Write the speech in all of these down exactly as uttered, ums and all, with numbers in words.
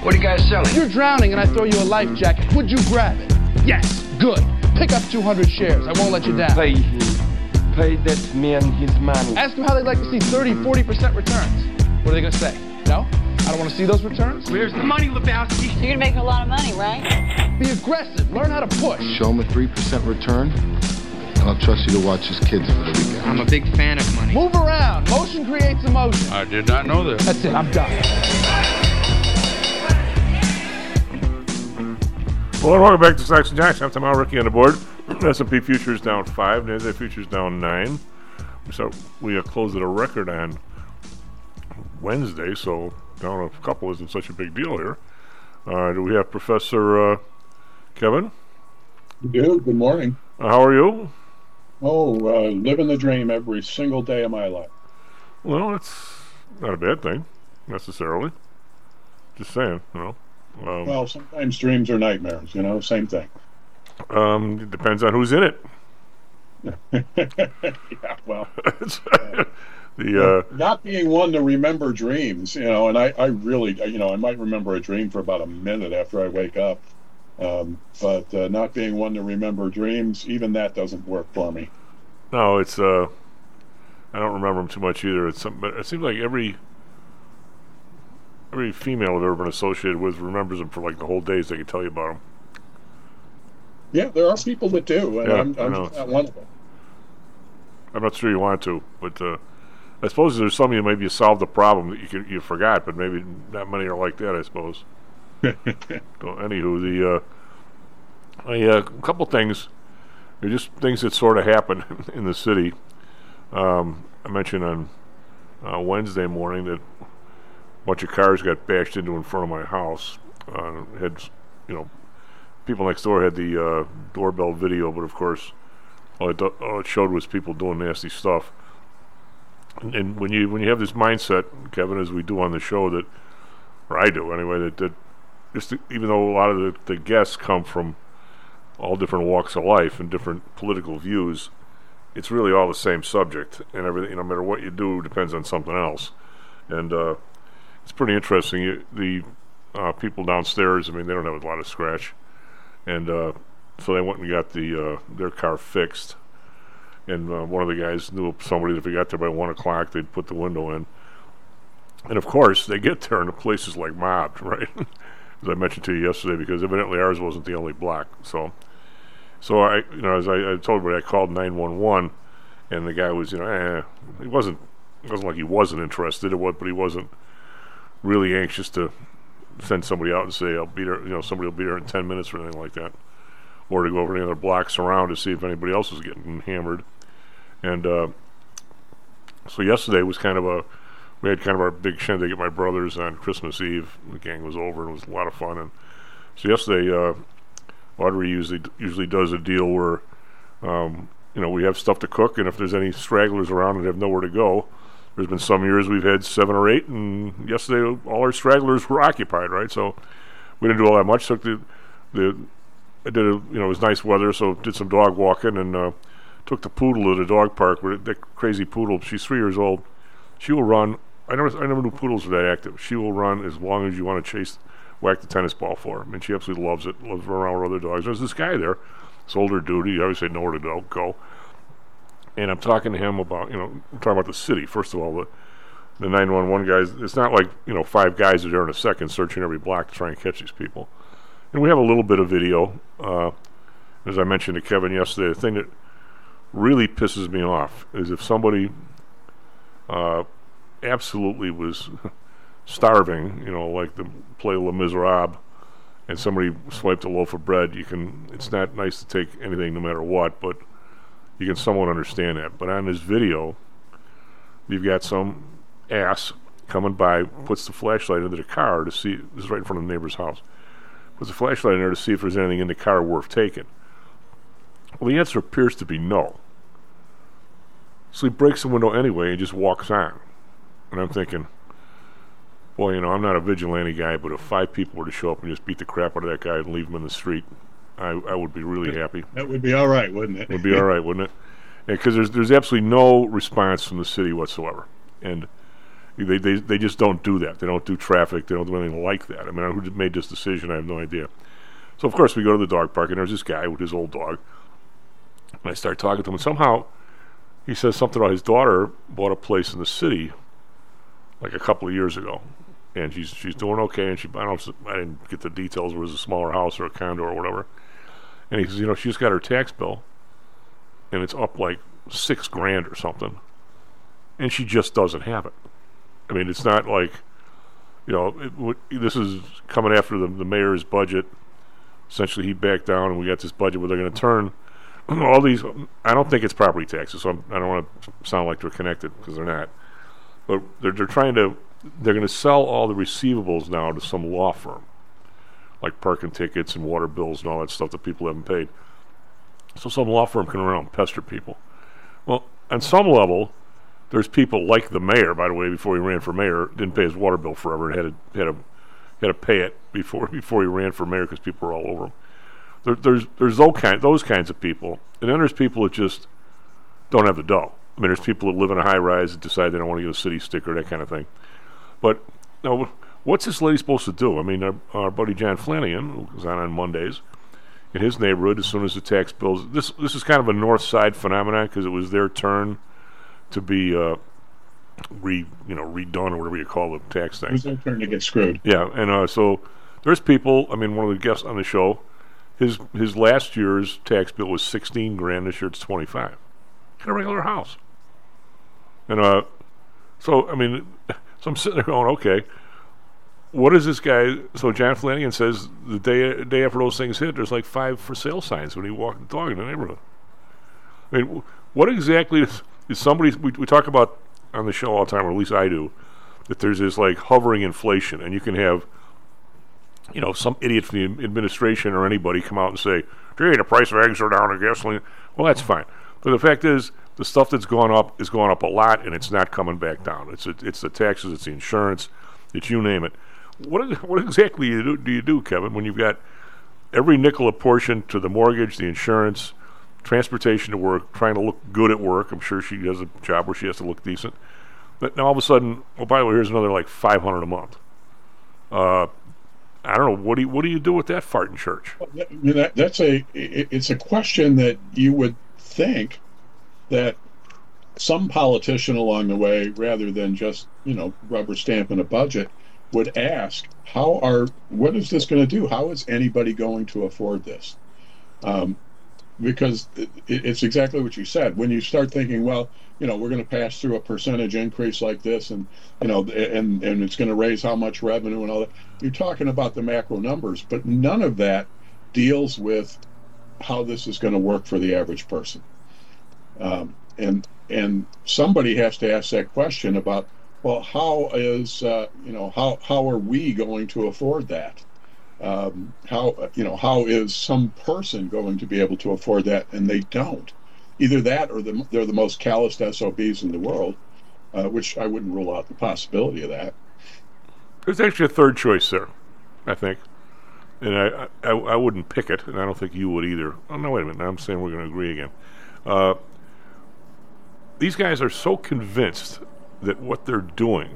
What are you guys selling? If you're drowning and I throw you a life jacket, would you grab it? Yes. Good. Pick up two hundred shares. I won't let you down. Pay him. Pay that man his money. Ask them how they'd like to see thirty, forty percent returns. What are they going to say? No? I don't want to see those returns? Where's the money, Lebowski? You're going to make a lot of money, right? Be aggressive. Learn how to push. Show them a three percent return, and I'll trust you to watch his kids for the weekend. I'm a big fan of money. Move around. Motion creates emotion. I did not know this. That's it. I'm done. Well, welcome back to Stocks and Jocks. I'm Tom Ricky on the board. S and P futures down five. NASDAQ futures down nine. So we uh, closed at a record on Wednesday, so down a couple isn't such a big deal here. Uh, do we have Professor uh, Kevin? Good. Good morning. Uh, how are you? Oh, uh, living the dream every single day of my life. Well, it's not a bad thing, necessarily. Just saying, you know. Um, Well, sometimes dreams are nightmares, you know, same thing. um, it depends on who's in it. Yeah, well, the uh, not being one to remember dreams, you know, and I, I really, you know, I might remember a dream for about a minute after I wake up, um, but uh, not being one to remember dreams, even that doesn't work for me. no, it's uh, I don't remember them too much either. It's some, but it seems like every every female I've ever been associated with remembers them for like the whole days. They can tell you about them. Yeah, there are people that do, and Yeah, I'm, I I'm know. just not one of them. I'm not sure you want to, but uh, I suppose there's some of you maybe you solved the problem that you could, you forgot, but maybe not many are like that. I suppose. So, anywho, the uh, a uh, couple things, they're just things that sort of happen in the city. Um, I mentioned on uh, Wednesday morning that a bunch of cars got bashed into in front of my house. Uh, had you know, people next door had the uh, doorbell video, but of course, all it, do- all it showed was people doing nasty stuff. And, and when you when you have this mindset, Kevin, as we do on the show, that, or I do anyway, that, that just to, even though a lot of the, the guests come from all different walks of life and different political views, it's really all the same subject, and everything. No matter what you do, depends on something else, and uh, it's pretty interesting. You, the uh, people downstairs, I mean, they don't have a lot of scratch, and uh, so they went and got the uh, their car fixed. And uh, one of the guys knew somebody that if he got there by one o'clock, they'd put the window in. And of course, they get there and the place is like mobbed, right? As I mentioned to you yesterday, because evidently ours wasn't the only block. So, so I, you know, as I, I told everybody, I called nine one one, and the guy was, you know, eh, he wasn't. It wasn't like he wasn't interested in what, but he wasn't really anxious to send somebody out and say, "I'll be there." You know, somebody will be there in ten minutes or anything like that, or to go over any other blocks around to see if anybody else was getting hammered. And uh, so yesterday was kind of a, we had kind of our big shindig at my brother's on Christmas Eve. The gang was over and it was a lot of fun. And so yesterday, uh, Audrey usually usually does a deal where, um, you know, we have stuff to cook, and if there's any stragglers around and have nowhere to go, there's been some years we've had seven or eight, and yesterday all our stragglers were occupied, right? So we didn't do all that much. Took the, the I did a, you know, it was nice weather, so did some dog walking, and uh, took the poodle to the dog park. Where that crazy poodle, she's three years old. She will run. I never, I never knew poodles were that active. She will run as long as you want to chase, whack the tennis ball for her. I mean, she absolutely loves it. Loves running around with other dogs. There's this guy there. It's older duty. You always say nowhere to go. Go. And I'm talking to him about, you know, I'm talking about the city. First of all, the the nine one one guys. It's not like, you know, five guys are there in a second searching every block to try and catch these people. And we have a little bit of video. Uh, as I mentioned to Kevin yesterday, the thing that really pisses me off is if somebody uh, absolutely was starving, you know, like the play Les Miserables, and somebody swiped a loaf of bread. You can. It's not nice to take anything, no matter what, but you can somewhat understand that. But on this video, you've got some ass coming by, puts the flashlight into the car to see. This is right in front of the neighbor's house. Puts the flashlight in there to see if there's anything in the car worth taking. Well, the answer appears to be no. So he breaks the window anyway and just walks on. And I'm thinking, boy, you know, I'm not a vigilante guy, but if five people were to show up and just beat the crap out of that guy and leave him in the street, I, I would be really happy. That would be all right, wouldn't it? Would be all right, wouldn't it? Because there's there's absolutely no response from the city whatsoever. And They, they they just don't do that. They don't do traffic. They don't do anything like that. I mean, who made this decision? I have no idea. So, of course, we go to the dog park, and there's this guy with his old dog. And I start talking to him, and somehow he says something about his daughter bought a place in the city like a couple of years ago. And she's she's doing okay, and she I don't I didn't get the details. It was a smaller house or a condo or whatever. And he says, you know, she just got her tax bill, and it's up like six grand or something, and she just doesn't have it. I mean, it's not like, you know, it, w- this is coming after the, the mayor's budget. Essentially, he backed down, and we got this budget where they're going to turn all these. I don't think it's property taxes, so I'm, I don't want to sound like they're connected because they're not. But they're they're trying to. They're going to sell all the receivables now to some law firm, like parking tickets and water bills and all that stuff that people haven't paid. So some law firm can around and pester people. Well, on some level, there's people like the mayor, by the way, before he ran for mayor, didn't pay his water bill forever and had to, had to, had to pay it before before he ran for mayor because people were all over him. There, there's there's those, kind, those kinds of people. And then there's people that just don't have the dough. I mean, there's people that live in a high-rise that decide they don't want to get a city sticker, that kind of thing. But now, what's this lady supposed to do? I mean, our, our buddy John Flanagan, who was on on Mondays, in his neighborhood, as soon as the tax bills... This, this is kind of a north side phenomenon because it was their turn to be, uh, re you know, redone or whatever you call the tax thing. It was their turn to get screwed. Yeah, and uh, so there's people. I mean, one of the guests on the show, his his last year's tax bill was sixteen grand. This year it's twenty-five. Got a regular house, and uh, so I mean, so I'm sitting there going, okay, what is this guy? So John Flanagan says the day day after those things hit, there's like five for sale signs when he walked the dog in the neighborhood. I mean, what exactly is Is somebody we, we talk about on the show all the time, or at least I do, that there's this like hovering inflation, and you can have, you know, some idiot from the administration or anybody come out and say, "Gee, the price of eggs are down and gasoline." Well, that's fine, but the fact is, the stuff that's gone up is going up a lot, and it's not coming back down. It's a, it's the taxes, it's the insurance, it's you name it. What is, what exactly do you do, do you do, Kevin, when you've got every nickel apportioned to the mortgage, the insurance, transportation to work, trying to look good at work? I'm sure she does a job where she has to look decent. But now all of a sudden, oh, by the way, here's another like five hundred a month. Uh, I don't know. What do you, what do you do with that fart in church? Well, that, you know, that, that's a it, it's a question that you would think that some politician along the way, rather than just, you know, rubber stamping a budget, would ask, how are what is this going to do? How is anybody going to afford this? Um, because it, it's exactly what you said. When you start thinking, well, you know, we're going to pass through a percentage increase like this, and you know, and and it's going to raise how much revenue and all that. You're talking about the macro numbers, but none of that deals with how this is going to work for the average person. Um, and and somebody has to ask that question about, well, how is uh, you know how how are we going to afford that? Um, how you know how is some person going to be able to afford that, and they don't? Either that, or the, they're the most calloused S O Bs in the world, uh, which I wouldn't rule out the possibility of that. There's actually a third choice there, I think, and I I, I wouldn't pick it, and I don't think you would either. Oh no, wait a minute! Now I'm saying we're going to agree again. Uh, these guys are so convinced that what they're doing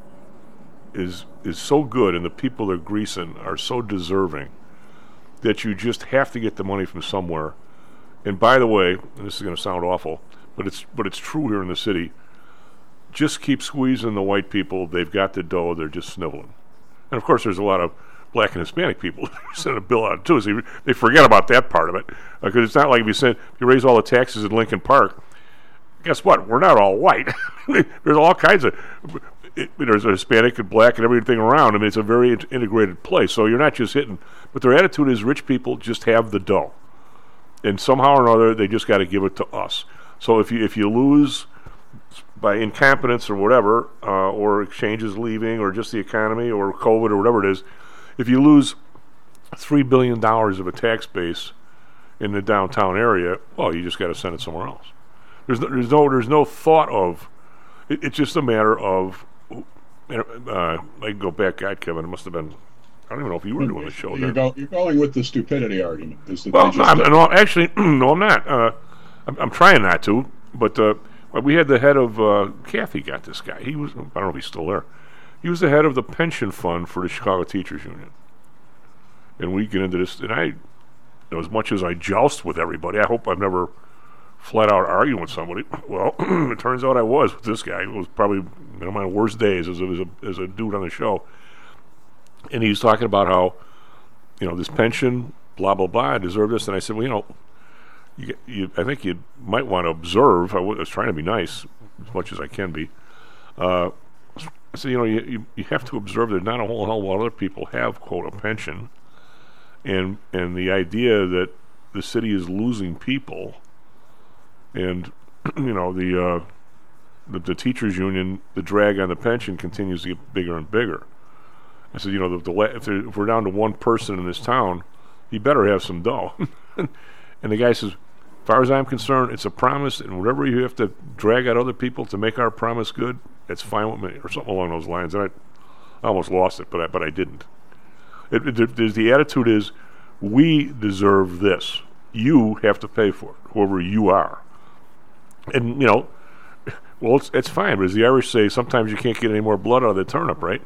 is is so good, and the people they're greasing are so deserving, that you just have to get the money from somewhere. And by the way, and this is going to sound awful, but it's but it's true here in the city. Just keep squeezing the white people. They've got the dough. They're just sniveling. And of course, there's a lot of black and Hispanic people who send a bill out too. So they forget about that part of it, because uh, it's not like if you send if you raise all the taxes in Lincoln Park. Guess what? We're not all white. There's all kinds of. It, there's a Hispanic and black and everything around. I mean, it's a very in- integrated place. So you're not just hitting. But their attitude is, rich people just have the dough, and somehow or another they just got to give it to us. So if you if you lose by incompetence or whatever, uh, or exchanges leaving, or just the economy, or COVID, or whatever it is, if you lose three billion dollars of a tax base in the downtown area, well, you just got to send it somewhere else. There's no, there's no there's no thought of. It, it's just a matter of. Uh, I can go back, God, Kevin. It must have been. I don't even know if you were doing the show. You're, go, you're going with the stupidity argument. Is that well, they no, I'm, no, actually, no, I'm not. Uh, I'm, I'm trying not to. But uh, Well, we had the head of uh, Kathy got this guy. He was I don't know if he's still there. He was the head of the pension fund for the Chicago Teachers Union. And we get into this, and I, you know, as much as I joust with everybody, I hope I've never flat out arguing with somebody. Well, it turns out I was with this guy. It was probably one of my worst days as a, as a as a dude on the show. And he's talking about how, you know, this pension, blah blah blah, I deserve this. And I said, well, you know, you, you I think you might want to observe. I was trying to be nice as much as I can be. Uh, I said, you know, you, you you have to observe that not a whole hell of a lot of other people have, quote, a pension. And and the idea that the city is losing people, and you know the, uh, the the teachers union, the drag on the pension continues to get bigger and bigger. I said, you know, the, the if, there, if we're down to one person in this town, you better have some dough. And the guy says, as far as I'm concerned, it's a promise, and whatever you have to drag out other people to make our promise good, it's fine with me, or something along those lines. And I, I almost lost it, but I, but I didn't. It, it, it, the attitude is, we deserve this. You have to pay for it, whoever you are. And, you know, well, it's, it's fine, but as the Irish say, sometimes you can't get any more blood out of the turnip, right?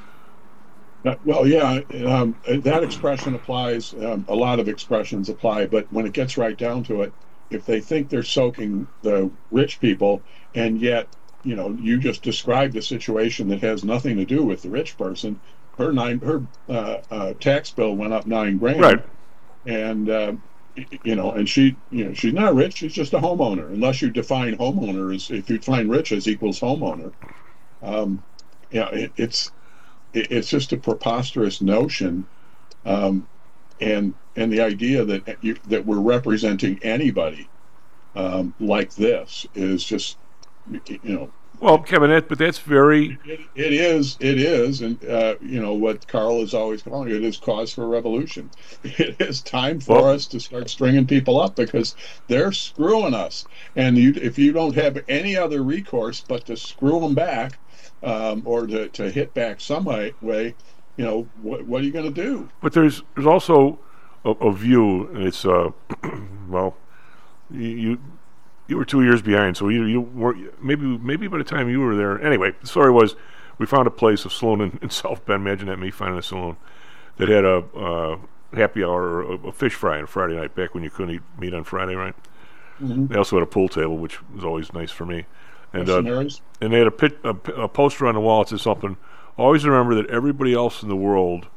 Uh, well, yeah, um, that expression applies. Um, a lot of expressions apply, but when it gets right down to it, if they think they're soaking the rich people, and yet, you know, you just described a situation that has nothing to do with the rich person. Her nine, her uh, uh, tax bill went up nine grand, right? And uh, you know, and she, you know, she's not rich. She's just a homeowner. Unless you define homeowner as, if you define rich as equals homeowner, um, yeah, it, it's it, it's just a preposterous notion, um, and and the idea that you, that we're representing anybody um, like this is just, you know. Well, Kevin, that, but that's very... It, it is, it is, and, uh, you know, what Carl is always calling it is cause for revolution. It is time for well, us to start stringing people up because they're screwing us. And you, if you don't have any other recourse but to screw them back um, or to, to hit back some way, way you know, what, what are you going to do? But there's there's also a, a view, and it's, uh, well, you... you You were two years behind, so you you were maybe maybe by the time you were there. Anyway, the story was, we found a place, a saloon in, in South Bend. Imagine that, me finding a saloon that had a uh, happy hour, or a, a fish fry on Friday night, back when you couldn't eat meat on Friday, right? Mm-hmm. They also had a pool table, which was always nice for me. And uh, and they had a, pit, a, a poster on the wall that said something. Always remember that everybody else in the world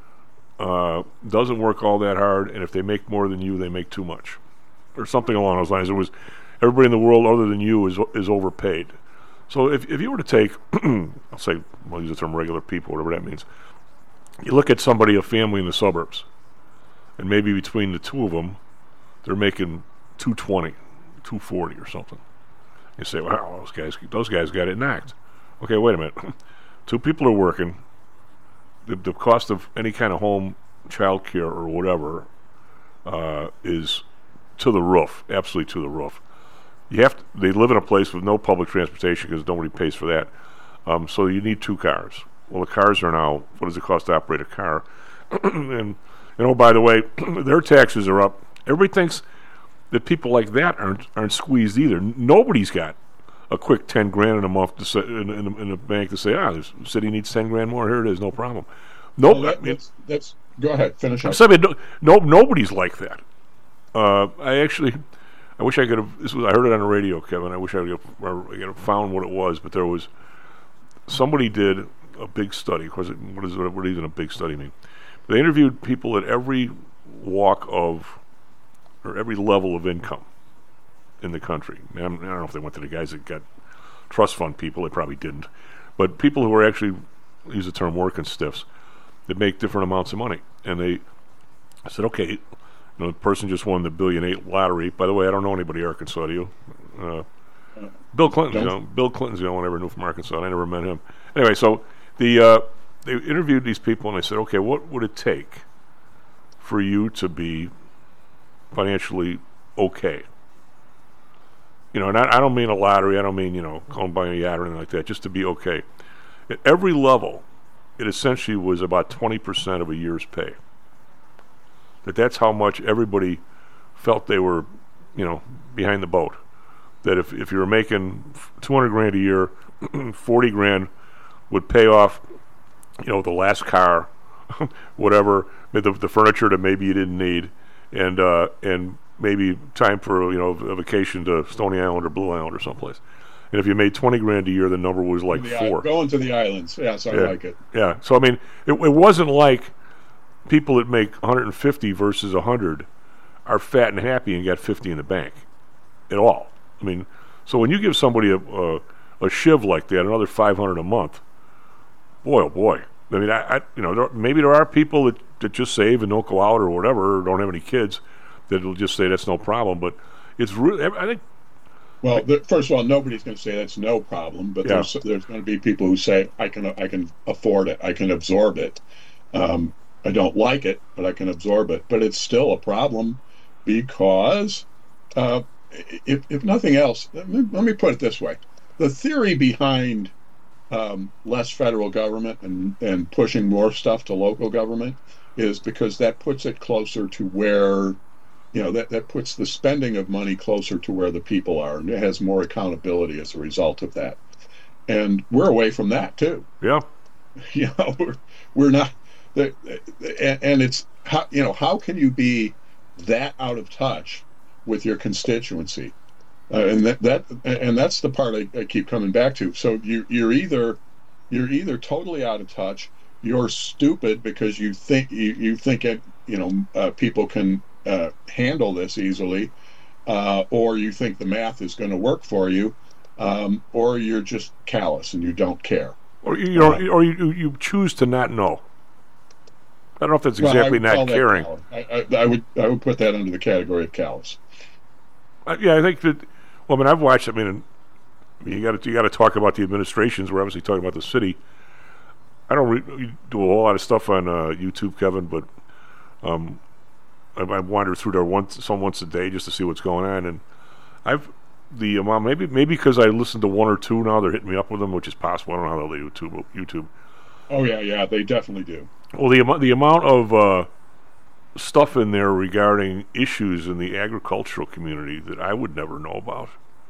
uh, doesn't work all that hard, and if they make more than you, they make too much, or something along those lines. It was. Everybody in the world other than you is is overpaid. So if if you were to take, I'll say, I'll use the term regular people, whatever that means. You look at somebody, a family in the suburbs, and maybe between the two of them, they're making two twenty, two forty or something. You say, wow, those guys, those guys got it knocked. Okay, wait a minute. Two people are working. The, the cost of any kind of home, child care, or whatever uh, is to the roof, absolutely to the roof. You have to, they live in a place with no public transportation because nobody pays for that. Um, so you need two cars. Well, the cars are now, what does it cost to operate a car? And, you know, by the way, their taxes are up. Everybody thinks that people like that aren't aren't squeezed either. Nobody's got a quick ten grand in a month to say, in, in, in a bank to say, ah, the city needs ten grand more. Here it is, no problem. Nope. Well, that, that's, that's, go ahead, finish up. Saying, no, no, nobody's like that. Uh, I actually... I wish I could have. This was. I heard it on the radio, Kevin. I wish I could have, I could have found what it was. But there was somebody did a big study. Of course, it, what is what even a big study mean? They interviewed people at every walk of, or every level of income in the country. Now, I don't know if they went to the guys that got trust fund people. They probably didn't. But people who are actually, use the term working stiffs, that make different amounts of money. And they said, okay. You know, the person just won the billion eight lottery. By the way, I don't know anybody in Arkansas, do you? Uh, Bill Clinton, you know, Bill Clinton's the only one I ever knew from Arkansas. I never met him. Anyway, so the uh, they interviewed these people, and they said, okay, what would it take for you to be financially okay? You know, and I, I don't mean a lottery. I don't mean, you know, go and buy a yacht or anything like that, just to be okay. At every level, it essentially was about twenty percent of a year's pay. That that's how much everybody felt they were, you know, behind the boat. that if, if you were making two hundred grand a year, forty grand would pay off, you know, the last car, whatever, the, the furniture that maybe you didn't need, and uh, and maybe time for, you know, a vacation to Stony Island or Blue Island or someplace. And if you made twenty grand a year, the number was like the, four. Going to the islands, yes, I yeah. like it. Yeah, so I mean, it, it wasn't like people that make one hundred fifty versus one hundred are fat and happy and got fifty in the bank at all. I mean, so when you give somebody a a, a shiv like that, another five hundred a month, boy, oh boy. I mean, I, I you know, there, maybe there are people that, that just save and don't go out or whatever, or don't have any kids, that will just say that's no problem. But it's really, I think. Well, the, first of all, nobody's going to say that's no problem, but Yeah. there's there's going to be people who say I can I can afford it, I can absorb it. Um, I don't like it, but I can absorb it. But it's still a problem because, uh, if if nothing else, let me, let me put it this way: the theory behind um, less federal government and and pushing more stuff to local government is because that puts it closer to where. You know, that, that puts the spending of money closer to where the people are, and it has more accountability as a result of that. And we're away from that too. Yeah. You know, we're, we're not, the, and, and it's, how, you know, how can you be that out of touch with your constituency? Uh, and that, that, and that's the part I, I keep coming back to. So you, you're either, you're either totally out of touch, you're stupid because you think, you, you think, it, you know, uh, people can, Uh, handle this easily, uh, or you think the math is going to work for you, um, or you're just callous and you don't care, Or you, you know, uh, or you you choose to not know. I don't know if that's exactly well, not caring. I, I, I would I would put that under the category of callous. Uh, yeah, I think that. Well, I mean, I've watched. I mean, you got to you got to talk about the administrations. We're obviously talking about the city. I don't re- do a whole lot of stuff on uh, YouTube, Kevin, but um. I, I wander through there once, some once a day, just to see what's going on, and I've the amount maybe maybe because I listened to one or two now, they're hitting me up with them, which is possible. I don't know how they do YouTube. YouTube. Oh yeah, yeah, they definitely do. Well, the amount the amount of uh, stuff in there regarding issues in the agricultural community that I would never know about.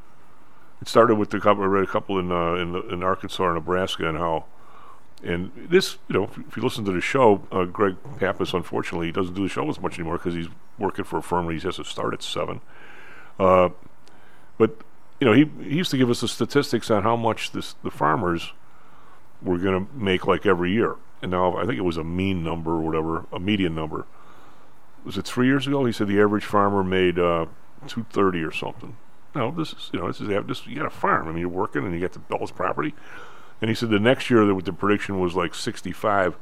It started with the couple. I read a couple in uh, in, in Arkansas or Nebraska, and how. And this, you know, if, if you listen to the show, uh, Greg Pappas, unfortunately, he doesn't do the show as much anymore because he's working for a firm where he has to start at seven. Uh, but, you know, he he used to give us the statistics on how much this the farmers were going to make, like, every year. And now I think it was a mean number or whatever, a median number. Was it three years ago? He said the average farmer made uh, two thirty or something. No, this is, you know, this is, this, you got a farm. I mean, you're working and you get the, all this property. And he said the next year the, the prediction was like sixty-five.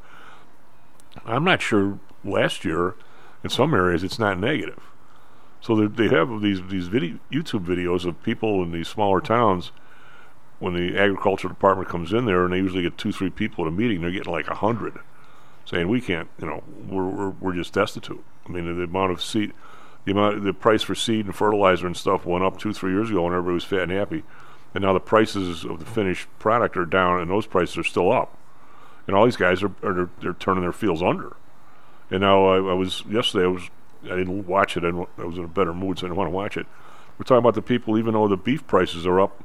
I'm not sure last year in some areas it's not negative. So they have these these video, YouTube videos of people in these smaller towns when the agriculture department comes in there, and they usually get two, three people at a meeting. They're getting like a hundred, saying we can't, you know, we're we're, we're just destitute. I mean, the amount of seed, the amount, the price for seed and fertilizer and stuff went up two, three years ago, and everybody was fat and happy. And now the prices of the finished product are down, and those prices are still up. And all these guys are, are they're, they're turning their fields under. And now I, I was yesterday. I was I didn't watch it. I, didn't, I was in a better mood, so I didn't want to watch it. We're talking about the people, even though the beef prices are up.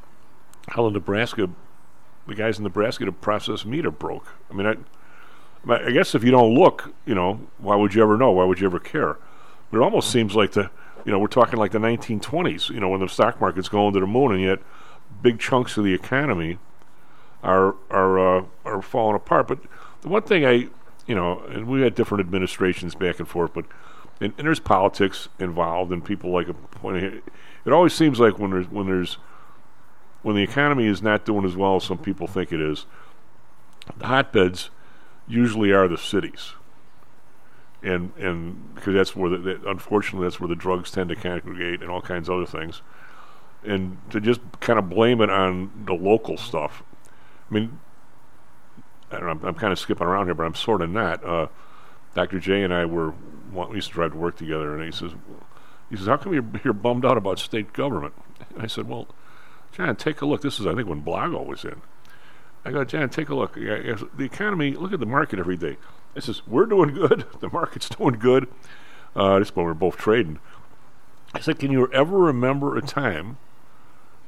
How in Nebraska, the guys in Nebraska to process meat are broke. I mean, I, I guess if you don't look, you know, why would you ever know? Why would you ever care? But it almost seems like the. You know, we're talking like the nineteen twenties, you know, when the stock market's going to the moon, and yet big chunks of the economy are are uh, are falling apart. But the one thing I, you know, and we had different administrations back and forth, but and, and there's politics involved, and people like a point. It always seems like when there's when there's when the economy is not doing as well as some people think it is, the hotbeds usually are the cities. And and because that's where the, the unfortunately that's where the drugs tend to congregate and all kinds of other things, and to just kind of blame it on the local stuff. I mean, I don't know, I'm, I'm kind of skipping around here, but I'm sort of not. Uh, Doctor J and I were we used to drive to work together, and he says, he says, how come you're, you're bummed out about state government? And I said, well, John, take a look. This is I think when Blago was in. I go, John, take a look. The economy. Look at the market every day. I says, we're doing good. The market's doing good. Uh, this when we're both trading. I said, can you ever remember a time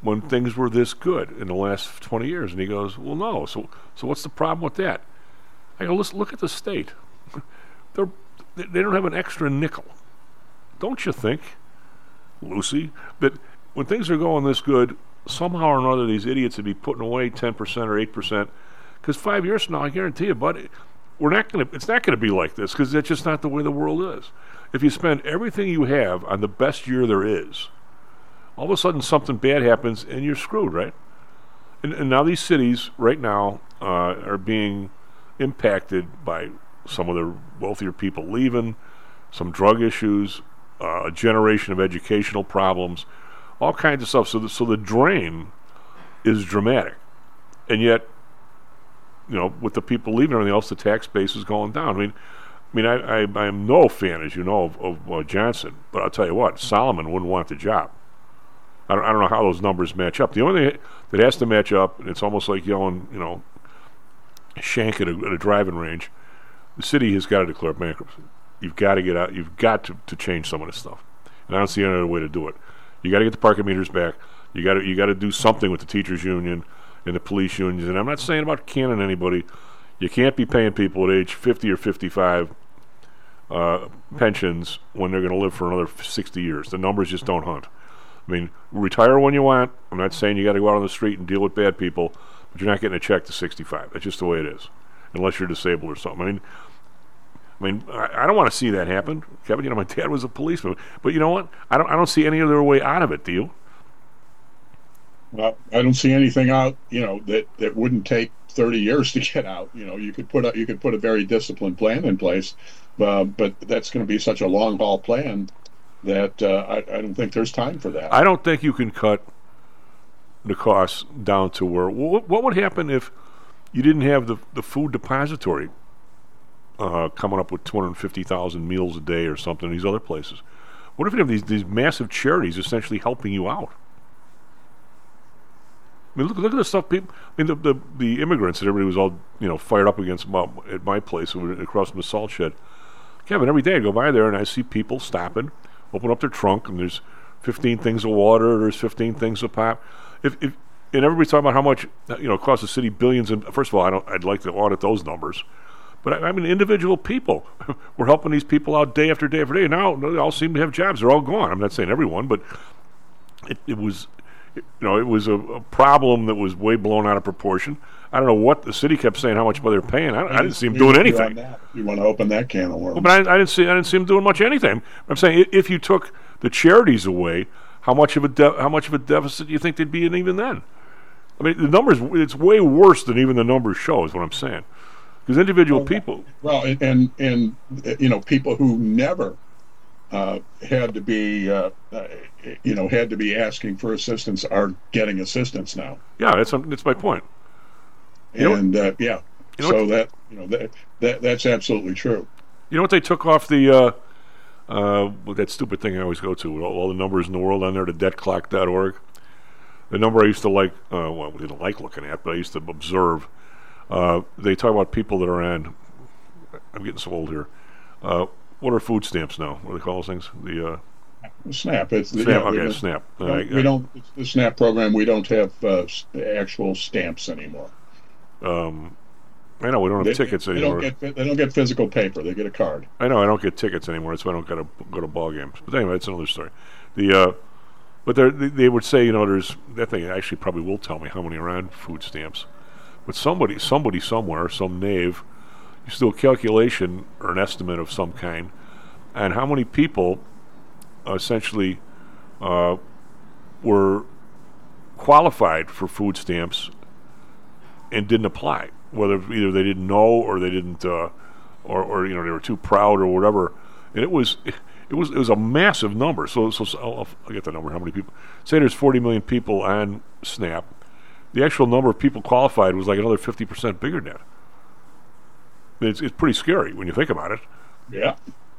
when things were this good in the last twenty years? And he goes, well, no. So so what's the problem with that? I go, let's look at the state. They're, they don't have an extra nickel. Don't you think, Lucy, that when things are going this good, somehow or another these idiots would be putting away ten percent or eight percent? Because five years from now, I guarantee you, buddy, we're not going to. It's not going to be like this because that's just not the way the world is. If you spend everything you have on the best year there is, all of a sudden something bad happens and you're screwed, right? And, and now these cities right now uh, are being impacted by some of the wealthier people leaving, some drug issues, uh, a generation of educational problems, all kinds of stuff. So the, so the drain is dramatic. And yet, you know, with the people leaving and everything else, the tax base is going down. I mean, I mean, I, I, I am no fan, as you know, of, of uh, Johnson. But I'll tell you what, Solomon wouldn't want the job. I don't, I don't know how those numbers match up. The only thing that has to match up, and it's almost like yelling, you know, shank at a, at a driving range, the city has got to declare bankruptcy. You've got to get out. You've got to, to change some of this stuff. And I don't see any other way to do it. You got to get the parking meters back. You got to you got to do something with the teachers union and the police unions. And I'm not saying about canning anybody. You can't be paying people at age fifty or fifty-five uh, pensions when they're going to live for another sixty years. The numbers just don't hunt. I mean, retire when you want. I'm not saying you got to go out on the street and deal with bad people, but you're not getting a check to sixty-five. That's just the way it is, unless you're disabled or something. I mean, I mean, I, I don't want to see that happen, Kevin. You know, my dad was a policeman, but you know what? I don't. I don't see any other way out of it. Do you? Well, I don't see anything out, you know, that, that wouldn't take thirty years to get out. You know, you could put a, you could put a very disciplined plan in place, uh, but that's going to be such a long haul plan that uh, I, I don't think there's time for that. I don't think you can cut the costs down to where. What, what would happen if you didn't have the the food depository uh, coming up with two hundred fifty thousand meals a day or something in these other places? What if you have these these massive charities essentially helping you out? I mean, look, look at the stuff people. I mean, the, the the immigrants that everybody was all you know fired up against my, at my place across from the salt shed. Kevin, every day I go by there and I see people stopping, open up their trunk, and there's fifteen things of water, there's fifteen things of pop. If, if and everybody's talking about how much you know it costs the city billions. And first of all, I don't. I'd like to audit those numbers, but I, I mean, individual people. We're helping these people out day after day after day. Now they all seem to have jobs. They're all gone. I'm not saying everyone, but it, it was. You know, it was a, a problem that was way blown out of proportion. I don't know what the city kept saying, how much money they're paying. I, I didn't see them doing anything. You want to open that can of worms? Well, but I, I didn't see. I didn't see them doing much anything. I'm saying if you took the charities away, how much of a de- how much of a deficit do you think they'd be in even then? I mean, the numbers. It's way worse than even the numbers show. Is what I'm saying. Because individual well, people. Well, and and you know, people who never. Uh, had to be, uh, uh, you know, had to be asking for assistance are getting assistance now. Yeah, that's that's my point. You and uh, yeah, you know so what, that you know that that that's absolutely true. You know what they took off the uh, uh, with that stupid thing I always go to with all, all the numbers in the world on there, the debt clock dot org. The number I used to like, uh, well, I didn't like looking at, but I used to observe. Uh, they talk about people that are on. I'm getting so old here. Uh, What are food stamps now? What do they call those things? The uh, SNAP. It's the, SNAP. yeah, Okay, we SNAP. We Uh, don't, we don't. It's the SNAP program. We don't have uh, actual stamps anymore. Um, I know we don't have They, tickets they anymore. don't get. They don't get physical paper. They get a card. I know I don't get tickets anymore. That's why I don't got to go to ball games. But anyway, that's another story. The uh, but they they would say, you know, there's that thing actually probably will tell me how many are on food stamps. But somebody somebody somewhere, some knave, used to do a calculation or an estimate of some kind. And how many people uh, essentially uh, were qualified for food stamps and didn't apply, whether either they didn't know or they didn't, uh, or, or you know they were too proud or whatever. And it was it was it was a massive number. So so, so I'll, I'll get the number. How many people? Say there's forty million people on SNAP. The actual number of people qualified was like another fifty percent bigger than that. It's it's pretty scary when you think about it. Yeah.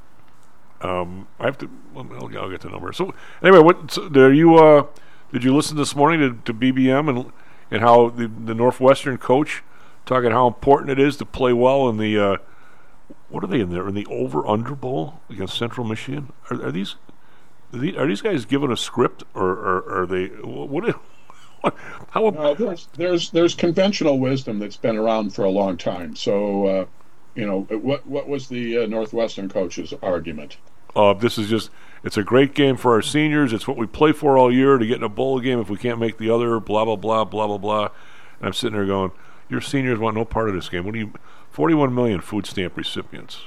Um, I have to. Well, I'll, I'll get the number. So anyway, what? So are you? Uh, did you listen this morning to, to B B M and and how the, the Northwestern coach talking how important it is to play well in the uh, what are they in there in the over under bowl against Central Michigan? Are, are these are these are these guys given a script or, or are they what? Is, How? No, there's there's there's conventional wisdom that's been around for a long time. So, uh, you know, what what was the uh, Northwestern coach's argument? Uh, this is just, it's a great game for our seniors. It's what we play for all year to get in a bowl game if we can't make the other, blah, blah, blah, blah, blah, blah. And I'm sitting there going, your seniors want no part of this game. What do you, forty-one million food stamp recipients.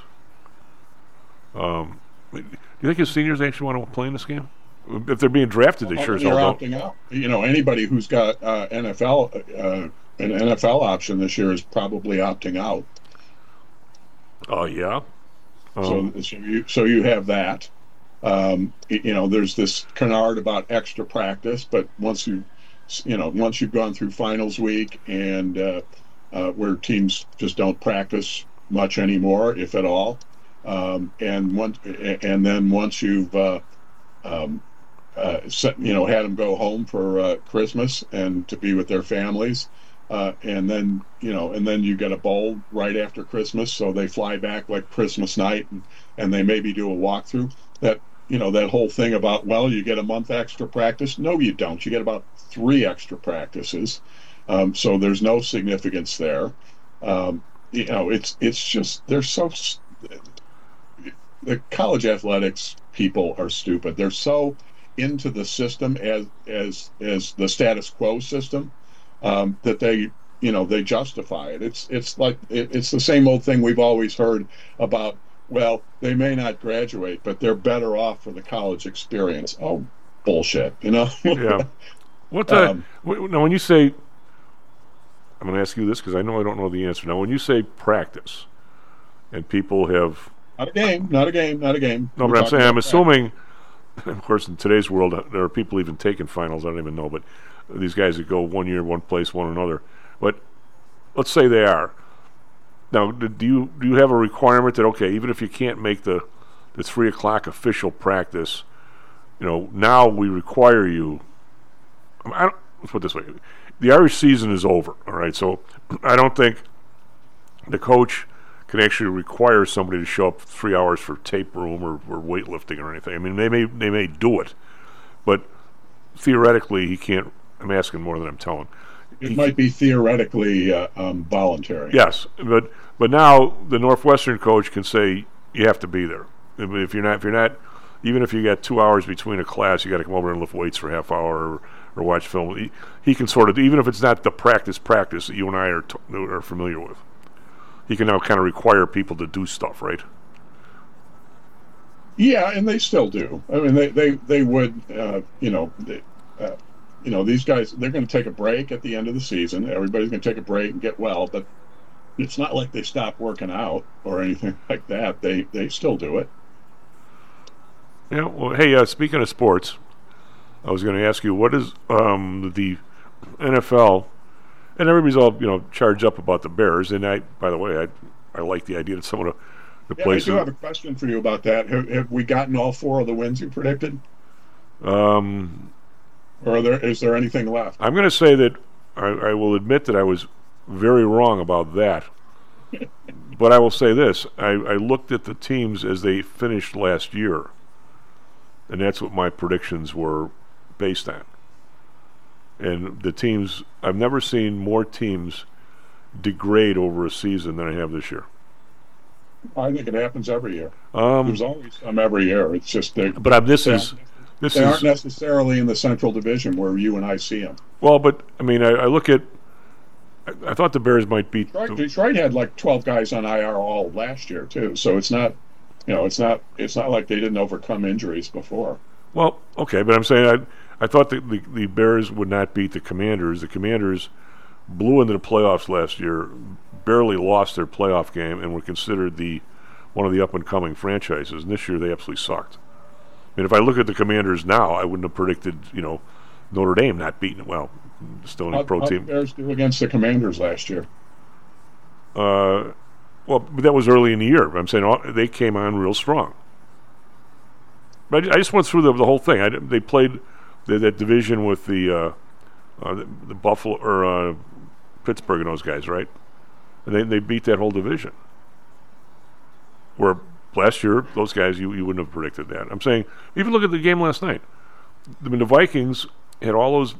Um, do you think his seniors actually want to play in this game? If they're being drafted, they Well, sure as they're hell don't. opting out. You know, anybody who's got uh, N F L, uh, an N F L option this year is probably opting out. Oh, yeah? Um, So, so you so you have that. Um, y- you know, there's this canard about extra practice, but once you, you know, once you've gone through finals week and uh, uh, where teams just don't practice much anymore, if at all, um, and once and then once you've uh, um, uh, set, you know, had them go home for uh, Christmas and to be with their families. Uh, and then you know, and then you get a bowl right after Christmas, so they fly back like Christmas night, and, and they maybe do a walkthrough. That you know, that whole thing about, well, you get a month extra practice. No, you don't. You get about three extra practices, um, so there's no significance there. Um, you know, it's it's just they're so the college athletics people are stupid. They're so into the system as as as the status quo system. Um, that they, you know, they justify it. It's it's like it, it's the same old thing we've always heard about. Well, they may not graduate, but they're better off for the college experience. Oh, bullshit! You know. yeah. What the? Um, w- now, when you say, I'm going to ask you this because I know I don't know the answer. Now, when you say practice, and people have Not a game. Not a game. Not a game. no, We're but I'm talking saying I'm about assuming. Of course, in today's world, uh, there are people even taking finals. I don't even know, but these guys that go one year, one place, one another. But let's say they are. Now, do do you do you have a requirement that okay, even if you can't make the the three o'clock official practice, you know, now we require you. I, mean, I don't, let's put it this way: the Irish season is over. All right, so I don't think the coach can actually require somebody to show up three hours for tape room or, or weightlifting or anything. I mean, they may they may do it, but theoretically, he can't. I'm asking more than I'm telling. It might be theoretically uh, um, voluntary. Yes, but but now the Northwestern coach can say you have to be there. If if you're not, if you're not, even if you got two hours between a class, you got to come over and lift weights for a half hour or, or watch film. He, he can sort of, even if it's not the practice practice that you and I are t- are familiar with, he can now kind of require people to do stuff, right? Yeah, and they still do. I mean, they they they would, uh, you know, they, uh, you know, these guys, they're going to take a break at the end of the season. Everybody's going to take a break and get well, but it's not like they stop working out or anything like that. They they still do it. Yeah. Well, hey, uh, speaking of sports, I was going to ask you, what is um, the N F L? And everybody's all you know charged up about the Bears. And I, by the way, I I like the idea that someone to, to Yeah, play. I do have a question for you about that. Have, have we gotten all four of the wins you predicted, Um, or are there is there anything left? I'm going to say that I, I will admit that I was very wrong about that. But I will say this: I, I looked at the teams as they finished last year, and that's what my predictions were based on. And the teams, I've never seen more teams degrade over a season than I have this year. I think it happens every year. Um, There's always some every year. It's just they but I'm, this they is this they aren't is necessarily in the Central Division where you and I see them. well, but I mean, I, I look at. I, I thought the Bears might beat. Detroit, the, Detroit had like twelve guys on I R all last year too, so it's not, you know, it's not it's not like they didn't overcome injuries before. Well, okay, but I'm saying I I thought that the, the Bears would not beat the Commanders. The Commanders blew into the playoffs last year, barely lost their playoff game, and were considered the one of the up-and-coming franchises. And this year they absolutely sucked. I mean, if I look at the Commanders now, I wouldn't have predicted, you know, Notre Dame not beating it. Well, still in a How, pro how team. the Bears do against the Commanders last year? Uh, well, but that was early in the year. I'm saying all, they came on real strong. But I, I just went through the, the whole thing. I, they played the, that division with the, uh, uh, the the Buffalo or uh, Pittsburgh and those guys, right? And they they beat that whole division. Where last year those guys you, you wouldn't have predicted that. I'm saying even look at the game last night. I mean the Vikings had all those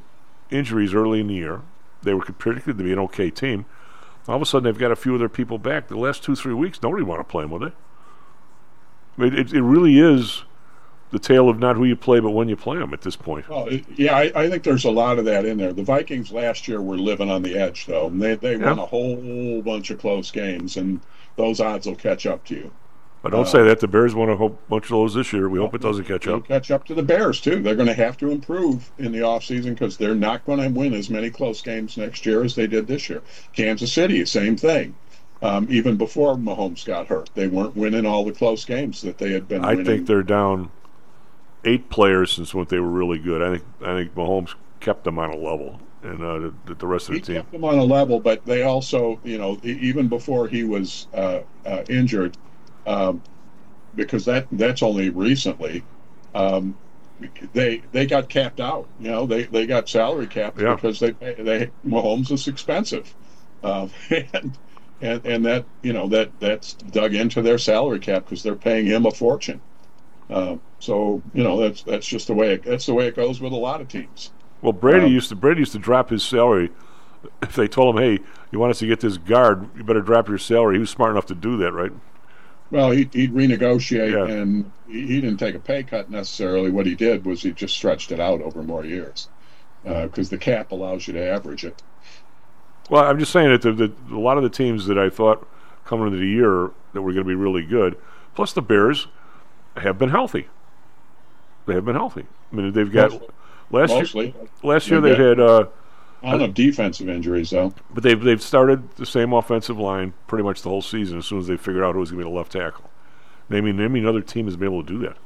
injuries early in the year. They were predicted to be an okay team. All of a sudden, they've got a few of their people back. The last two, three weeks, nobody want to play them, will they? I mean, it, it really is the tale of not who you play, but when you play them at this point. Well, it, yeah, I, I think there's a lot of that in there. The Vikings last year were living on the edge, though. And they they Yeah. won a whole bunch of close games, and those odds will catch up to you. But don't Uh, say that. The Bears won a whole bunch of those this year. We hope it doesn't catch They'll up. catch up to the Bears, too. They're going to have to improve in the offseason because they're not going to win as many close games next year as they did this year. Kansas City, same thing. Um, even before Mahomes got hurt, they weren't winning all the close games that they had been I winning. think they're down eight players since when they were really good. I think I think Mahomes kept them on a level, and uh, the, the rest of He the team. kept them on a level, but they also, you know, e- even before he was uh, uh, injured, um, because that that's only recently, um, they they got capped out. You know, they, they got salary capped Yeah. because they they Mahomes is expensive, um, and and and that you know that that's dug into their salary cap because they're paying him a fortune. Uh, so you know that's that's just the way it, that's the way it goes with a lot of teams. Well, Brady Um, used to Brady used to drop his salary if they told him, "Hey, you want us to get this guard? You better drop your salary." He was smart enough to do that, right? Well, he'd, he'd renegotiate, Yeah. and he, he didn't take a pay cut necessarily. What he did was he just stretched it out over more years, because the cap allows you to average it. Well, I'm just saying that the, the, a lot of the teams that I thought coming into the year that were going to be really good, plus the Bears, have been healthy. They have been healthy. I mean, they've got Mostly. last Mostly. year. Last year They've they've got- had, uh, I don't have defensive injuries though. but they've they've started the same offensive line pretty much the whole season. As soon as they figured out who was going to be the left tackle, I mean, name me another team has been able to do that.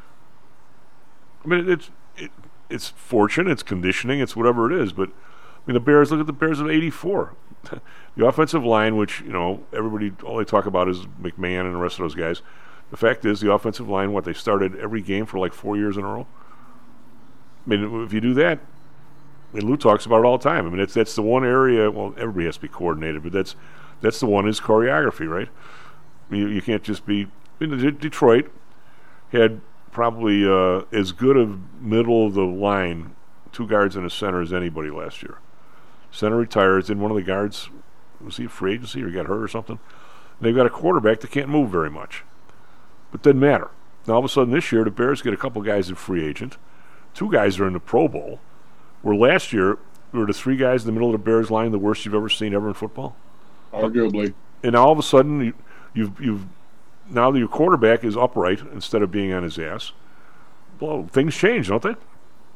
I mean, it's it, it's fortune, it's conditioning, it's whatever it is. But I mean, the Bears. Look at the Bears of eighty-four. The offensive line, which you know everybody all they talk about is McMahon and the rest of those guys. The fact is, the offensive line, what they started every game for like four years in a row. I mean, if you do that, I mean, Lou talks about it all the time. I mean, it's that's the one area. Well, everybody has to be coordinated, but that's that's the one is choreography, right? I mean, you, you can't just be. I mean, De- Detroit had probably uh, as good a middle of the line, two guards and a center as anybody last year. Center retires, and one of the guards was he a free agency or got hurt or something. And they've got a quarterback that can't move very much, but doesn't matter. Now all of a sudden this year, the Bears get a couple guys in free agent, two guys are in the Pro Bowl. Where last year, were the three guys in the middle of the Bears line the worst you've ever seen ever in football? Arguably. And now all of a sudden, you, you've you've now that your quarterback is upright instead of being on his ass. Well, things change, don't they?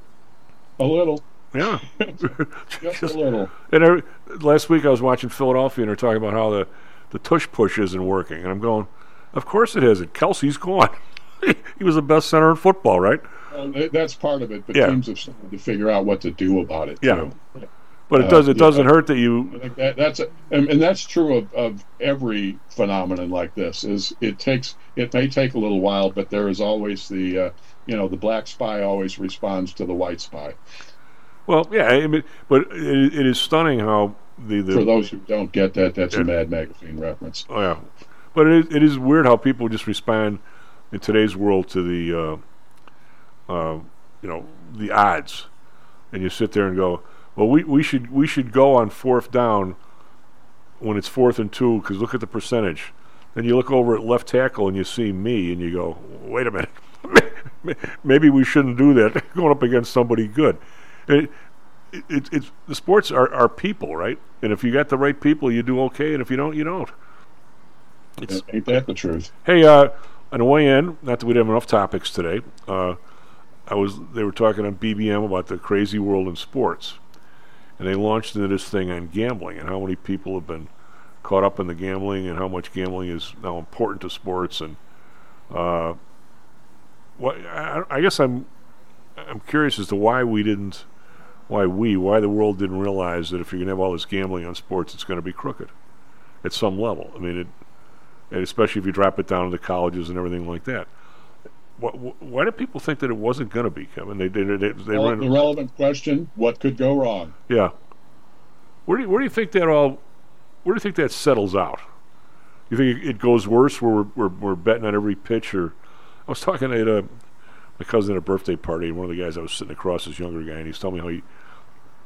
A little. Yeah. Just a little. And I, last week I was watching Philadelphia, and they're talking about how the, the tush push isn't working. And I'm going, of course it isn't. Kelsey's gone. He was the best center in football, right? Well, th- that's part of it, but Yeah. teams have started to figure out what to do about it. Yeah. too. But it Uh, does it yeah. doesn't hurt that you. I think that, that's a, and, and that's true of, of every phenomenon like this. Is it takes it may take a little while, but there is always the uh, you know the black spy always responds to the white spy. Well, yeah, I mean, but it, it is stunning how the, the For those who don't get that, that's Yeah. a Mad Magazine reference. Oh yeah, but it is, it is weird how people just respond in today's world to the, uh, uh, you know, the odds, and you sit there and go, well, we, we should we should go on fourth down when it's fourth and two because look at the percentage. Then you look over at left tackle and you see me and you go, wait a minute, maybe we shouldn't do that going up against somebody good. It, it, it, it's the sports are, are people, right? And if you got the right people, you do okay, and if you don't, you don't. It's, Ain't that the truth? hey, uh, on the way in, not that we'd have enough topics today. Uh, I was they were talking on B B M about the crazy world in sports, and they launched into this thing on gambling and how many people have been caught up in the gambling and how much gambling is now important to sports. And uh, what I, I guess I'm I'm curious as to why we didn't, why we, why the world didn't realize that if you're gonna have all this gambling on sports, it's going to be crooked at some level. I mean, it, and especially if you drop it down to the colleges and everything like that. Why, why do people think that it wasn't going to be, Kevin? They they they, they Well, run, the relevant question: what could go wrong? yeah. Where do you, where do you think that all? Where do you think that settles out? You think it goes worse where we're we're, we're betting on every pitch? Or I was talking at a, my cousin at a birthday party, and one of the guys I was sitting across, this younger guy, and he's telling me how he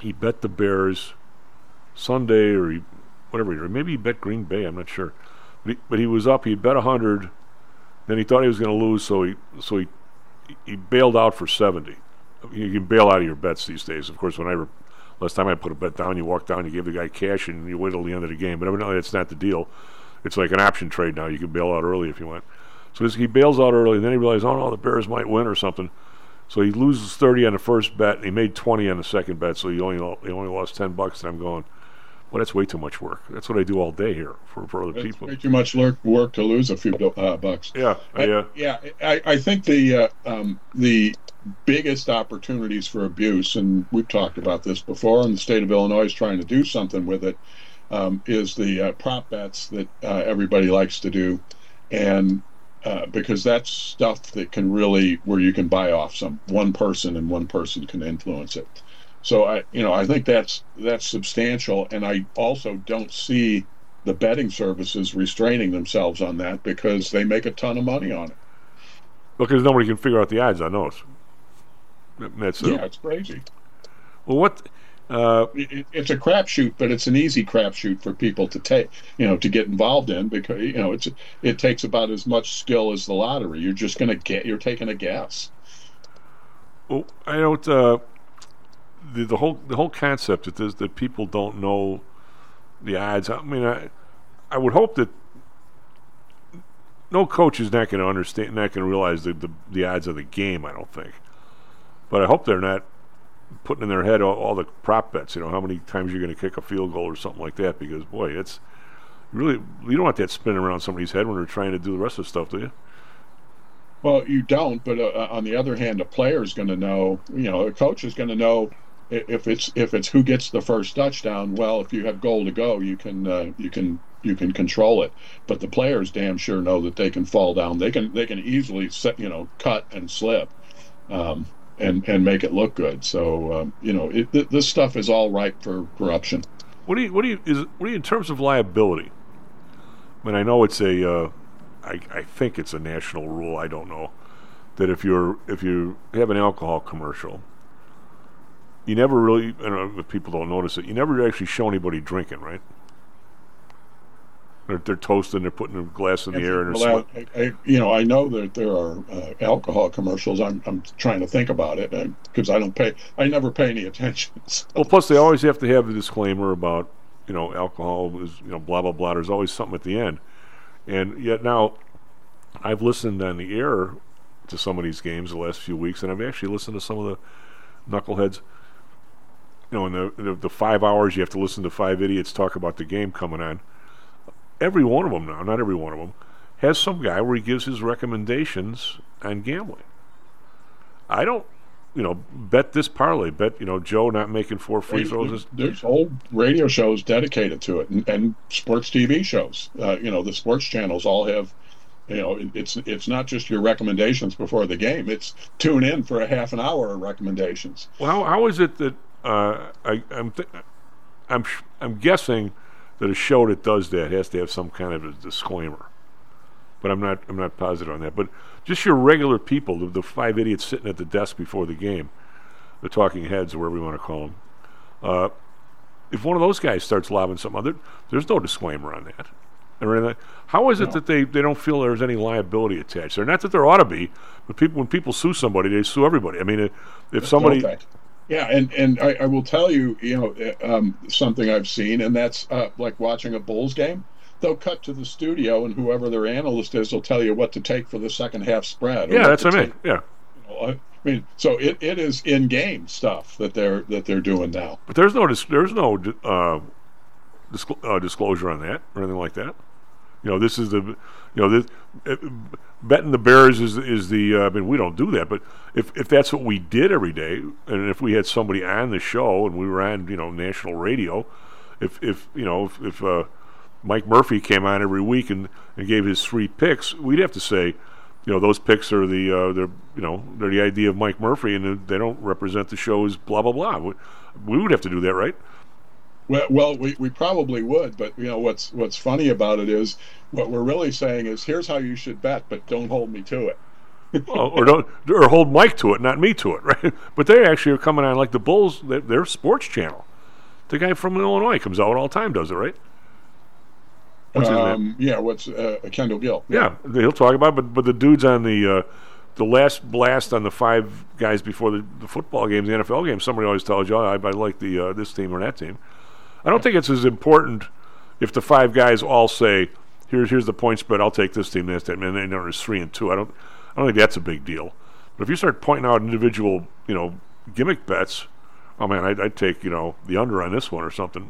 he bet the Bears Sunday, or he, whatever, or maybe he bet Green Bay. I'm not sure, but he, but he was up. He bet a hundred. Then he thought he was going to lose, so he so he he bailed out for seventy. You can bail out of your bets these days. Of course, when I re- last time I put a bet down, you walk down, you give the guy cash, and you wait till the end of the game. But evidently, that's not the deal. It's like an option trade now. You can bail out early if you want. So he bails out early, and then he realized, oh no, the Bears might win or something. So he loses thirty on the first bet, and he made twenty on the second bet. So he only he only lost ten bucks. And I'm going, well, that's way too much work. That's what I do all day here for, for other That's people. way too much work work to lose a few uh, bucks. Yeah, I, yeah, yeah. I, I think the uh, um, the biggest opportunities for abuse, and we've talked about this before, and the state of Illinois is trying to do something with it, um, is the uh, prop bets that uh, everybody likes to do, and uh, because that's stuff that can really, where you can buy off some one person and one person can influence it. So I, you know, I think that's that's substantial, and I also don't see the betting services restraining themselves on that because they make a ton of money on it. Because nobody can figure out the odds on those. That's yeah, it's crazy. Well, what? Uh, it, it's a crapshoot, but it's an easy crapshoot for people to take, you know, to get involved in because you know it's it takes about as much skill as the lottery. You're just going to get, you're taking a guess. Well, I don't. Uh, the the whole the whole concept that is that people don't know the odds. I mean, I I would hope that no coach is not going to understand, not going to realize the, the the odds of the game. I don't think, but I hope they're not putting in their head all, all the prop bets, you know, how many times you're going to kick a field goal or something like that, because, boy, it's really, you don't want that spinning around somebody's head when they're trying to do the rest of the stuff, do you? Well, you don't, but uh, on the other hand, a player is going to know, you know, a coach is going to know if it's if it's who gets the first touchdown. Well, if you have goal to go, you can uh, you can you can control it. But the players damn sure know that they can fall down. They can they can easily set, you know, cut and slip. Um, and and make it look good. So um, you know, it, th- this stuff is all ripe for corruption. What do you what do you is what do you in terms of liability? I mean, I know it's a uh, I I think it's a national rule. I don't know that if you're if you have an alcohol commercial, you never really, I don't know if people don't notice it, you never actually show anybody drinking, right? They're, they're toasting, they're putting a glass in the air, and well, I, I, you know, I know that there are uh, alcohol commercials. I'm, I'm trying to think about it because I don't pay. I never pay any attention. So. Well, plus they always have to have the disclaimer about, you know, alcohol is, you know, blah blah blah. There's always something at the end, and yet now, I've listened on the air to some of these games the last few weeks, and I've actually listened to some of the knuckleheads. You know, in the the, the five hours you have to listen to five idiots talk about the game coming on. Every one of them now, not every one of them, has some guy where he gives his recommendations on gambling. I don't, you know, bet this parlay, bet, you know, Joe not making four free throws. There's, there's whole radio shows dedicated to it, and, and sports T V shows. Uh, you know, the sports channels all have, you know, it, it's it's not just your recommendations before the game. It's tune in for a half an hour of recommendations. Well, how, how is it that uh, I, I'm, th- I'm, sh- I'm guessing that a show that does that has to have some kind of a disclaimer, but I'm not I'm not positive on that. But just your regular people, the, the five idiots sitting at the desk before the game, the talking heads, or whatever you want to call them, uh, if one of those guys starts lobbing something out, there, there's no disclaimer on that. Or anything. How is it no. that they, they don't feel there's any liability attached there? Not that there ought to be, but people when people sue somebody, they sue everybody. I mean, if, if somebody... Yeah, and, and I, I will tell you, you know, um, something I've seen, and that's uh, like watching a Bulls game. They'll cut to the studio, and whoever their analyst is will tell you what to take for the second half spread. Yeah, that's what I mean. Yeah, you know, I mean, so it, it is in game stuff that they're that they're doing now. But there's no dis- there's no uh, disclo- uh, disclosure on that or anything like that. You know, this is the, you know, this, uh, betting the Bears is is the. Uh, I mean, we don't do that, but if if that's what we did every day, and if we had somebody on the show and we were on, you know, national radio, if if you know if, if uh, Mike Murphy came on every week and, and gave his three picks, we'd have to say, you know, those picks are the uh, they're you know they're the idea of Mike Murphy, and they don't represent the show's blah blah blah. We, we would have to do that, right? Well, well, we, we probably would, but you know what's what's funny about it is what we're really saying is here's how you should bet, but don't hold me to it. well, or don't, or hold Mike to it, not me to it, right? But they actually are coming on like the Bulls. They're, they're sports channel. The guy from Illinois comes out all the time, does it, right? What's his um, name? Yeah, what's uh, Kendall Gill? Yeah, he'll talk about it, but but the dudes on the uh, the last blast on the five guys before the, the football games, the N F L games, somebody always tells you, oh, I, I like the uh, this team or that team. I don't think it's as important if the five guys all say, here's here's the point spread, I'll take this team, this team, and then there's three and two. I don't I don't think that's a big deal. But if you start pointing out individual, you know, gimmick bets, oh man, I'd, I'd take, you know, the under on this one or something.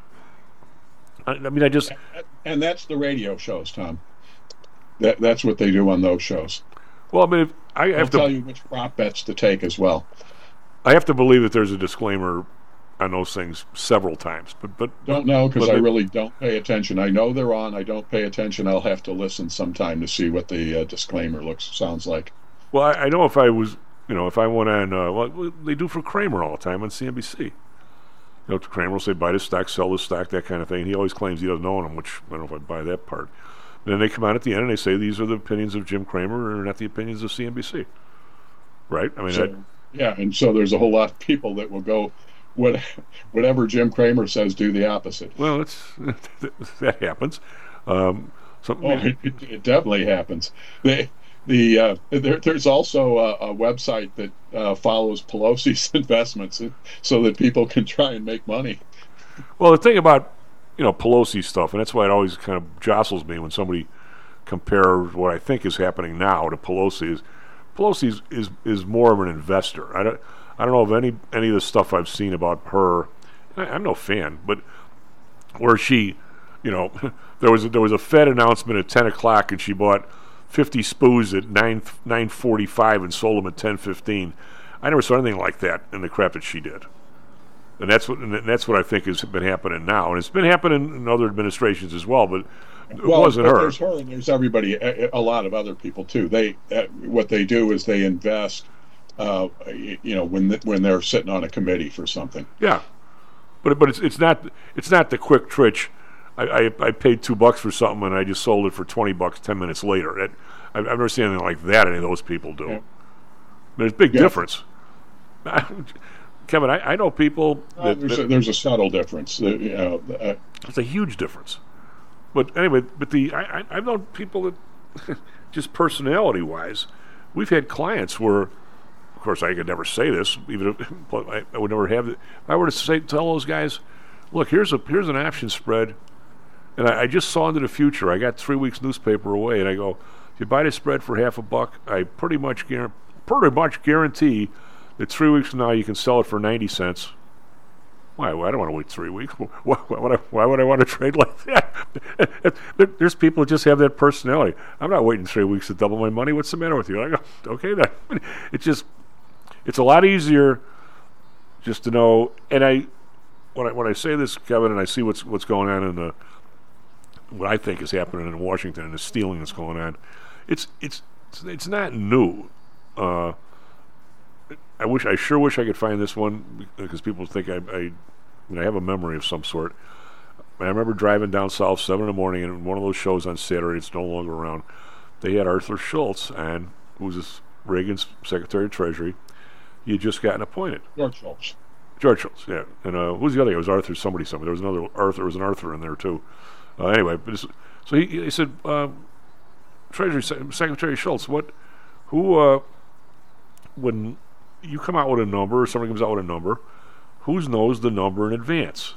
I, I mean, I just... And that's the radio shows, Tom. That That's what they do on those shows. Well, I mean, if, I have They'll to... tell you which prop bets to take as well. I have to believe that there's a disclaimer on those things several times, but... but don't know, because but I it, really don't pay attention. I know they're on. I don't pay attention. I'll have to listen sometime to see what the uh, disclaimer looks sounds like. Well, I, I know if I was... You know, if I went on... Uh, well, they do for Kramer all the time on C N B C. You know, Kramer will say, buy this stock, sell this stock, that kind of thing. He always claims he doesn't own them, which I don't know if I buy that part. And then they come out at the end and they say, these are the opinions of Jim Kramer and not the opinions of C N B C. Right? I mean, so, I, yeah, and so there's a whole lot of people that will go, what, whatever Jim Kramer says, do the opposite. Well, it's that happens. Um, so, oh, it, it definitely happens. They... The uh, there, there's also a, a website that uh, follows Pelosi's investments so that people can try and make money. Well, the thing about, you know, Pelosi stuff, and that's why it always kind of jostles me when somebody compares what I think is happening now to Pelosi is Pelosi is, is, is more of an investor. I don't I don't know of any any of the stuff I've seen about her. I, I'm no fan, but where she, you know, there was a, there was a Fed announcement at ten o'clock, and she bought fifty spoos at nine nine forty five and sold them at ten fifteen. I never saw anything like that in the crap that she did, and that's what and that's what I think has been happening now, and it's been happening in other administrations as well. But it well, wasn't but her. There's her, and there's everybody. A, a lot of other people too. They uh, what they do is they invest. Uh, you know, when the, when they're sitting on a committee for something. Yeah, but but it's it's not it's not the quick twitch. I, I, I paid two bucks for something and I just sold it for twenty bucks ten minutes later. It, I've, I've never seen anything like that. Any of those people do. Yeah. There's a big yeah. difference. Kevin, I, I know people. That, uh, there's, that, a, there's a subtle difference. Uh, you know, uh, it's a huge difference. But anyway, but the I, I, I've known people that just personality wise, we've had clients where, of course, I could never say this. Even if I, I would never have it. If I were to say tell those guys, look, here's a here's an option spread. And I, I just saw into the future. I got three weeks newspaper away, and I go, if you buy this spread for half a buck, I pretty much guarantee, pretty much guarantee that three weeks from now you can sell it for ninety cents. Why? Well, I don't want to wait three weeks. Why, why, would I, why would I want to trade like that? There's people that just have that personality. I'm not waiting three weeks to double my money. What's the matter with you? I go, okay, then. It's just, it's a lot easier just to know. And I, when I when I say this, Kevin, and I see what's what's going on in the what I think is happening in Washington and the stealing that's going on, it's it's it's, it's not new. Uh, I wish I sure wish I could find this one because people think I, I, I, mean, I have a memory of some sort. I remember driving down south seven in the morning, and one of those shows on Saturday, it's no longer around. They had Arthur Schultz, and who was this Reagan's Secretary of Treasury. He had just gotten appointed. George Schultz. George Schultz, yeah. And uh, who was the other guy? It was Arthur somebody somebody. There was another Arthur. There was an Arthur in there too. Uh, anyway, but so he, he said, uh, Treasury Se- Secretary Schultz, what, who, uh, when you come out with a number or somebody comes out with a number, who knows the number in advance?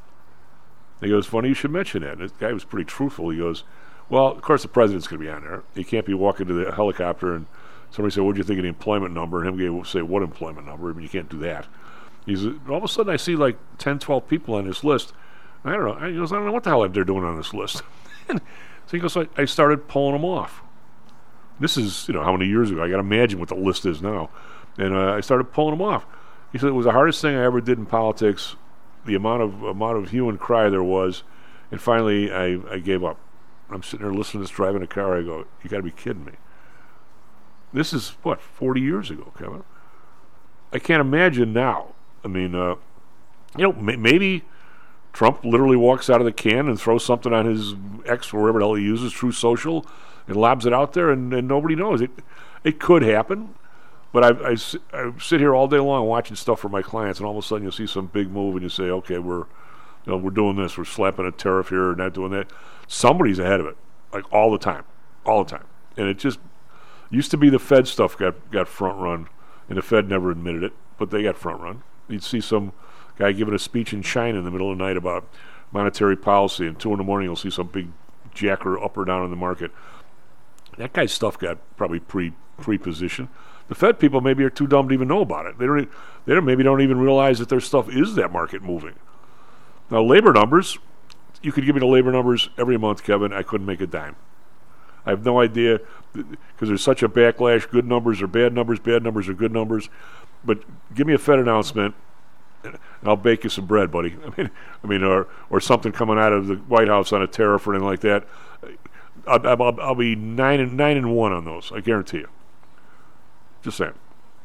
He goes, funny you should mention that. And this guy was pretty truthful. He goes, well, of course the president's going to be on there. He can't be walking to the helicopter and somebody say, what do you think of the employment number? And him say, what employment number? I mean, you can't do that. He's all of a sudden I see like ten, twelve people on this list. I don't know. He goes, I don't know what the hell they're doing on this list. So he goes, I, I started pulling them off. This is, you know, how many years ago? I got to imagine what the list is now. And uh, I started pulling them off. He said it was the hardest thing I ever did in politics. The amount of amount of hue and cry there was, and finally I, I gave up. I'm sitting there listening to this driving a car. I go, you got to be kidding me. This is what forty years ago, Kevin. I can't imagine now. I mean, uh, you know, m- maybe. Trump literally walks out of the can and throws something on his X or whatever the hell he uses, True Social, and lobs it out there, and, and nobody knows it. It could happen, but I, I, s- I sit here all day long watching stuff for my clients, and all of a sudden you see some big move, and you say, okay, we're, you know, we're doing this, we're slapping a tariff here, and not doing that. Somebody's ahead of it, like all the time, all the time. And it just used to be the Fed stuff got, got front run, and the Fed never admitted it, but they got front run. You'd see some guy giving a speech in China in the middle of the night about monetary policy, and two in the morning you'll see some big jacker up or down in the market. That guy's stuff got probably pre pre-positioned. The Fed people maybe are too dumb to even know about it. They don't. e- They don't, maybe don't even realize that their stuff is that market moving. Now, labor numbers, you could give me the labor numbers every month, Kevin. I couldn't make a dime. I have no idea because there's such a backlash. Good numbers are bad numbers. Bad numbers are good numbers. But give me a Fed announcement, and I'll bake you some bread, buddy. I mean, I mean, or or something coming out of the White House on a tariff or anything like that. I'll, I'll, I'll be nine and nine and one on those. I guarantee you. Just saying.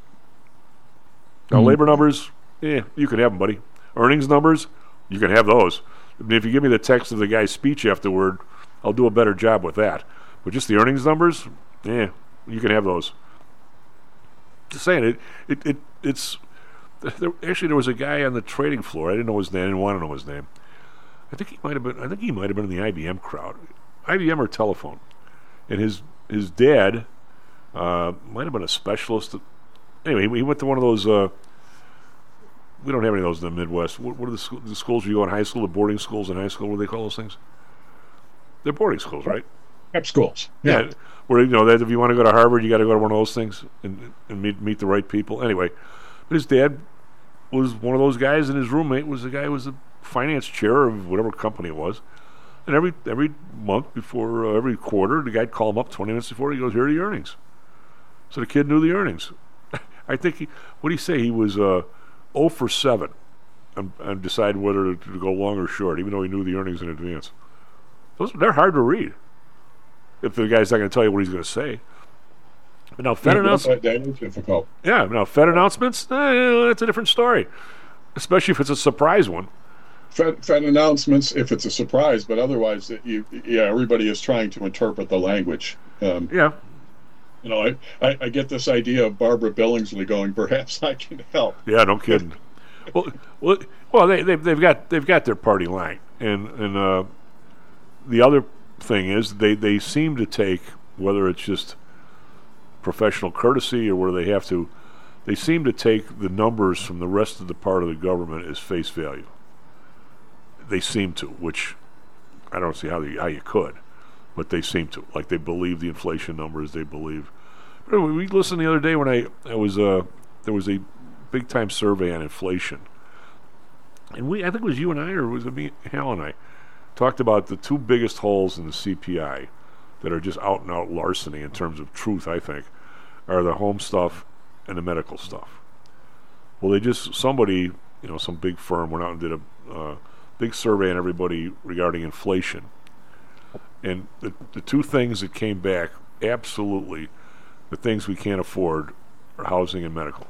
Now, Mm-hmm. labor numbers, yeah, you can have them, buddy. Earnings numbers, you can have those. I mean, if you give me the text of the guy's speech afterward, I'll do a better job with that. But just the earnings numbers, yeah, you can have those. Just saying, it, it, it it's there, actually there was a guy on the trading floor. I didn't know his name. I didn't want to know his name. I think he might have been. I think he might have been in the I B M crowd, I B M or telephone, and his his dad uh, might have been a specialist. Anyway, he, he went to one of those. Uh, we don't have any of those in the Midwest. What, what are the, scho- the schools you go in high school? The boarding schools in high school. What do they call those things? They're boarding schools, right? Prep schools. Yeah. Where, you know, that if you want to go to Harvard, you got to go to one of those things and, and meet meet the right people. Anyway, but his dad was one of those guys, and his roommate was the guy who was the finance chair of whatever company it was. And every every month before, uh, every quarter, the guy'd call him up twenty minutes before. He goes, "Here are the earnings." So the kid knew the earnings. I think, he, what did he say? He was uh, zero for seven and, and decided whether to go long or short, even though he knew the earnings in advance. Those, they're hard to read if the guy's not going to tell you what he's going to say. But now Fed announcements, That is difficult. yeah. Now Fed announcements, eh, that's a different story, especially if it's a surprise one. Fed, Fed announcements, if it's a surprise, but otherwise, it, you, yeah, everybody is trying to interpret the language. Um, Yeah, you know, I, I, I get this idea of Barbara Billingsley going, perhaps I can help. yeah. No kidding. well, well, well, they they've, they've got they've got their party line, and and uh, the other thing is they they seem to take, whether it's just professional courtesy or where they have to, they seem to take the numbers from the rest of the part of the government as face value. They seem to, which I don't see how they, how you could, but they seem to. Like they believe the inflation numbers. They believe. Anyway, we listened the other day when I I was uh there was a big time survey on inflation, and we I think it was you and I or was it me, Hal and I, talked about the two biggest holes in the C P I that are just out and out larceny in terms of truth. I think are the home stuff and the medical stuff. Well, they just somebody you know some big firm went out and did a uh, big survey on everybody regarding inflation, and the the two things that came back absolutely, the things we can't afford are housing and medical.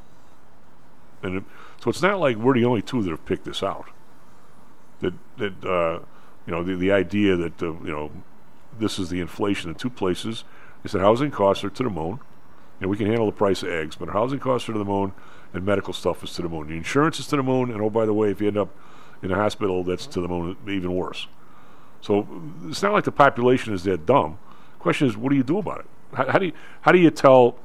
And it, so it's not like we're the only two that have picked this out. That that uh, you know the the idea that uh, you know this is the inflation in two places. They said housing costs are to the moon, and we can handle the price of eggs, but housing costs are to the moon, and medical stuff is to the moon. The insurance is to the moon, and oh by the way, if you end up in a hospital, that's to the moon, even worse. So it's not like the population is that dumb. The question is, what do you do about it? How, how do you how do you tell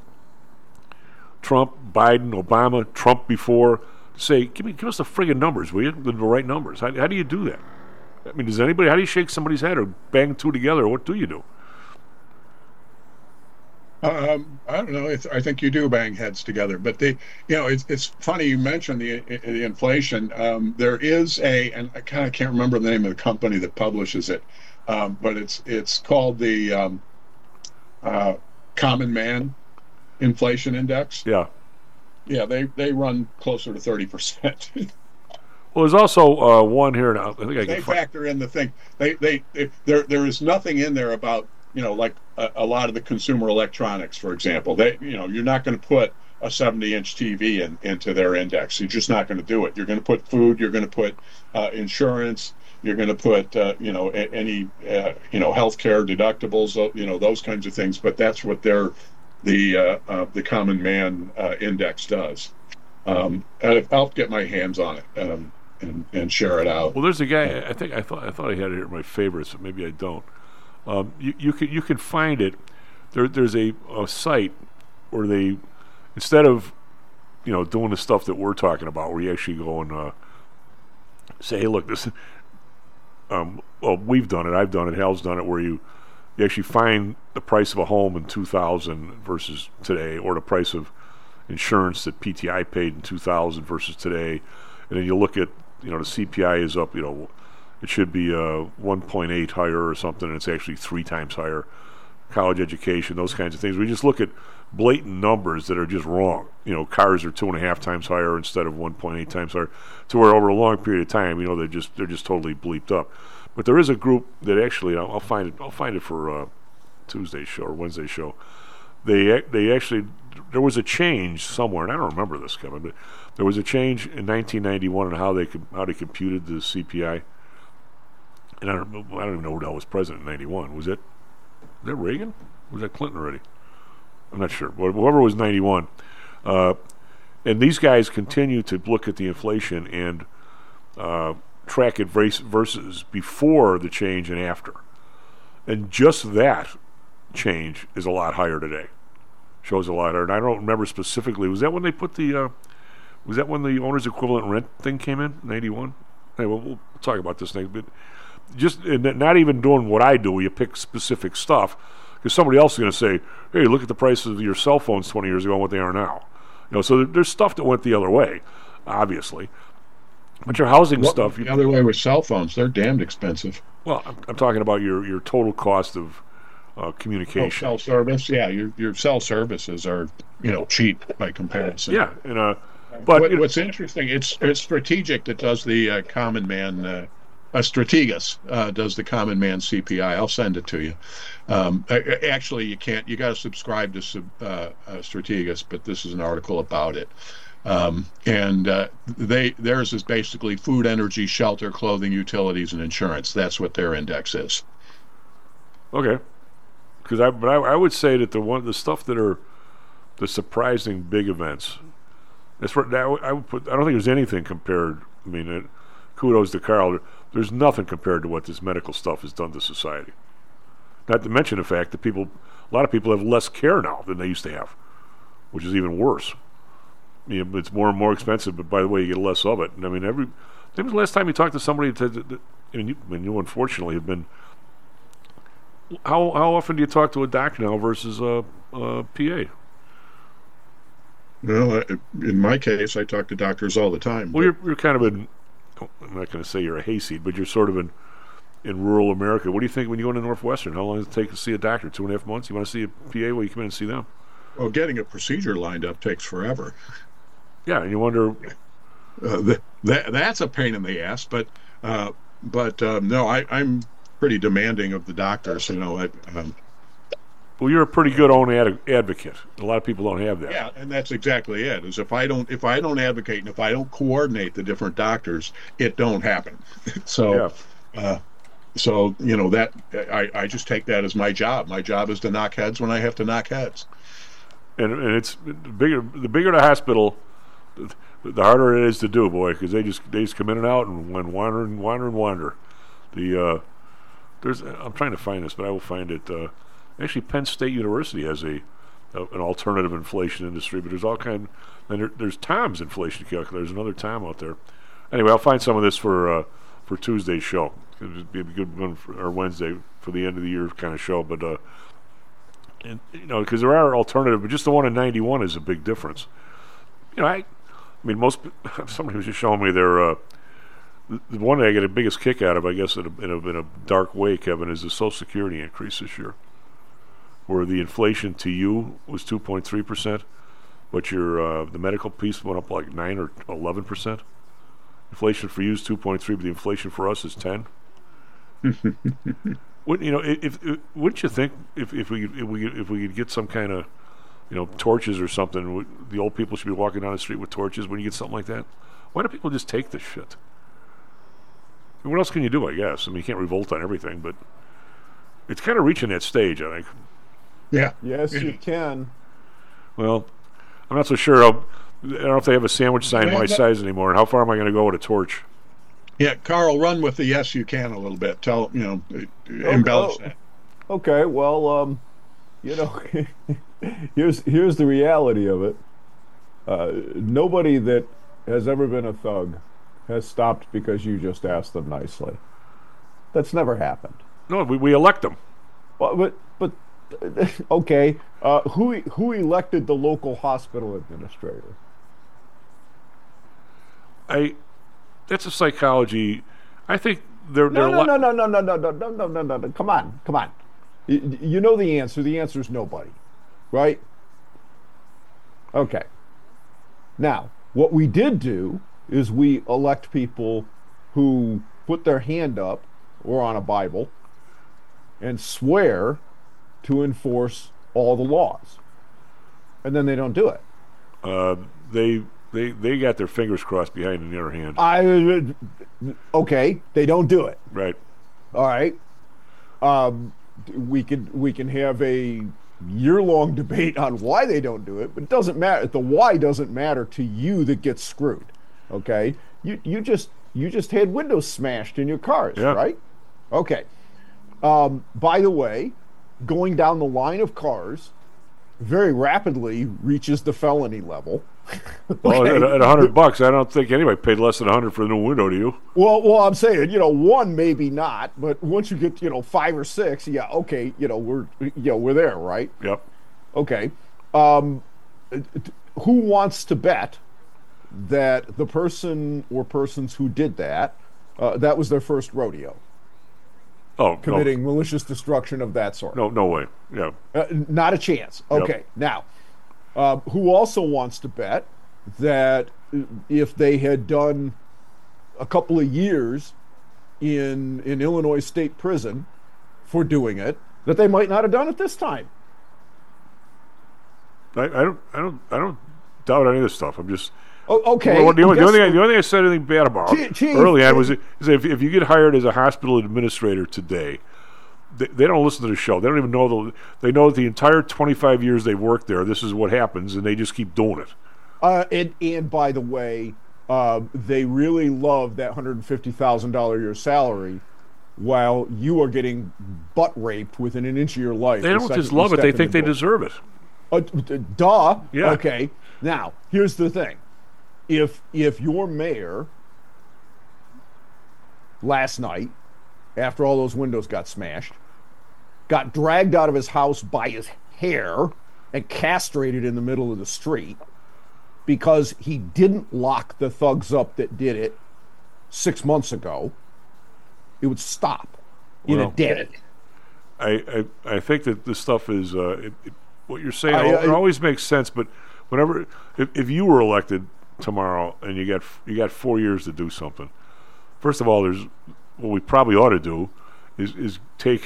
Trump, Biden, Obama, Trump before, say, give me give us the friggin' numbers, will you? The, the right numbers. How, how do you do that? I mean, does anybody? How do you shake somebody's head or bang two together? What do you do? Um, I don't know. It's, I think you do bang heads together, but the, you know, it's it's funny you mentioned the the inflation. Um, there is a, and I kind of can't remember the name of the company that publishes it, um, but it's it's called the um, uh, Common Man Inflation Index. Yeah. Yeah, they they run closer to thirty percent. Well, there's also uh, one here now. I think I They can find. factor in the thing. They, they they there there is nothing in there about, you know, like a, a lot of the consumer electronics, for example. They, you know, you're not going to put a seventy inch T V in, into their index. You're just not going to do it. You're going to put food. You're going to put uh, insurance. You're going to put, uh, you know, a, any, uh, you know, healthcare deductibles. uh, You know, those kinds of things. But that's what they're the uh, uh, the Common Man uh, Index does. Um, and I'll get my hands on it um, and and share it out. Well, there's a guy. I think I thought I thought I had it here in my favorites, but maybe I don't. Um, you you can you can find it. There there's a, a site where they, instead of, you know, doing the stuff that we're talking about, where you actually go and uh, say, hey, look, this. Um, well, we've done it. I've done it. Hal's done it. Where you you actually find the price of a home in two thousand versus today, or the price of insurance that P T I paid in two thousand versus today, and then you look at, you know, the C P I is up, you know, it should be uh, one point eight higher or something, and it's actually three times higher. College education, those kinds of things. We just look at blatant numbers that are just wrong. You know, cars are two and a half times higher instead of one point eight times higher, to where over a long period of time, you know, they're just they're just totally bleeped up. But there is a group that actually, I'll, I'll find it. I'll find it for uh, Tuesday's show or Wednesday's show. They they actually there was a change somewhere, and I don't remember this, Kevin, but there was a change in nineteen ninety-one in how they how they computed the C P I. And I don't I don't even know who the hell was president in ninety-one. Was it? Was that Reagan? Or was that Clinton already? I'm not sure. Whoever was ninety-one. Uh, and these guys continue to look at the inflation and uh, track it versus before the change and after. And just that change is a lot higher today. Shows a lot higher. And I don't remember specifically. Was that when they put the, uh, was that when the owner's equivalent rent thing came in? ninety-one? Anyway, we'll talk about this next bit. Just and not even doing what I do, you pick specific stuff, because somebody else is going to say, hey, look at the prices of your cell phones twenty years ago and what they are now. You know, so there, there's stuff that went the other way, obviously. But your housing what, stuff... The other way with cell phones, they're damned expensive. Well, I'm, I'm talking about your, your total cost of uh, communication. Oh, cell service, yeah. Your your cell services are, you know, cheap by comparison. Yeah, and uh, but what, you know, what's interesting, it's it's Strategic that does the uh, Common Man... Uh, Uh, Strategas uh, does the Common Man C P I. I'll send it to you. Um, actually, you can't. You got to subscribe to uh, uh, Strategas, but this is an article about it. Um, and uh, they theirs is basically food, energy, shelter, clothing, utilities, and insurance. That's what their index is. Okay, because I but I, I would say that the one the stuff that are the surprising big events. That's for, I would put. I don't think there's anything compared. I mean, it, kudos to Carl. There's nothing compared to what this medical stuff has done to society. Not to mention the fact that people, a lot of people have less care now than they used to have, which is even worse. You know, it's more and more expensive, but by the way, you get less of it. And I mean, every. When was the last time you talked to somebody that, that, that I mean, you, I mean, you unfortunately have been. How how often do you talk to a doctor now versus a, a P A? Well, in my case, I talk to doctors all the time. Well, you're you're kind of in. I'm not going to say you're a hayseed, but you're sort of in, in rural America. What do you think when you go into Northwestern? How long does it take to see a doctor? Two and a half months? You want to see a P A? Well, you come in and see them. Well, getting a procedure lined up takes forever. Yeah, and you wonder... Uh, th- that that's a pain in the ass, but uh, but um, no, I, I'm pretty demanding of the doctors. You know, I, um, well, you're a pretty good own ad- advocate. A lot of people don't have that. Yeah, and that's exactly it. Is if I don't if I don't advocate and if I don't coordinate the different doctors, it don't happen. so, yeah. uh, so you know that I, I just take that as my job. My job is to knock heads when I have to knock heads. And and it's the bigger the bigger the hospital, the, the harder it is to do, boy, because they just they just come in and out and, and wander and wander and wander. The uh, there's I'm trying to find this, but I will find it. Uh, Actually, Penn State University has a, a an alternative inflation industry, but there's all kind. And there, there's Tom's inflation calculator. There's another Tom out there. Anyway, I'll find some of this for uh, for Tuesday's show. It'd be a good one for, or Wednesday for the end of the year kind of show. But uh, and you know, because there are alternative, but just the one in ninety-one is a big difference. You know, I, I mean, most somebody was just showing me their. Uh, the one that I get the biggest kick out of, I guess, in a, in a, in a dark way, Kevin, is the Social Security increase this year, where the inflation to you was two point three percent, but your uh, the medical piece went up like nine or eleven percent. Inflation for you is two point three, but the inflation for us is ten. Wouldn't you know? If, if wouldn't you think if, if we if we if we could get some kind of you know torches or something, the old people should be walking down the street with torches when you get something like that? Why do people just take this shit? I mean, what else can you do? I guess. I mean, you can't revolt on everything, but it's kind of reaching that stage, I think. Yeah. Yes, you can. Well, I'm not so sure. How, I don't know if they have a sandwich sign Man, my that- size anymore. How far am I going to go with a torch? Yeah, Carl, run with the yes you can a little bit. Tell you know, embellish oh. that. Okay, well, um, you know, here's here's the reality of it. Uh, nobody that has ever been a thug has stopped because you just asked them nicely. That's never happened. No, we, we elect them. Well, but but okay, uh, who who elected the local hospital administrator? I. That's a psychology. I think they're No, they're no, ele- no, no, no, no, no, no, no, no, no, no. Come on, come on. You, you know the answer. The answer is nobody, right? Okay. Now, what we did do is we elect people who put their hand up or on a Bible and swear to enforce all the laws, and then they don't do it. Uh, they they they got their fingers crossed behind in their hand. I okay, they don't do it. Right. All right. Um, we can we can have a year-long debate on why they don't do it, but it doesn't matter. The why doesn't matter to you that gets screwed. Okay. You you just you just had windows smashed in your cars, Yeah. right? Okay. Um, by the way, going down the line of cars very rapidly reaches the felony level. Well, Okay? at, at a hundred bucks, I don't think anybody paid less than a hundred for the new window. Do you? Well, well, I'm saying, you know, one maybe not, but once you get, you know, five or six, yeah, okay, you know, we're, you know, we're there, right? Yep. Okay. Um, who wants to bet that the person or persons who did that, uh, that was their first rodeo, Oh, committing malicious destruction of that sort? no, no, no way. Yeah. Uh, not a chance. Yep. Okay. Now, uh, who also wants to bet that if they had done a couple of years in in Illinois State Prison for doing it, that they might not have done it this time? I, I don't, I don't, I don't doubt any of this stuff. I'm just. Oh, okay. Well, the, only, the, guess only thing, I- what? the only thing I said anything bad about Chief- Chief, early on uh, was, is if, if you get hired as a hospital administrator today, they, they don't listen to the show. They don't even know the. They know that the entire twenty-five years they've worked there, this is what happens, and they just keep doing it. Uh, and, and by the way, uh, they really love that one hundred fifty thousand dollars a year salary, while you are getting butt raped within an inch of your life. They the don't second just you love it; step they in think the they door. deserve it. Uh, d- d- duh. Yeah. Okay. Now, here's the thing. If if your mayor last night, after all those windows got smashed, got dragged out of his house by his hair and castrated in the middle of the street because he didn't lock the thugs up that did it six months ago, it would stop in Well, a day. I, I, I think that this stuff is uh, it, it, what you're saying. I- al- I- it always makes sense, but whenever if, if you were elected tomorrow and you got you got four years to do something, first of all, there's what we probably ought to do is is take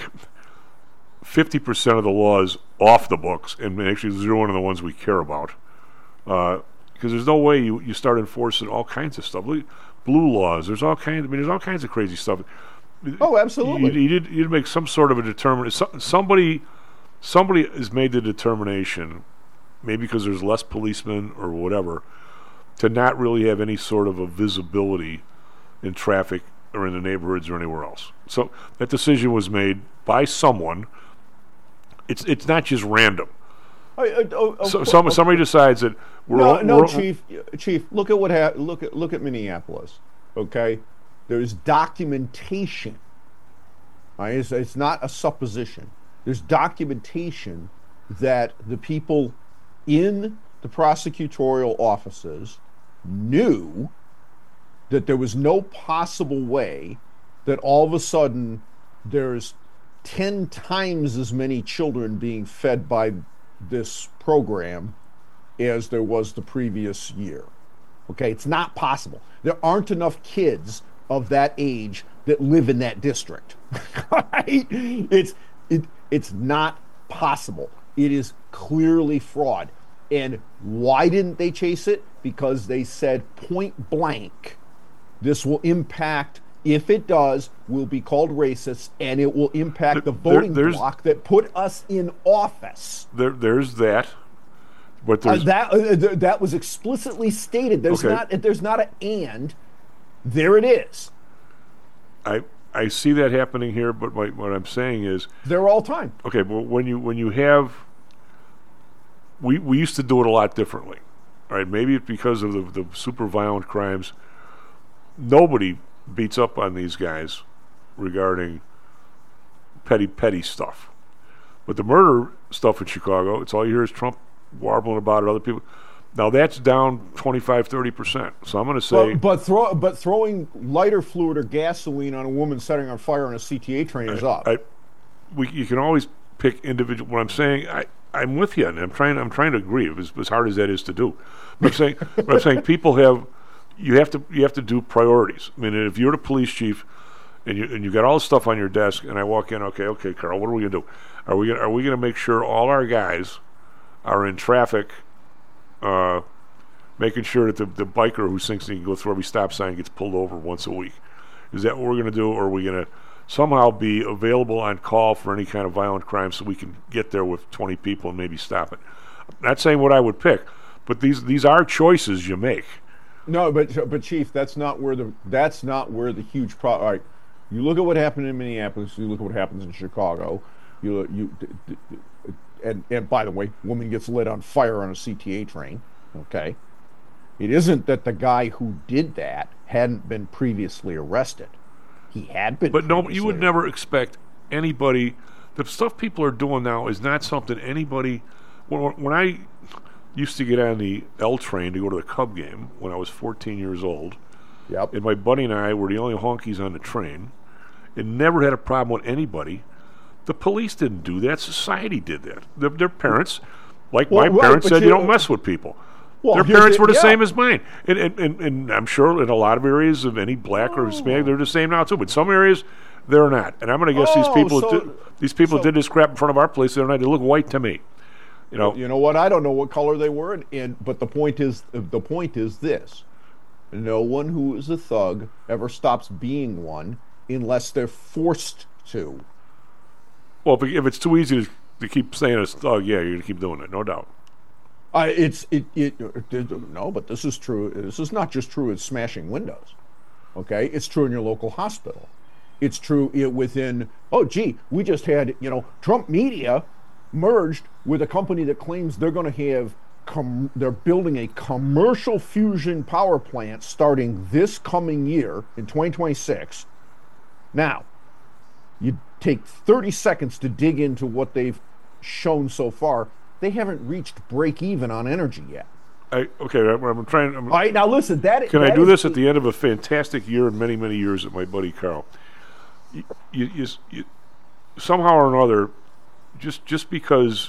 fifty percent of the laws off the books and actually zero in on the ones we care about, because there's no way you, you start enforcing all kinds of stuff. Look, blue laws. There's all kinds. I mean, there's all kinds of crazy stuff. Oh, absolutely. You, you did you'd make some sort of a determination. Somebody, somebody has made the determination, maybe because there's less policemen or whatever, to not really have any sort of a visibility in traffic or in the neighborhoods or anywhere else. So that decision was made by someone. It's it's not just random. I- I- oh, oh, So, oh, some, oh, somebody decides that we're no, all, no, we're, Chief. Chief, look at what ha- look at look at Minneapolis. Okay, there's documentation. All right, it's, it's not a supposition. There's documentation that the people in the prosecutorial offices knew that there was no possible way that all of a sudden there's ten times as many children being fed by this program as there was the previous year. Okay, it's not possible. There aren't enough kids of that age that live in that district. Right? It's it, it's not possible. It is clearly fraud. And why didn't they chase it? Because they said point blank, this will impact, if it does, will be called racist, and it will impact the There- voting there's- bloc that put us in office. there, there's that. But Uh, there's that uh, th- that was explicitly stated. There's Okay. not there's not an and. There it is. I I see that happening here. But my, what I'm saying is, They're all time. okay, but when you when you have, we we used to do it a lot differently, right? Maybe it's because of the the super violent crimes. Nobody beats up on these guys regarding petty petty stuff, but the murder stuff in Chicago, it's all you hear is Trump warbling about it. Other people. Now that's down twenty-five, thirty percent. So I'm going to say, But, but throw but throwing lighter fluid or gasoline on a woman setting on fire on a C T A train is up. I, we you can always pick individual. What I'm saying, I I'm with you, and I'm trying I'm trying to agree. As, as hard as that is to do, but I'm saying, but I'm saying people have you have to you have to do priorities. I mean, if you're the police chief and you and you got all this stuff on your desk, and I walk in, okay, okay, Carl, what are we gonna do? Are we gonna, are we going to make sure all our guys are in traffic? Uh, making sure that the, the biker who thinks he can go through every stop sign gets pulled over once a week. Is that what we're going to do, or are we going to somehow be available on call for any kind of violent crime so we can get there with twenty people and maybe stop it? I'm not saying what I would pick, but these these are choices you make. No, but but Chief, that's not where the that's not where the huge pro. All right, you look at what happened in Minneapolis. You look at what happens in Chicago. You look- you. D- d- d- And, and by the way, woman gets lit on fire on a C T A train. Okay, it isn't that the guy who did that hadn't been previously arrested. He had been. But no, you previously would never expect anybody. The stuff people are doing now is not something anybody. When, when I used to get on the L train to go to the Cub game when I was fourteen years old, Yep. and my buddy and I were the only honkies on the train, and never had a problem with anybody. The police didn't do that. Society did that. Their, their parents, like Well, my right, parents, but said, you- you don't mess with people. Well, Their here's parents the- were the yeah. same as mine. And, and, and, and I'm sure in a lot of areas of any black or Oh. Hispanic, they're the same now too. But some areas, they're not. And I'm going to guess these Oh, people so- did, these people so- did this crap in front of our place the other night. They look white to me. You know, You know what? I don't know what color they were, and, and but the point is the point is this: no one who is a thug ever stops being one unless they're forced to. well, if, if it's too easy to, to keep saying it's thug, yeah, you're going to keep doing it, no doubt. Uh, it's it, it, it no, but this is true. This is not just true in smashing windows. Okay, it's true in your local hospital. It's true i- within. Oh, gee, we just had you know Trump Media merged with a company that claims they're going to have. Com- they're building a commercial fusion power plant starting this coming year in twenty twenty-six. Now, you take thirty seconds to dig into what they've shown so far. They haven't reached break even on energy yet. I, okay, I'm, I'm trying. I'm, All right, now listen. That Can I that do is this at the end of a fantastic year and many, many years with my buddy Carl? You, you, you, you, somehow or another, just just because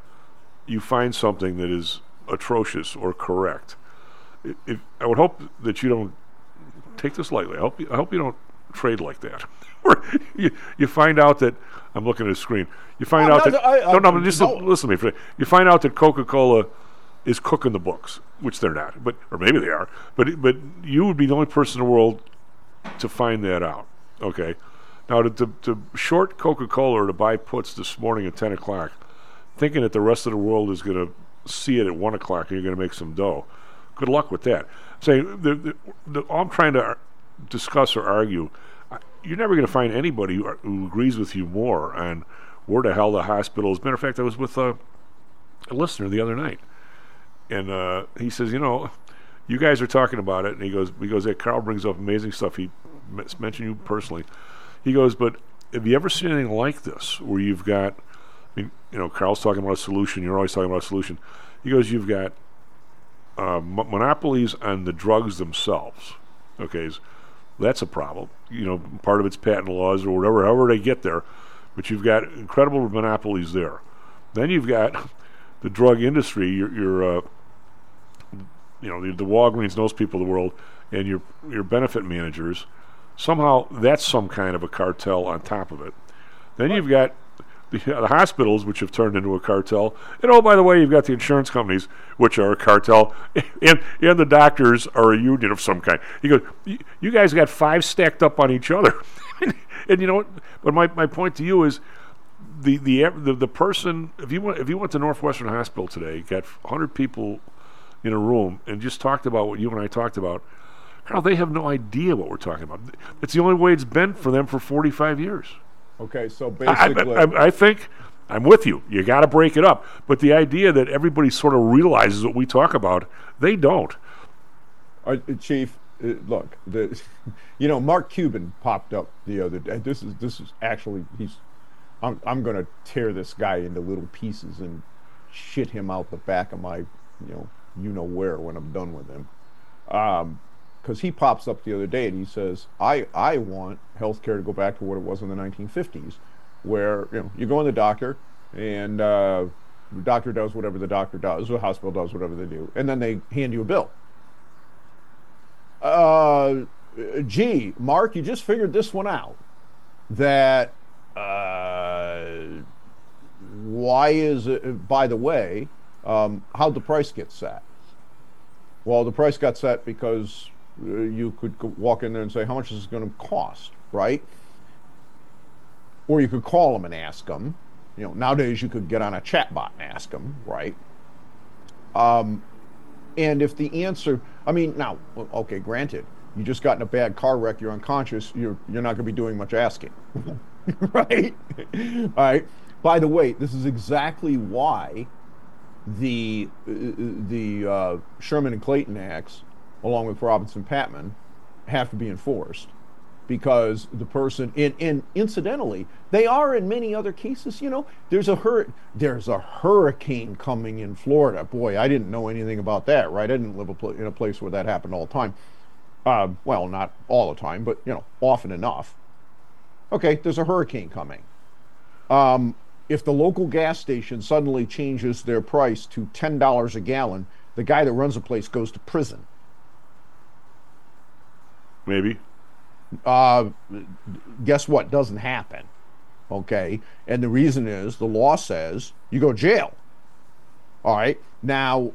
you find something that is atrocious or correct, if, if, I would hope that you don't take this lightly. I hope you, I hope you don't trade like that. Where you, you find out that I'm looking at a screen. You find Oh, out no, that I- I- no, no, but just no. listen to me. For, you find out that Coca-Cola is cooking the books, which they're not, but or maybe they are. But but you would be the only person in the world to find that out. Okay, now to to, to short Coca-Cola or to buy puts this morning at ten o'clock, thinking that the rest of the world is going to see it at one o'clock and you're going to make some dough. Good luck with that. Say the, the, the, all I'm trying to ar- discuss or argue. I- You're never going to find anybody who, who agrees with you more on where the hell the hospital is. Matter of fact, I was with a, a listener the other night, and uh, he says, you know, you guys are talking about it, and he goes, he goes, hey, Carl brings up amazing stuff. He m- mentioned you personally. He goes, but have you ever seen anything like this where you've got, I mean, you know, Carl's talking about a solution. You're always talking about a solution. He goes, you've got uh, m- monopolies on the drugs themselves. Okay, s- that's a problem. You know, part of it's patent laws or whatever, however they get there. But you've got incredible monopolies there. Then you've got the drug industry. Your, your uh, you know, the, the Walgreens, those people of the world, and your your benefit managers. Somehow, that's some kind of a cartel on top of it. Then you've got the, the hospitals, which have turned into a cartel. And oh, by the way, you've got the insurance companies, which are a cartel, and and the doctors are a union of some kind. He goes, "Y- you guys got five stacked up on each other. And you know what? But my, my point to you is, the, the the the person, if you went if you went to Northwestern Hospital today, got one hundred people in a room, and just talked about what you and I talked about, Carl, they have no idea what we're talking about. It's the only way it's been for them for forty-five years. Okay, so I, basically, I, I, I think I'm with you. You got to break it up. But the idea that everybody sort of realizes what we talk about, they don't. uh, Chief, uh, look, the, you know, Mark Cuban popped up the other day. This is this is actually he's. I'm I'm going to tear this guy into little pieces and shit him out the back of my, you know, you know where when I'm done with him. Um, because he pops up the other day and he says, I, I want healthcare to go back to what it was in the nineteen fifties, where, you know, you go in the doctor and uh, the doctor does whatever the doctor does, the hospital does whatever they do, and then they hand you a bill. Uh, gee, Mark, you just figured this one out. That, uh, why is it, by the way, um, how'd the price get set? Well, the price got set because uh, you could go walk in there and say, how much is this going to cost, right? Or you could call them and ask them. You know, nowadays you could get on a chatbot and ask them, right? Um, and if the answer, I mean, now, okay, granted, you just got in a bad car wreck, you're unconscious, you're you're not going to be doing much asking, right? All right. By the way, this is exactly why the uh, the uh, Sherman and Clayton Acts, along with Robinson-Patman, have to be enforced, because the person, and, and incidentally, they are in many other cases. You know, there's a hur- there's a hurricane coming in Florida. Boy, I didn't know anything about that, right? I didn't live a pl- in a place where that happened all the time. Uh, well, not all the time, but, you know, often enough. Okay, there's a hurricane coming. Um, if the local gas station suddenly changes their price to ten dollars a gallon, the guy that runs the place goes to prison. Maybe. Uh, guess what? Doesn't happen. Okay? And the reason is, the law says you go to jail. All right? Now...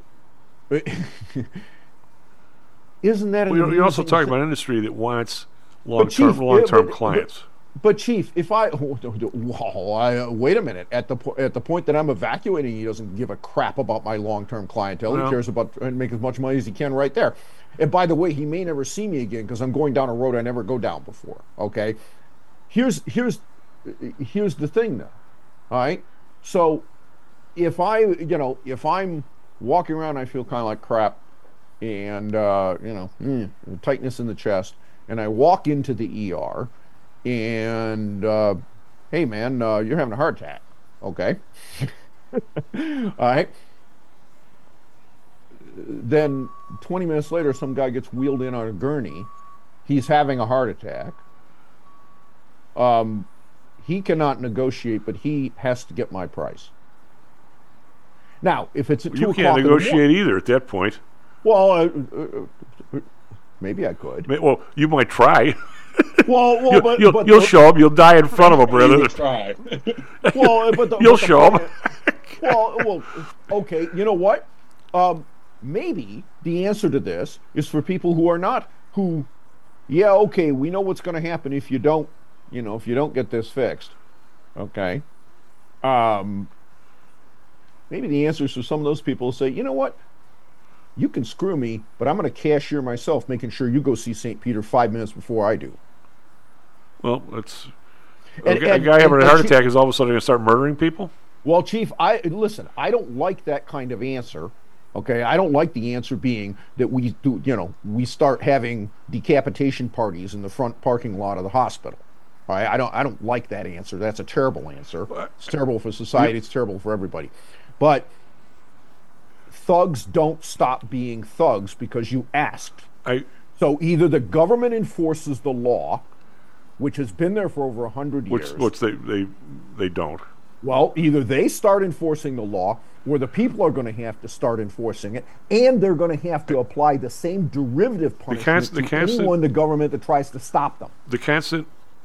Isn't that? Well, you're also talking about an industry that wants long-term, long-term yeah, clients. But, but Chief, if I, oh, I wait a minute, at the at the point that I'm evacuating, he doesn't give a crap about my long-term clientele. Well, he cares about trying to make as much money as he can right there. And by the way, he may never see me again because I'm going down a road I never go down before. Okay, here's here's here's the thing, though. All right, so if I, you know, if I'm walking around, I feel kind of like crap. And, uh, you know, mm, tightness in the chest. And I walk into the E R and, uh, hey, man, uh, you're having a heart attack. Okay. All right. Then twenty minutes later, some guy gets wheeled in on a gurney. He's having a heart attack. Um, he cannot negotiate, but he has to get my price. Now, if it's at two you o'clock can't negotiate either at that point. Well, uh, uh, maybe I could. Well, you might try. Well, well you'll, but, you'll, but you'll the, show him. You'll die in front of him, brother. Try. Well, but the, you'll but the show him. well, well, okay. You know what? Um, maybe the answer to this is for people who are not who. Yeah, okay. We know what's going to happen if you don't. You know, if you don't get this fixed. Okay. Um. Maybe the answer is for some of those people who say, you know what? You can screw me, but I'm going to cashier myself, making sure you go see Saint Peter five minutes before I do. Well, that's and, a, and, a guy having and, a heart and attack is all of a sudden going to start murdering people? Well, Chief, I listen. I don't like that kind of answer. Okay, I don't like the answer being that we do. You know, we start having decapitation parties in the front parking lot of the hospital. All right, I don't. I don't like that answer. That's a terrible answer. It's terrible for society. It's terrible for everybody. But thugs don't stop being thugs because you asked. I, so either the government enforces the law, which has been there for over a hundred years. Which, which they, they they don't. Well, either they start enforcing the law, or the people are going to have to start enforcing it, and they're going to have to apply the same derivative punishment the constant, the to constant, anyone in the government that tries to stop them. The constant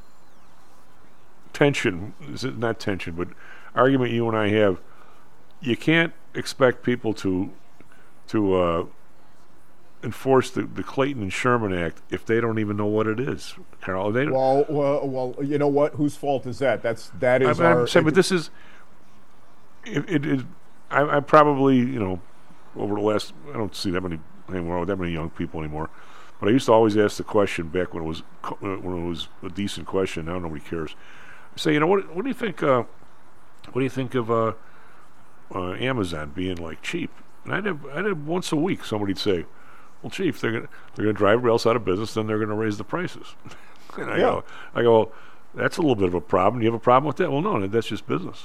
tension, is it not tension, but argument you and I have, you can't expect people to to uh, enforce the, the Clayton and Sherman Act if they don't even know what it is, Carl? They don't, Well, well, well, you know what? Whose fault is that? That's that is I'm, our. I'm saying, but this is it. it, it I, I probably you know over the last I don't see that many anymore that many young people anymore. But I used to always ask the question back when it was co- uh, when it was a decent question. Now nobody cares. I say, you know, what what do you think? Uh, what do you think of uh, uh, Amazon being like cheap? And I'd have I'd have once a week somebody'd say, well, Chief, they're gonna they're gonna drive everybody else out of business, then they're gonna raise the prices. and I Yeah. go, I go, well, that's a little bit of a problem. Do you have a problem with that? Well, no, that's just business.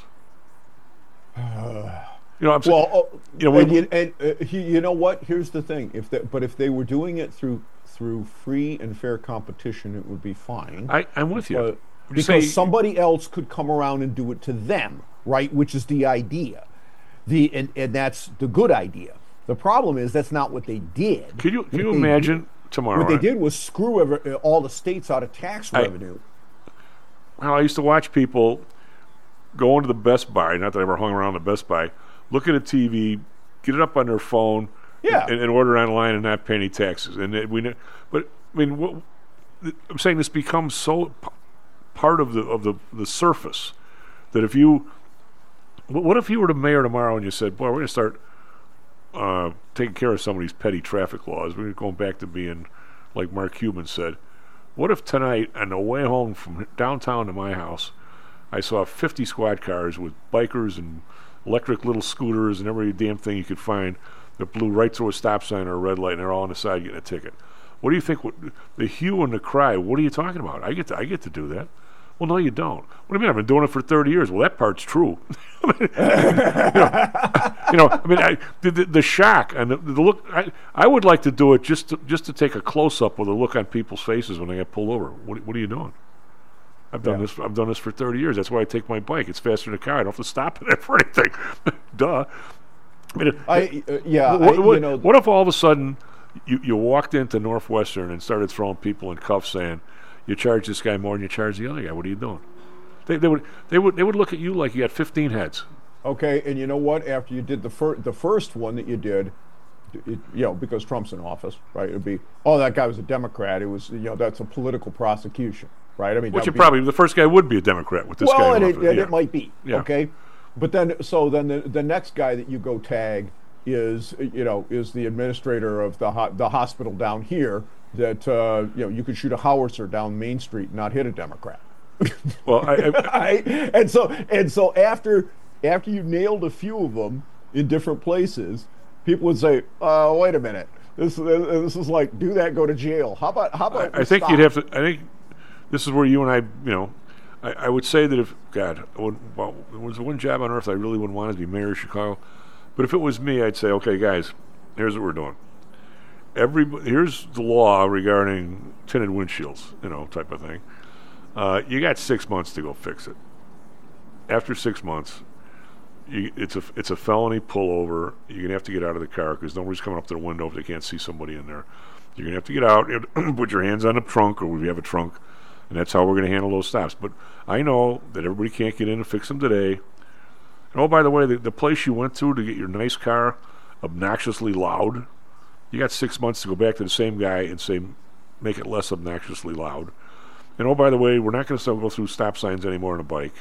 you know, I'm saying, Well, oh, you know, we- and, you, and uh, he, you know what? Here's the thing: if they, but if they were doing it through through free and fair competition, it would be fine. I, I'm with you. Uh, Would you because say- somebody else could come around and do it to them, right? Which is the idea. The and, and that's the good idea. The problem is that's not what they did. Can you can What you they imagine did- tomorrow? What they right? did was screw every, all the states out of tax I- revenue. How I used to watch people go into the Best Buy. Not that I ever hung around the Best Buy. Look at a T V, get it up on their phone, Yeah. and, and order online and not pay any taxes. And it, we, kn- but I mean, what, I'm saying this becomes so p- part of the of the the surface that if you, what what if you were the mayor tomorrow and you said, "Boy, we're going to start uh, taking care of some of these petty traffic laws. We're going back to being like Mark Cuban said." What if tonight, on the way home from downtown to my house, I saw fifty squad cars with bikers and electric little scooters and every damn thing you could find that blew right through a stop sign or a red light, and they're all on the side getting a ticket? What do you think? What, the hue and the cry. What are you talking about? I get to, I get to do that. Well, no, you don't. What do you mean? I've been doing it for thirty years. Well, that part's true. you, know, you know, I mean, I, the, the, the shock and the, the look. I, I would like to do it just to, just to take a close up with a look on people's faces when they get pulled over. What, what are you doing? I've done Yeah. this. I've done this for thirty years. That's why I take my bike. It's faster than a car. I don't have to stop it for anything. Duh. I mean, it- I uh, yeah, what, I, what- you know, what if all of a sudden you, you walked into Northwestern and started throwing people in cuffs, saying you charge this guy more than you charge the other guy? What are you doing? They, they would they would they would look at you like you had fifteen heads. okay, and you know what? After you did the first the first one that you did, it, you know, because Trump's in office, right? It'd be, oh, that guy was a Democrat. It was, you know, that's a political prosecution, right? I mean, Which that you would be- probably the first guy would be a Democrat with this well, guy. and in it, office. and Yeah. it might be, Yeah. okay. But then, so then the the next guy that you go tag is, you know, is the administrator of the ho- the hospital down here that uh, you know, you could shoot a howitzer down Main Street and not hit a Democrat. Well, I, I, Right? And so and so after after you nailed a few of them in different places, people would say, "Oh, wait a minute, this this is like, do that, go to jail. How about how about?" I we think stop?" you'd have to. I think this is where you and I, you know, I, I would say that if God, I would, well, there was one job on earth I really wouldn't want is to be mayor of Chicago. But if it was me, I'd say, okay, guys, here's what we're doing. Every here's the law regarding tinted windshields, you know, type of thing. Uh, you got six months to go fix it. After six months, you, it's a it's a felony pullover. You're gonna have to get out of the car because nobody's coming up to the window if they can't see somebody in there. You're gonna have to get out and put your hands on the trunk, or if you have a trunk, and that's how we're gonna handle those stops. But I know that everybody can't get in and fix them today. And oh, by the way, the, the place you went to to get your nice car obnoxiously loud, you got six months to go back to the same guy and say, make it less obnoxiously loud. And oh, by the way, we're not going to go through stop signs anymore on a bike.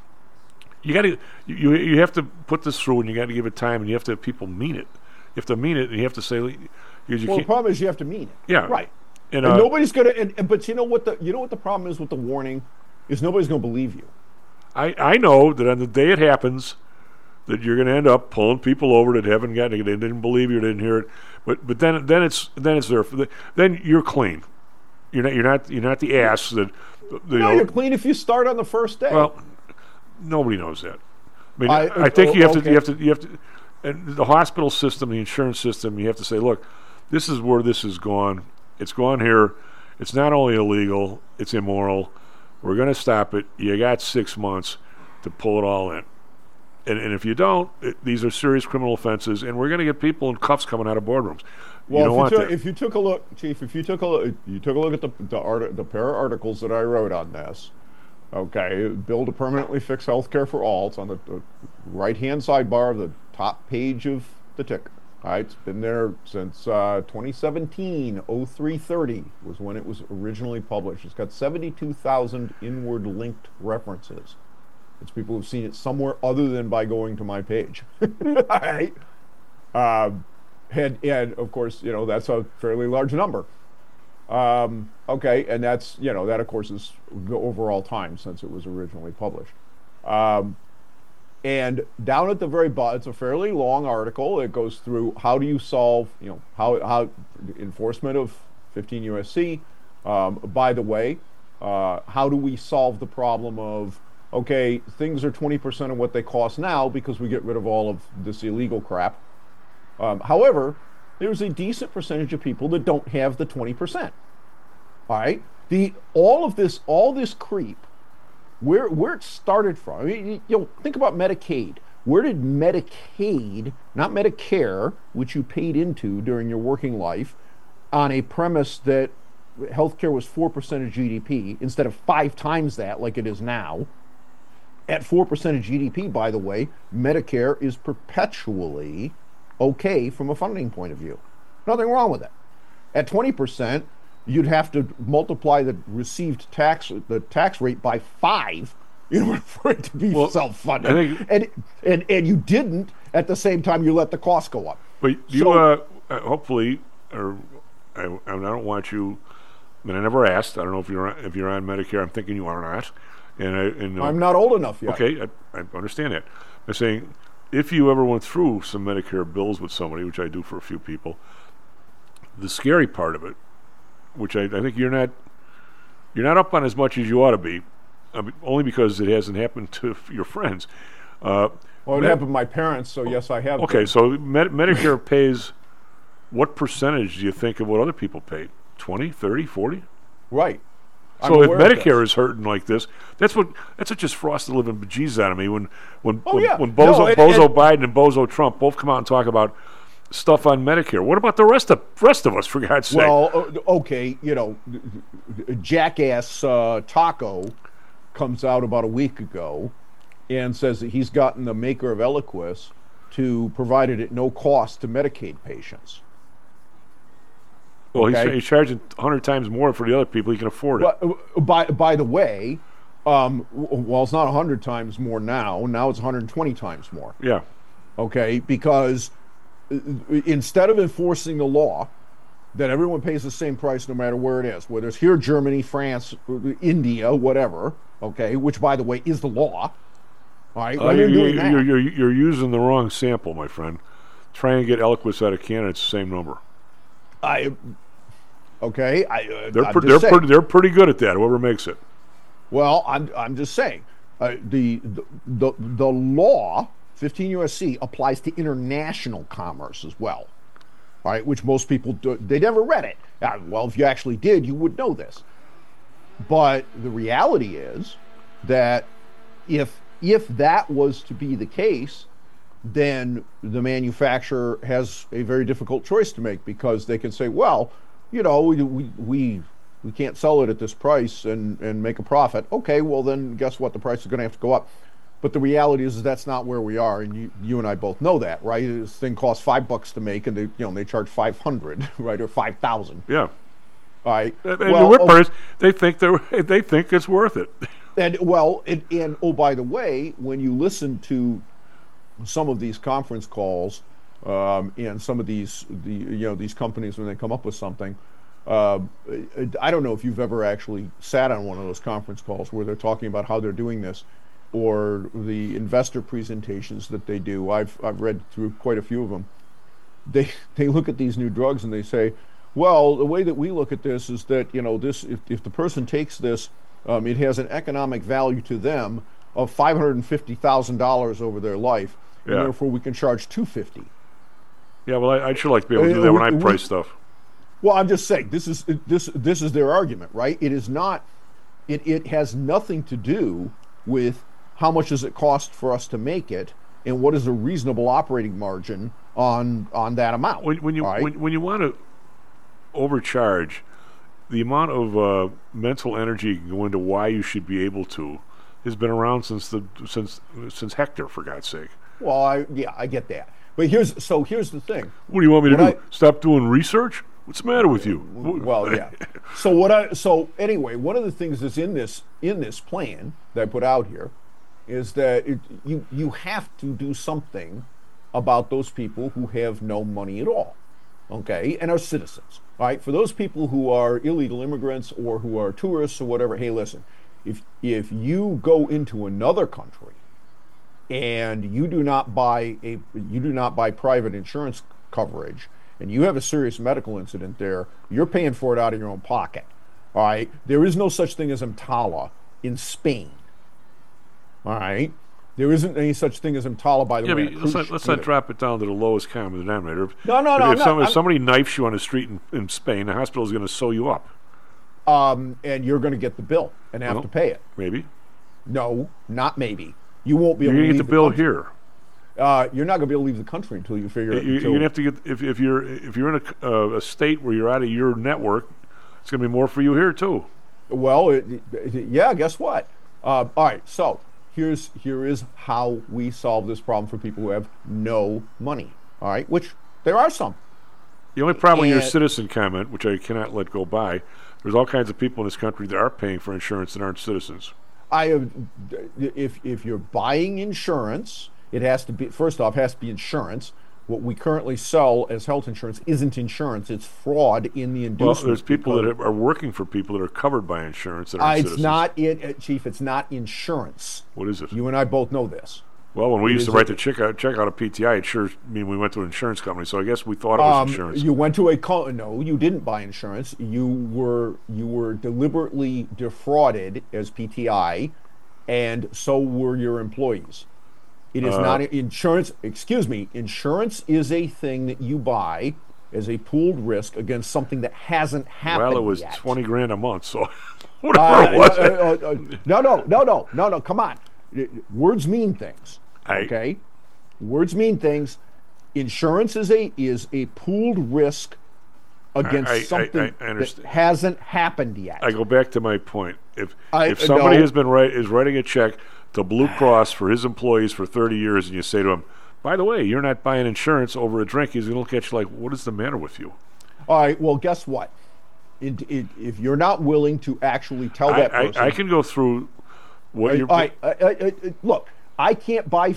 You got to, you you have to put this through, and you got to give it time, and you have to have people mean it. You have to mean it, and you have to say, because you Well, the can't. problem is you have to mean it. Yeah. Right. And, And uh, nobody's gonna. And, and- but you know what the you know what the problem is with the warning is nobody's gonna believe you. I, I know that on the day it happens, that you're going to end up pulling people over that haven't gotten it. They didn't believe you, didn't hear it. But but then then it's then it's there. For the, then you're clean. You're not you're not you're not the ass that. You No, know, you're clean if you start on the first day. Well, nobody knows that. I mean, I- I, think you have to okay. you have to you have to, and the hospital system, the insurance system, you have to say, look, this is where this has gone. It's gone here. It's not only illegal, it's immoral. We're going to stop it. You got six months to pull it all in. And, and if you don't, it, these are serious criminal offenses, and we're going to get people in cuffs coming out of boardrooms. well, you don't if, want you took, that. if you took a look, Chief, if you took a look, you took a look at the the, art, the pair of articles that I wrote on this. Okay, bill to permanently fix health care for all. It's on the, the right hand sidebar of the top page of the ticker. All right, it's been there since uh, twenty seventeen. oh three thirty was when it was originally published. It's got seventy-two thousand inward linked references. It's people who've seen it somewhere other than by going to my page. All right. Um, and, and of course, you know, that's a fairly large number. Um, okay, and that's, you know, that of course is the overall time since it was originally published. Um, and down at the very bottom, it's a fairly long article. It goes through how do you solve, you know, how, how enforcement of fifteen U S C. Um, by the way, uh, how do we solve the problem of, okay, things are twenty percent of what they cost now because we get rid of all of this illegal crap. Um, however, there's a decent percentage of people that don't have the twenty percent. All right, the all of this, all this creep, where where it started from. I mean, you know, think about Medicaid. Where did Medicaid, not Medicare, which you paid into during your working life, on a premise that healthcare was four percent of G D P instead of five times that, like it is now. At four percent of G D P, by the way, Medicare is perpetually okay from a funding point of view. Nothing wrong with it. At twenty percent, you'd have to multiply the received tax, the tax rate by five in order for it to be well, self-funded. Think, and, and and you didn't at the same time you let the cost go up. But you, so, uh, uh, hopefully, or I, I don't want you. I mean, I never asked. I don't know if you're on, if you're on Medicare. I'm thinking you are not. And, I, and uh, I'm not old enough yet. Okay, I, I understand that. I'm saying, if you ever went through some Medicare bills with somebody, which I do for a few people, the scary part of it, which I, I think you're not, you're not up on as much as you ought to be, I mean, only because it hasn't happened to f- your friends. Uh, well, it Med- happened to my parents, so yes, I have. Okay, been. so Med- Medicare pays what percentage do you think of what other people pay? twenty, thirty, forty? Right. So I'm if Medicare is hurting like this, that's what that's what just frosts the living bejesus out of me when when Oh, when, yeah. when Bozo, No, it- Bozo it- Biden and Bozo Trump both come out and talk about stuff on Medicare. What about the rest of rest of us, for God's sake? Well, uh, okay, you know, Jackass uh, Taco comes out about a week ago and says that he's gotten the maker of Eliquis to provide it at no cost to Medicaid patients. Well, okay. he's, he's charging a hundred times more for the other people. He can afford it. But, uh, by by the way, um, w- well, it's not a hundred times more now. Now it's one hundred twenty times more. Yeah. Okay, because uh, instead of enforcing the law that everyone pays the same price no matter where it is, whether it's here, Germany, France, India, whatever. Okay, which by the way is the law. All right, Uh, when you're, you're doing you're, that, you're, you're using the wrong sample, my friend. Try and get Eliquis out of Canada. It's the same number. I okay, I uh, They're I'm pre- just they're saying. pretty they're pretty good at that. Whoever makes it. Well, I'm I'm just saying, uh, the, the the the law fifteen U S C applies to international commerce as well. All right, which most people do, they never read it. Uh, well, if you actually did, you would know this. But the reality is that if if that was to be the case, then the manufacturer has a very difficult choice to make, because they can say, well, you know, we we we, we can't sell it at this price and, and make a profit. Okay, well then guess what? The price is going to have to go up. But the reality is, is that's not where we are, and you, you and I both know that, right? This thing costs five bucks to make, and they you know they charge five hundred, right, or five thousand. Yeah. All right. And well, the weird oh, part is they think they are they think it's worth it. And well, and, and oh, by the way, when you listen to some of these conference calls, um, and some of these, the you know, these companies when they come up with something, uh, I don't know if you've ever actually sat on one of those conference calls where they're talking about how they're doing this, or the investor presentations that they do. I've I've read through quite a few of them. They they look at these new drugs and they say, well, the way that we look at this is that, you know, this if if the person takes this, um, it has an economic value to them of five hundred fifty thousand dollars over their life, Yeah. and therefore we can charge two hundred fifty thousand dollars. Yeah, well, I, I'd sure like to be able to do Uh, that when I we- price we- stuff. Well, I'm just saying this is this this is their argument, right? It is not. It it has nothing to do with how much does it cost for us to make it, and what is a reasonable operating margin on on that amount. When, when you all right? when, when you want to overcharge, the amount of uh, mental energy you can go into why you should be able to has been around since the since since Hector, for God's sake. Well, I, yeah, I get that, But here's so here's the thing. What do you want me to What do? I- Stop doing research? What's the matter with you? Well, yeah. So what I so anyway, one of the things that's in this in this plan that I put out here is that it, you you have to do something about those people who have no money at all, okay, and are citizens. All right, for those people who are illegal immigrants or who are tourists or whatever. Hey, listen, if if you go into another country and you do not buy a you do not buy private insurance coverage, and you have a serious medical incident there, you're paying for it out of your own pocket. All right, there is no such thing as EMTALA in Spain. All right, there isn't any such thing as EMTALA, by the Yeah, way. but on a let's, cruise not, ship let's not either. drop it down to the lowest common denominator. If- No, no, if, no, If, I'm some, not- if I'm- somebody knifes you on the street in, in Spain, the hospital is going to sew you up. Um, and you're going to get the bill and have Well, to pay it. Maybe. No, not maybe. You won't be You're able going to to leave get the bill country. here. Uh, you're not going to be able to leave the country until you figure You, it. you're until- going to have to get if, if you're if you're in a, c- uh, a state where you're out of your network, it's going to be more for you here too. Well, it, it- yeah. Guess what? Uh, all right. So here's here is how we solve this problem for people who have no money. All right, which there are some. The only problem with your And- citizen comment, which I cannot let go by, there's all kinds of people in this country that are paying for insurance that aren't citizens. I have, if if you're buying insurance, it has to be first off has to be insurance. What we currently sell as health insurance isn't insurance; it's fraud in the Well, inducement. there's people that because- are working for people that are covered by insurance that Uh, aren't it's citizens. not it, uh, Chief. It's not insurance. What is it? You and I both know this. Well, when we It used to is write a- the check out, check out a P T I, it sure mean we went to an insurance company. So I guess we thought it was Um, insurance. you went to a co- no, you didn't buy insurance. You were you were deliberately defrauded as P T I, and so were your employees. It is Uh, not insurance. Excuse me. Insurance is a thing that you buy as a pooled risk against something that hasn't happened well, it was yet. twenty grand a month, so whatever Uh, it was. uh, uh, uh, no, no, no, no, no, no. Come on. Uh, Words mean things. I- Okay. Words mean things. Insurance is a is a pooled risk against I- I- I- something I that understand. hasn't happened yet. I go back to my point. If I- if somebody no. has been write, is writing a check to Blue Cross for his employees for thirty years, and you say to him, "By the way, you're not buying insurance over a drink," he's going to look at you like, "What is the matter with you?" All right. Well, guess what? It, it, if you're not willing to actually tell I, that person, I, I can go through what I, you're. I, I, I, I- look. I can't buy.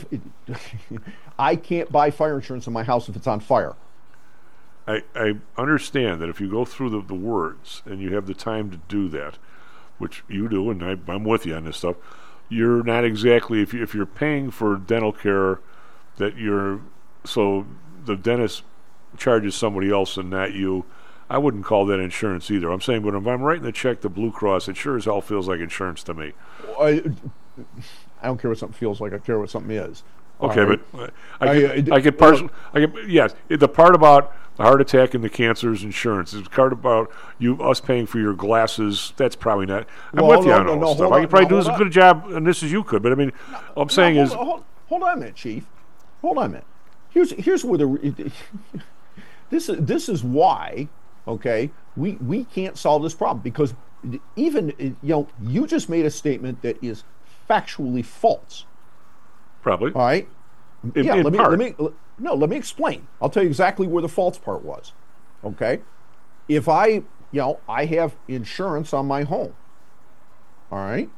I can't buy fire insurance in my house if it's on fire. I, I understand that if you go through the, the words and you have the time to do that, which you do, and I, I'm with you on this stuff, you're not exactly, if, you, if you're paying for dental care, that you're, so the dentist charges somebody else and not you, I wouldn't call that insurance either. I'm saying, but if I'm writing the check to Blue Cross, it sure as hell feels like insurance to me. I, I don't care what something feels like. I care what something is. All Okay, right? but uh, I I, get, uh, I get partial. I get yes. it- The part about the heart attack and the cancer is insurance. The part about you us paying for your glasses. That's probably not. I'm Well, with you no, on no, all no, this stuff. hold I on, could probably no, do as hold good a on. job on this as you could. But I mean, all I'm saying No, is, hold, hold, hold on a minute, Chief. Hold on a minute. Here's here's where the this is this is why, okay, we we can't solve this problem because even you know you just made a statement that is factually false. probably. All right. In- yeah. in let me part. let me l- no. Let me explain. I'll tell you exactly where the false part was. Okay. If I you know I have insurance on my home. All right.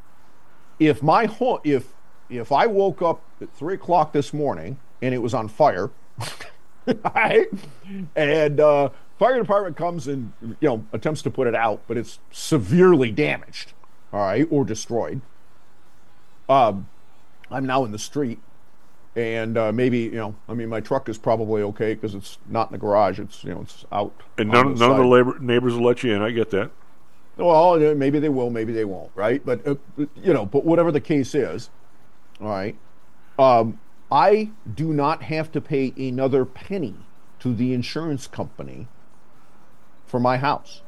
If my home if if I woke up at three o'clock this morning and it was on fire, right? And uh, fire department comes and you know attempts to put it out, but it's severely damaged, all right, or destroyed. Um, I'm now in the street, and uh, maybe you know, I mean, my truck is probably okay because it's not in the garage; it's you know, it's out. And on none, the none of the side. labor, neighbors will let you in. I get that. Well, uh, maybe they will, maybe they won't, right? But uh, you know, but whatever the case is, all right. Um, I do not have to pay another penny to the insurance company for my house.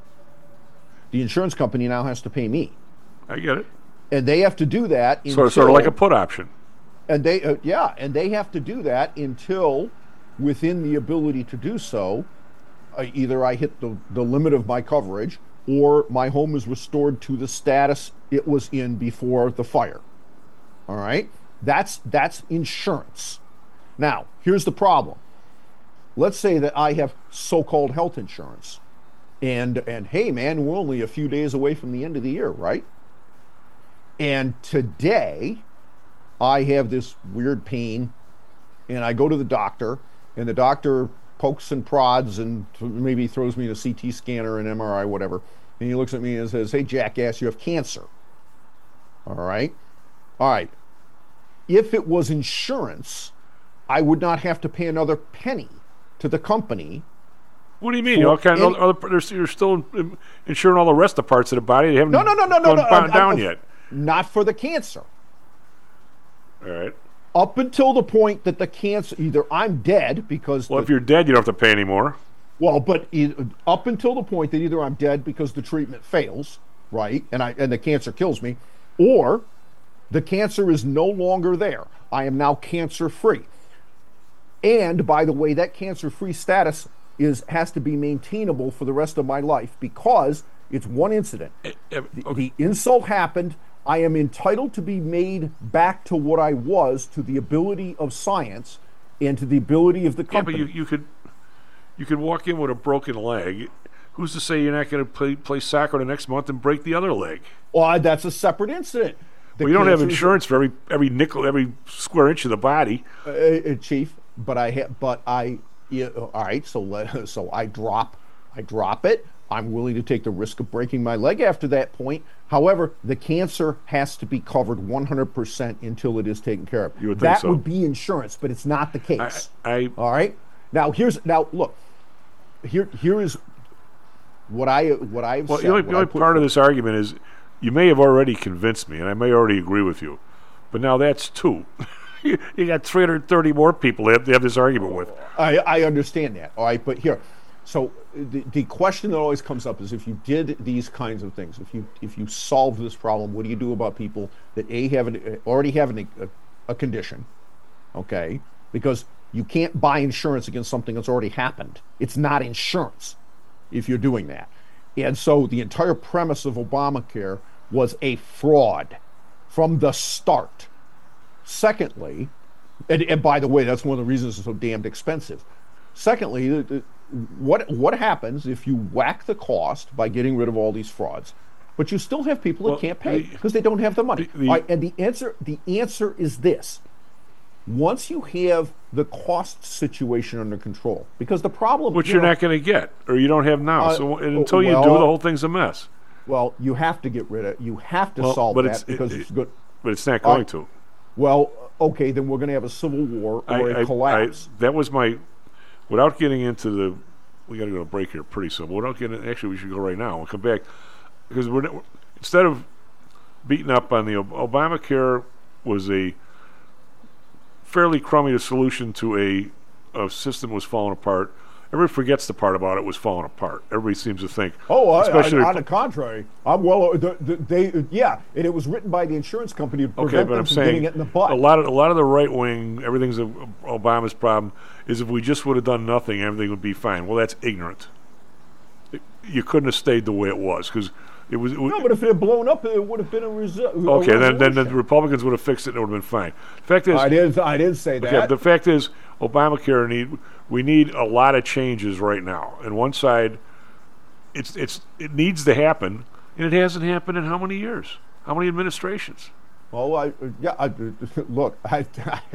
The insurance company now has to pay me, I get it. and they have to do that. Sort of, until, sort of like a put option. and they uh, yeah, and they have to do that until within the ability to do so, uh, either I hit the the limit of my coverage or my home is restored to the status it was in before the fire. All right, that's that's insurance. Now, here's the problem. Let's say that I have so-called health insurance. And, and hey, man, we're only a few days away from the end of the year, right? And today, I have this weird pain, and I go to the doctor, and the doctor pokes and prods and maybe throws me in a C T scanner, an M R I, whatever. And he looks at me and says, hey, jackass, you have cancer. All right? All right. If it was insurance, I would not have to pay another penny to the company. What do you mean? All kind of other, other, you're still insuring all the rest of the parts of the body. They haven't no, no, no, no, gone no, no, down, I'm, down I'm, yet. Not for the cancer. All right. Up until the point that the cancer, either I'm dead because... Well, the, if you're dead, you don't have to pay anymore. Well, but e- up until the point that either I'm dead because the treatment fails, right, and I and the cancer kills me, or the cancer is no longer there. I am now cancer-free. And, by the way, that cancer-free status is has to be maintainable for the rest of my life because it's one incident. Uh, uh, the, okay. the insult happened. I am entitled to be made back to what I was, to the ability of science and to the ability of the company. Yeah, but you, you could you could walk in with a broken leg. Who's to say you're not going to play, play soccer the next month and break the other leg? Well, that's a separate incident. The well, you don't have cancer is- insurance for every every nickel, every square inch of the body. Uh, uh, Chief, but I ha- but I yeah, all right. So let, so I drop I drop it. I'm willing to take the risk of breaking my leg after that point. However, the cancer has to be covered one hundred percent until it is taken care of. You would think that so. would be insurance, but it's not the case. I, I all right. Now here's now look. Here here is what I what I've well, said. the only, what the I only put part of forth. this argument is you may have already convinced me, and I may already agree with you, but now that's two. you, you got three hundred thirty more people to have, to have this argument with. I, I understand that. All right, but here, so the, the question that always comes up is if you did these kinds of things, if you if you solve this problem, what do you do about people that a have an, already have an, a, a condition, okay? Because you can't buy insurance against something that's already happened. It's not insurance if you're doing that. And so the entire premise of Obamacare was a fraud from the start. Secondly, and, and by the way, that's one of the reasons it's so damned expensive. Secondly, the, the, what what happens if you whack the cost by getting rid of all these frauds, but you still have people Well, that can't pay the- because they don't have the money? the- the- All right, and the answer the answer is this: once you have the cost situation under control, because the problem, Which you you're know, not going to get, or you don't have now. Uh, so and until you do, well- the whole thing's a mess. well, you have to get rid of, you have to Well, solve but that it's- because it- it's good. But it's not All going right. to. Well, okay, then we're going to have a civil war or I, a I- collapse. I- that was my. Without getting into the, we got to go to a break here pretty soon. But without getting, actually, we should go right now. We'll come back because we're not, instead of beating up on the Ob- Obamacare was a fairly crummy solution to a, a system that was falling apart. Everybody forgets the part about it was falling apart. Everybody seems to think. Oh, I, especially I, on the contrary, I'm well. The, the, they, yeah, and it was written by the insurance company to Okay, prevent but them I'm from saying getting it in the butt. a lot of a lot of the right wing, everything's a, Obama's problem. Is if we just would have done nothing, everything would be fine. Well, that's ignorant. It- you couldn't have stayed the way it was because it was. It was No, but if it had blown up, it would have been a result. okay, then then the Republicans would have fixed it and it would have been fine. The fact is, I did. I did say okay, that. the fact is, Obamacare need we need a lot of changes right now. And one side, it's it's it needs to happen, and it hasn't happened in how many years? How many administrations? Well, I yeah. I, look, I,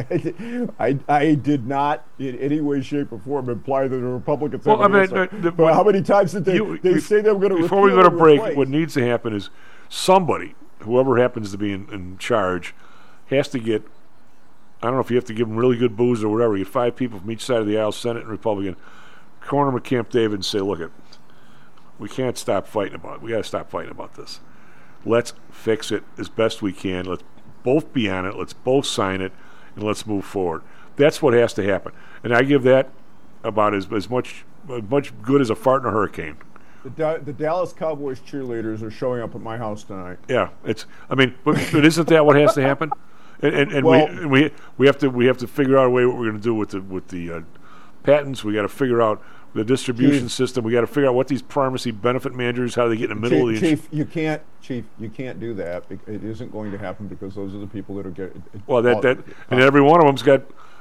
I I did not in any way, shape, or form imply that the Republicans. Well, have I an mean, answer. uh, the- but how many times did they You- they bef- say they were going to Before we go to break, replace? what needs to happen is somebody, whoever happens to be in, in charge, has to get. I don't know if you have to give them really good booze or whatever. You get five people from each side of the aisle, Senate and Republican, corner them at Camp David and say, "Look, it, we can't stop fighting about it. We got to stop fighting about this. Let's fix it as best we can. Let's both be on it. Let's both sign it, and let's move forward." That's what has to happen. And I give that about as as much as much good as a fart in a hurricane. The, Da- the Dallas Cowboys cheerleaders are showing up at my house tonight. Yeah, it's. I mean, but, but isn't that what has to happen? And and, and Well- we and we we have to we have to figure out a way what we're going to do with the with the uh, patents. We got to figure out the distribution Chief. system. We got to figure out what these pharmacy benefit managers, how they get in the middle Chief, of the. Chief, you can't, Chief, you can't do that. It isn't going to happen because those are the people that are getting. Well, that that and every one of them's got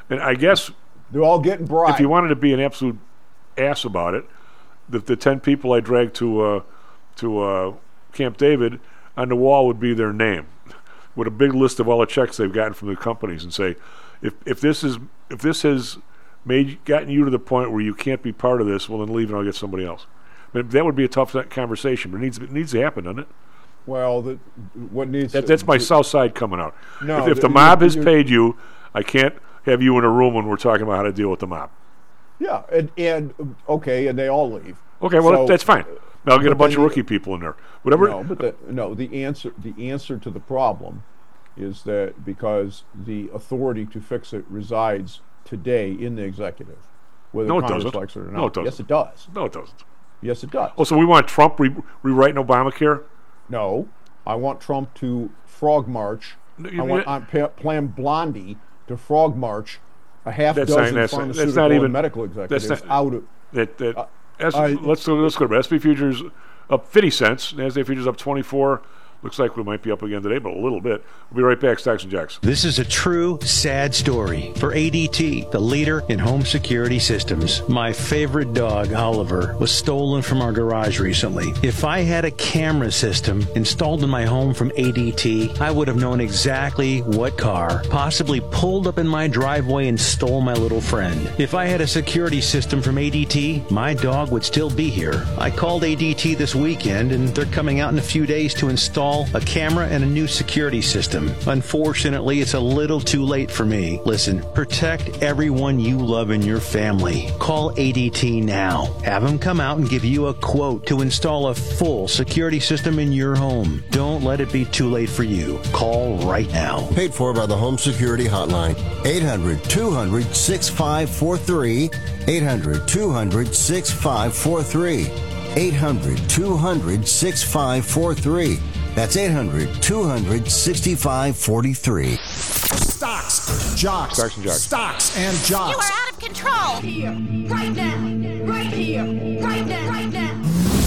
And I guess They're all getting bribed. if you wanted to be an absolute ass about it, the, the ten people I dragged to uh, to uh, Camp David, on the wall would be their name, with a big list of all the checks they've gotten from the companies, and say, if if this is if this has made gotten you to the point where you can't be part of this, well then leave and I'll get somebody else. But that would be a tough conversation, but it needs it needs to happen, doesn't it? Well, the, what needs That, to, that's my to- South Side coming out. No, if, if the- the mob you- has you- paid you, I can't have you in a room when we're talking about how to deal with the mob. Yeah, and, and okay, and they all leave. Okay, well So- that's fine. Now I'll get a but bunch of then- rookie people in there. Whatever. No, but the, no, the answer the answer to the problem is that because the authority to fix it resides today in the executive, whether No, it Congress doesn't. likes it or not. No, it doesn't. Yes, it does. No, it doesn't. Yes, it does. Oh, so we want Trump re- rewriting Obamacare? No, I want Trump to frog march. No, I you- want you- on pa- Plan Blondie to frog march a half That's not- dozen that's not- pharmaceutical that's not even- and medical that's executives not- out of. That that Uh, S- I- let's go. Let's go to S and P futures up fifty cents. Nasdaq futures up twenty-four. Looks like we might be up again today, but a little bit. We'll be right back. Stocks and Jacks. This is a true, sad story for A D T, the leader in home security systems. My favorite dog, Oliver, was stolen from our garage recently. If I had a camera system installed in my home from A D T, I would have known exactly what car possibly pulled up in my driveway and stole my little friend. If I had a security system from A D T, my dog would still be here. I called A D T this weekend, and they're coming out in a few days to install a camera and a new security system. Unfortunately, it's a little too late for me. Listen, protect everyone you love in your family. Call A D T now. Have them come out and give you a quote to install a full security system in your home. Don't let it be too late for you. Call right now. Paid for by the Home Security Hotline. eight hundred two hundred sixty-five forty-three. eight hundred two hundred sixty-five forty-three. eight hundred two hundred sixty-five forty-three. That's eight hundred two hundred sixty-five forty-three. Stocks, jocks, Stocks and jocks. stocks and jocks. You are out of control. Here, right now, right here, right now, right now.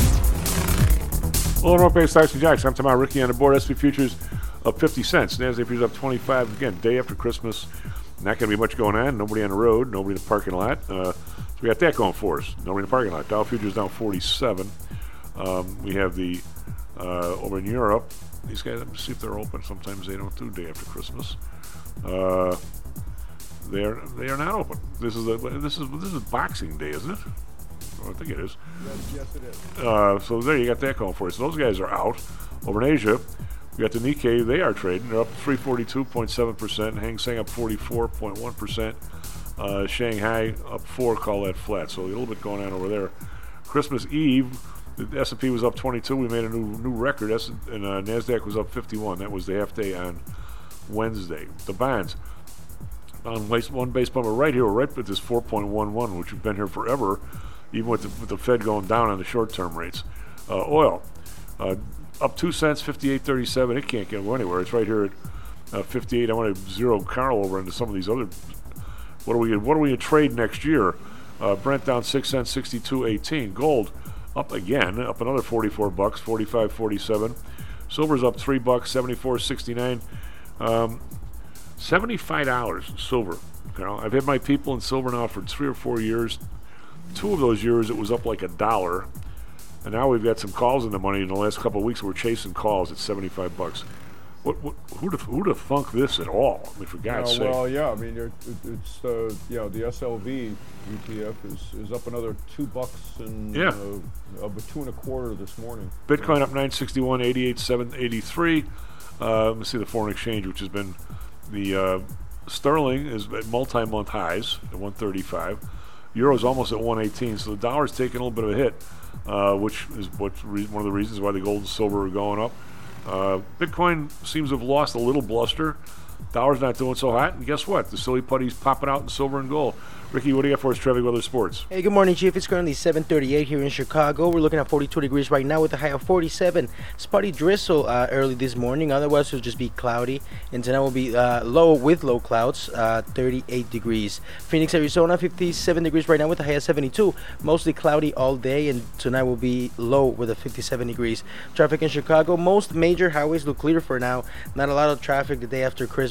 Well, North Bay Stocks and Jacks. I'm talking about Ricky on the board. S and P futures up fifty cents. Nasdaq futures up twenty-five. Again, day after Christmas. Not going to be much going on. Nobody on the road. Nobody in the parking lot. Uh, so we got that going for us. Nobody in the parking lot. Dow futures down forty-seven. Um, we have the uh, over in Europe. These guys, let me see if they're open. Sometimes they don't do day after Christmas. Uh, they're they are not open. This is a this is this is Boxing Day, isn't it? Oh, I think it is. Yes, yes, it is. Uh, so there you got that going for you. So those guys are out. Over in Asia, we got the Nikkei. They are trading. They're up three forty-two point seven percent. Hang Seng up forty-four point one percent. Uh, Shanghai up four. Call that flat. So a little bit going on over there. Christmas Eve, the S and P was up twenty-two. We made a new new record. S- and uh, Nasdaq was up fifty-one. That was the half day on Wednesday. The bonds on base, one base bumper right here, right at this four point one one, which we've been here forever, even with the, with the Fed going down on the short-term rates. Uh, oil uh, up two cents, fifty-eight thirty-seven. It can't go anywhere. It's right here at uh, fifty-eight. I want to zero Carl over into some of these other. What are we? What are we gonna trade next year? Uh, Brent down six cents, sixty-two eighteen. Gold up again, up another forty-four bucks, forty-five forty-seven. Silver's up three bucks, seventy-four sixty-nine. Um, seventy-five dollars silver. You know, I've had my people in silver now for three or four years. Two of those years it was up like a dollar, and now we've got some calls in the money in the last couple of weeks. We're chasing calls at seventy-five bucks. What, what who'd have, who'd have thunk this at all? I mean, for God's Uh, sake. well, yeah, I mean, it, it, it's uh, you know, the S L V E T F is, is up another two bucks and Yeah. uh, up a two and a quarter this morning. Bitcoin up nine sixty-one, eighty-eight seven eighty-three. Uh, let me see the foreign exchange, which has been the uh, sterling is at multi-month highs at one thirty-five. Euro's almost at one eighteen, so the dollar's taking a little bit of a hit, uh, which is what's re- one of the reasons why the gold and silver are going up. Uh, Bitcoin seems to have lost a little bluster. Dollar's not doing so hot, and guess what? The silly putty's popping out in silver and gold. Ricky, what do you got for us, traffic, weather, sports? Hey, good morning, Chief. It's currently seven thirty-eight here in Chicago. We're looking at forty-two degrees right now with a high of forty-seven. Spotty drizzle uh, early this morning. Otherwise, it'll just be cloudy. And tonight will be uh, low with low clouds, uh, thirty-eight degrees. Phoenix, Arizona, fifty-seven degrees right now with a high of seventy-two. Mostly cloudy all day, and tonight will be low with a fifty-seven degrees. Traffic in Chicago, most major highways look clear for now. Not a lot of traffic the day after Christmas.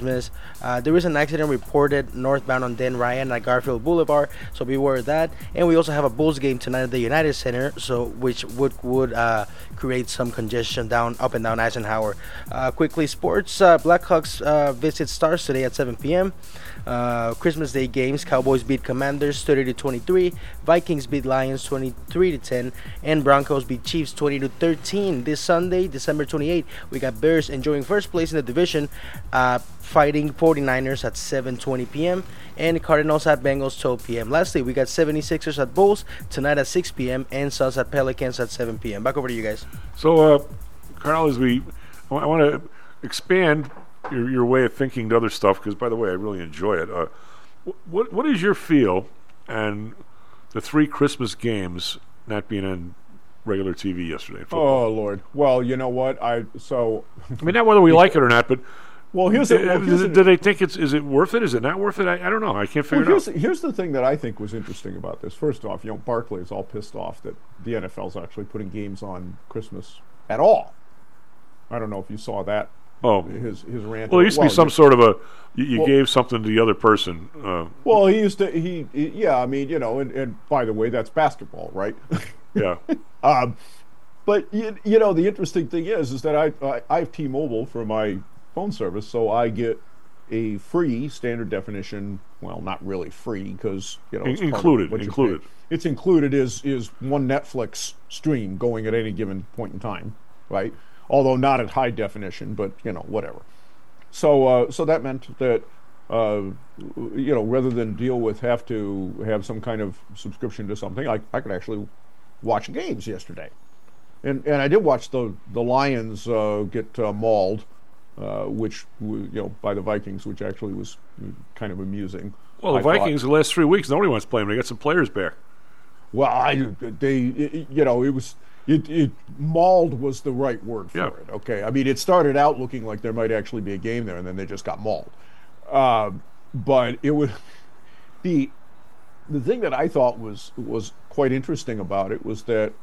Christmas. Uh, there is an accident reported northbound on Dan Ryan at Garfield Boulevard, so beware of that. And we also have a Bulls game tonight at the United Center, so which would would uh, create some congestion down up and down Eisenhower. Uh, quickly, sports. Uh, Blackhawks uh, visit Stars today at seven p.m. Uh, Christmas Day games: Cowboys beat Commanders thirty to twenty-three, Vikings beat Lions twenty-three to ten, and Broncos beat Chiefs twenty to thirteen. This Sunday, December twenty-eighth, we got Bears enjoying first place in the division, uh, fighting forty-niners at seven twenty p.m. and Cardinals at Bengals twelve p.m. Lastly, we got seventy-sixers at Bulls tonight at six p.m. and Suns at Pelicans at seven p.m. Back over to you guys. So, uh, Carl, as we, I want to expand your your way of thinking to other stuff, because, by the way, I really enjoy it. Uh, what what is your feel and the three Christmas games not being on regular T V yesterday? Football? Oh Lord! Well, you know what? I so. I mean, not whether we like it or not, but well, here's do, a, well, here's do, a, do they think it's is it worth it? Is it not worth it? I, I don't know. I can't figure well, it here's, out. Here's the thing that I think was interesting about this. First off, you know, Barkley is all pissed off that the N F L's actually putting games on Christmas at all. I don't know if you saw that. Oh, his his rant. Well, it used to well, be some sort of a you, you well, gave something to the other person. Uh, well, he used to he, he yeah. I mean, you know, and, and by the way, that's basketball, right? Yeah. um, but you, you know, the interesting thing is, is that I, I I have T-Mobile for my phone service, so I get a free standard definition. Well, not really free because you know it's included. Part of included. It's included is is one Netflix stream going at any given point in time, right? Although not at high definition, but you know whatever. So uh, so that meant that uh, you know rather than deal with have to have some kind of subscription to something, I I could actually watch games yesterday, and and I did watch the the Lions uh, get uh, mauled, uh, which you know by the Vikings, which actually was kind of amusing. Well, the I Vikings thought. the last three weeks nobody wants to play them. They got some players back. Well, I they it, you know it was. It, it mauled was the right word for yeah. it. Okay, I mean it started out looking like there might actually be a game there, and then they just got mauled. Uh, but it would the the thing that I thought was was quite interesting about it was that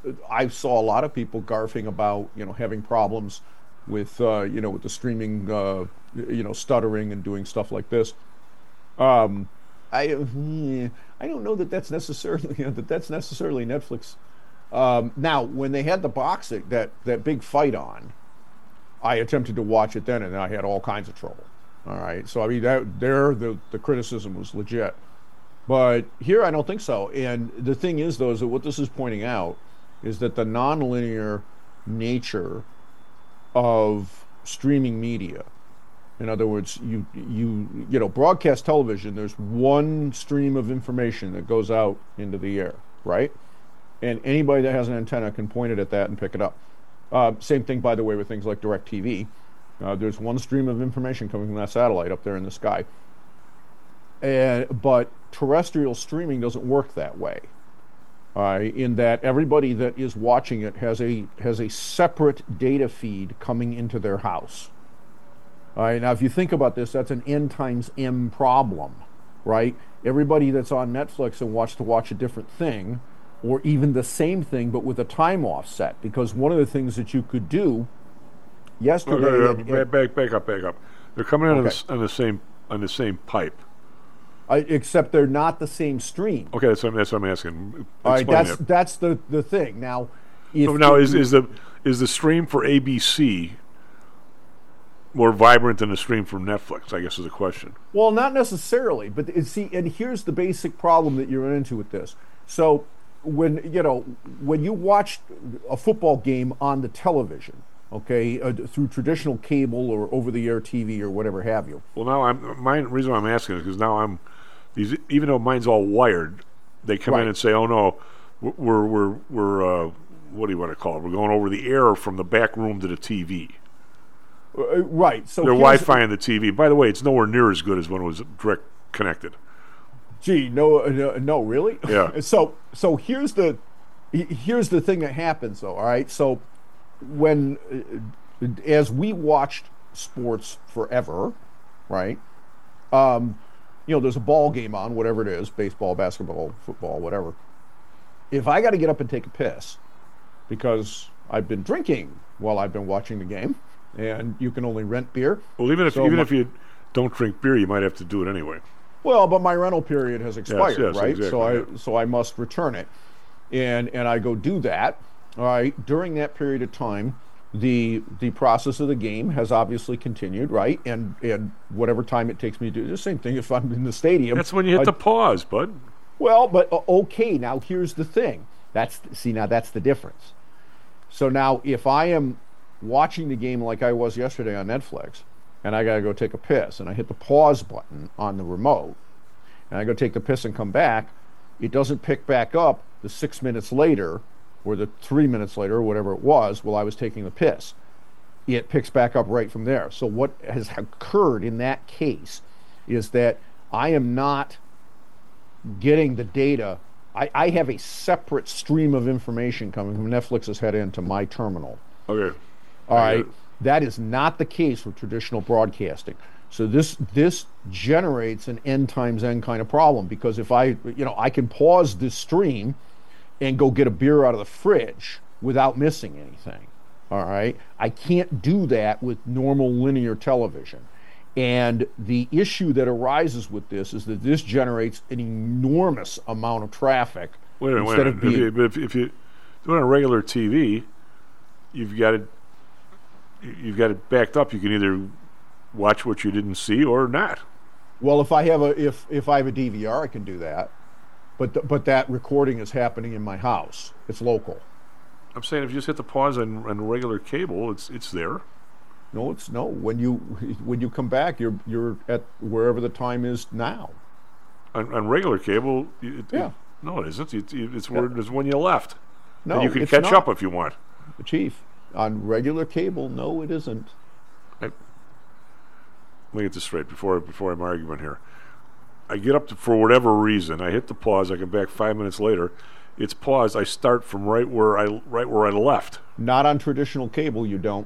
I saw a lot of people garfing about you know having problems with uh, you know with the streaming uh, you know stuttering and doing stuff like this. Um, I I don't know that that's necessarily you know, that that's necessarily Netflix. Um, now, when they had the boxing, that, that big fight on, I attempted to watch it then, and I had all kinds of trouble. All right, so I mean, that, there the the criticism was legit, but here I don't think so. And the thing is, though, is that what this is pointing out is that the nonlinear nature of streaming media. In other words, you you you know, broadcast television. There's one stream of information that goes out into the air, right? And anybody that has an antenna can point it at that and pick it up. Uh, same thing, by the way, with things like DirecTV. Uh, there's one stream of information coming from that satellite up there in the sky. And, but terrestrial streaming doesn't work that way. Uh, in that everybody that is watching it has a has a separate data feed coming into their house. All right, now, if you think about this, that's an N times M problem, right? Everybody that's on Netflix and wants to watch a different thing, or even the same thing but with a time offset, because one of the things that you could do yesterday. Okay, uh, and, back, back, back up, back up. They're coming in okay. on, the, on the same on the same pipe. I, except they're not the same stream. Okay, that's what, that's what I'm asking. All right, Explain that's it. that's the, the thing. Now, if so now you, is is the is the stream for A B C more vibrant than the stream from Netflix? I guess is the question. Well, not necessarily, but it, see, and here's the basic problem that you run into with this. So. When you know when you watch a football game on the television, okay, uh, through traditional cable or over-the-air T V or whatever have you. Well, now I'm my reason why I'm asking is because now I'm these even though mine's all wired, they come Right. in and say, "Oh no, we're we're we're uh, what do you want to call it? We're going over the air from the back room to the T V." Uh, right. So They're here's- Wi-Fi in the T V. By the way, it's nowhere near as good as when it was direct connected. Gee, no, uh, no, no, really? Yeah. So, so here's the, he- here's the thing that happens, though. All right. So, when, uh, as we watched sports forever, right? Um, you know, there's a ball game on, whatever it is, baseball, basketball, football, whatever. If I got to get up and take a piss because I've been drinking while I've been watching the game, and you can only rent beer. Well, even if So even my- if you don't drink beer, you might have to do it anyway. Well, but my rental period has expired, yes, right? exactly, so I yeah. so I must return it, and and I go do that. All right. During that period of time, the the process of the game has obviously continued, right? And and whatever time it takes me to do the same thing if I'm in the stadium. That's when you hit I, the pause, bud. Well, but uh, okay. Now here's the thing. That's see now that's the difference. So now if I am watching the game like I was yesterday on Netflix, and I got to go take a piss, and I hit the pause button on the remote, and I go take the piss and come back, it doesn't pick back up the six minutes later or the three minutes later or whatever it was while I was taking the piss. It picks back up right from there. So what has occurred in that case is that I am not getting the data. I, I have a separate stream of information coming from Netflix's head end to my terminal. Okay. All right. That is not the case with traditional broadcasting. So this this generates an n times n kind of problem, because if I, you know, I can pause this stream and go get a beer out of the fridge without missing anything. All right. I can't do that with normal linear television. And the issue that arises with this is that this generates an enormous amount of traffic. Wait a minute, wait a minute. If you, but if, if you do it on regular T V, you've got it. You've got it backed up. You can either watch what you didn't see or not. Well, if I have a if if I have a D V R, I can do that. But th- but that recording is happening in my house. It's local. I'm saying if you just hit the pause on, on regular cable, it's it's there. No, it's no. When you when you come back, you're you're at wherever the time is now. On, on regular cable, it, yeah. It, no, it isn't. It, it, it's yeah. where it's when you left. No, and you can it's catch not. up if you want. Chief, on regular cable, no, it isn't. I, let me get this straight before before I'm arguing here. I get up to, for whatever reason, I hit the pause. I come back five minutes later. It's paused. I start from right where I right where I left. Not on traditional cable, you don't.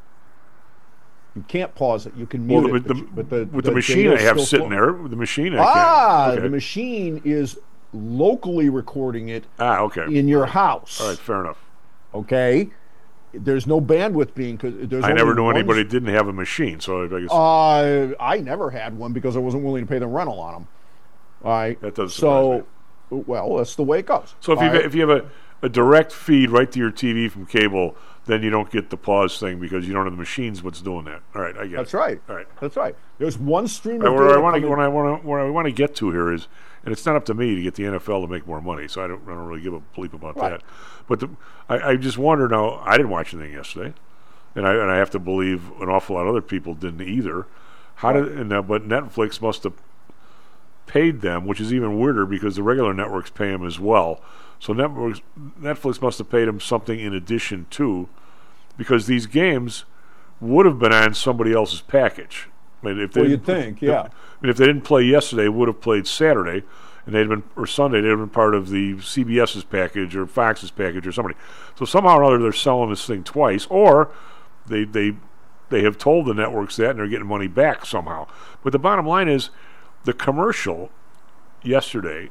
You can't pause it. You can mute well, the, it. The, but, but the, with the the machine I have sitting flow. there, the machine I ah, can't. Okay. The machine is locally recording it. Ah, okay. In your house. All right, fair enough. Okay. There's no bandwidth being because there's. I never knew one anybody that didn't have a machine, so I guess. Uh, I never had one because I wasn't willing to pay the rental on them. All right. That does so. Me. Well, that's the way it goes. So if you right? if you have a, a direct feed right to your T V from cable, then you don't get the pause thing because you don't have the machines what's doing that. All right, I get That's it. right. All right. That's right. There's one stream right, of where data I want to coming- when I want to where I want to get to here is, and it's not up to me to get the N F L to make more money, so I don't I don't really give a bleep about Right. that. But the, I, I just wonder now. I didn't watch anything yesterday, and I and I have to believe an awful lot of other people didn't either. How Right. did and uh, but Netflix must have paid them, which is even weirder because the regular networks pay them as well. So networks, Netflix must have paid them something in addition to, because these games would have been on somebody else's package. I mean, if they Well, you'd think, yeah. I mean, if they didn't play yesterday, they would have played Saturday, and they'd been or Sunday. They'd have been part of the CBS's package or Fox's package or somebody. So somehow or other, they're selling this thing twice, or they they they have told the networks that, and they're getting money back somehow. But the bottom line is, the commercial yesterday,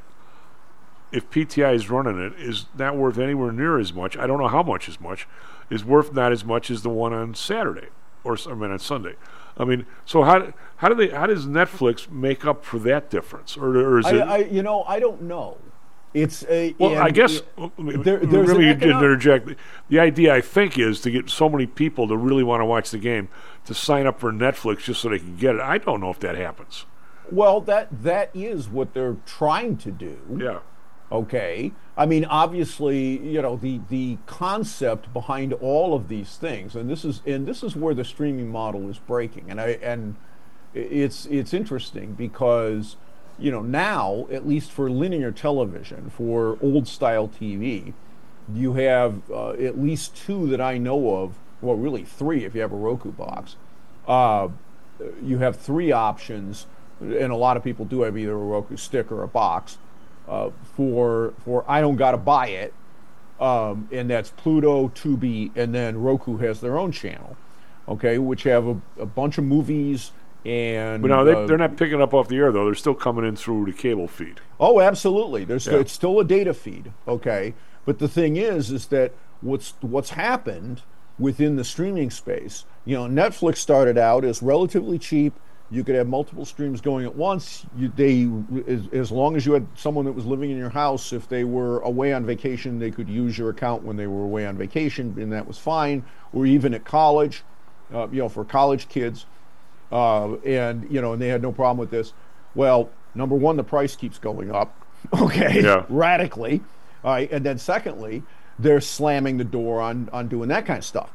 if P T I is running it, is not worth anywhere near as much. I don't know how much as much is worth not as much as the one on Saturday or I mean on Sunday. I mean, so how how do they how does Netflix make up for that difference, or, or is I, it? I, you know, I don't know. It's a well, and I guess it- well, there- there's really an you didn't econo- interject. The idea, I think, is to get so many people to really want to watch the game to sign up for Netflix just so they can get it. I don't know if that happens. Well, that that is what they're trying to do. Yeah. Okay. I mean, obviously, you know, the the concept behind all of these things, and this is and this is where the streaming model is breaking. And I and it's it's interesting because, you know, now, at least for linear television, for old style T V, you have uh, at least two that I know of, well, really three if you have a Roku box. Uh, you have three options, and a lot of people do have either a Roku stick or a box. Uh, for for I don't gotta buy it, um, and that's Pluto, Tubi, and then Roku has their own channel, okay, which have a, a bunch of movies and. But now they, uh, they're not picking up off the air though. They're still coming in through the cable feed. Oh, absolutely. There's Yeah. it's still a data feed, okay. But the thing is, is that what's what's happened within the streaming space. You know, Netflix started out as relatively cheap, You could have multiple streams going at once. You, they, as, as long as you had someone that was living in your house, if they were away on vacation, they could use your account when they were away on vacation, and that was fine. Or even at college, uh, you know, for college kids, uh, and you know, and they had no problem with this. Well, number one, the price keeps going up, okay, yeah. radically. All right, and then secondly, they're slamming the door on on doing that kind of stuff.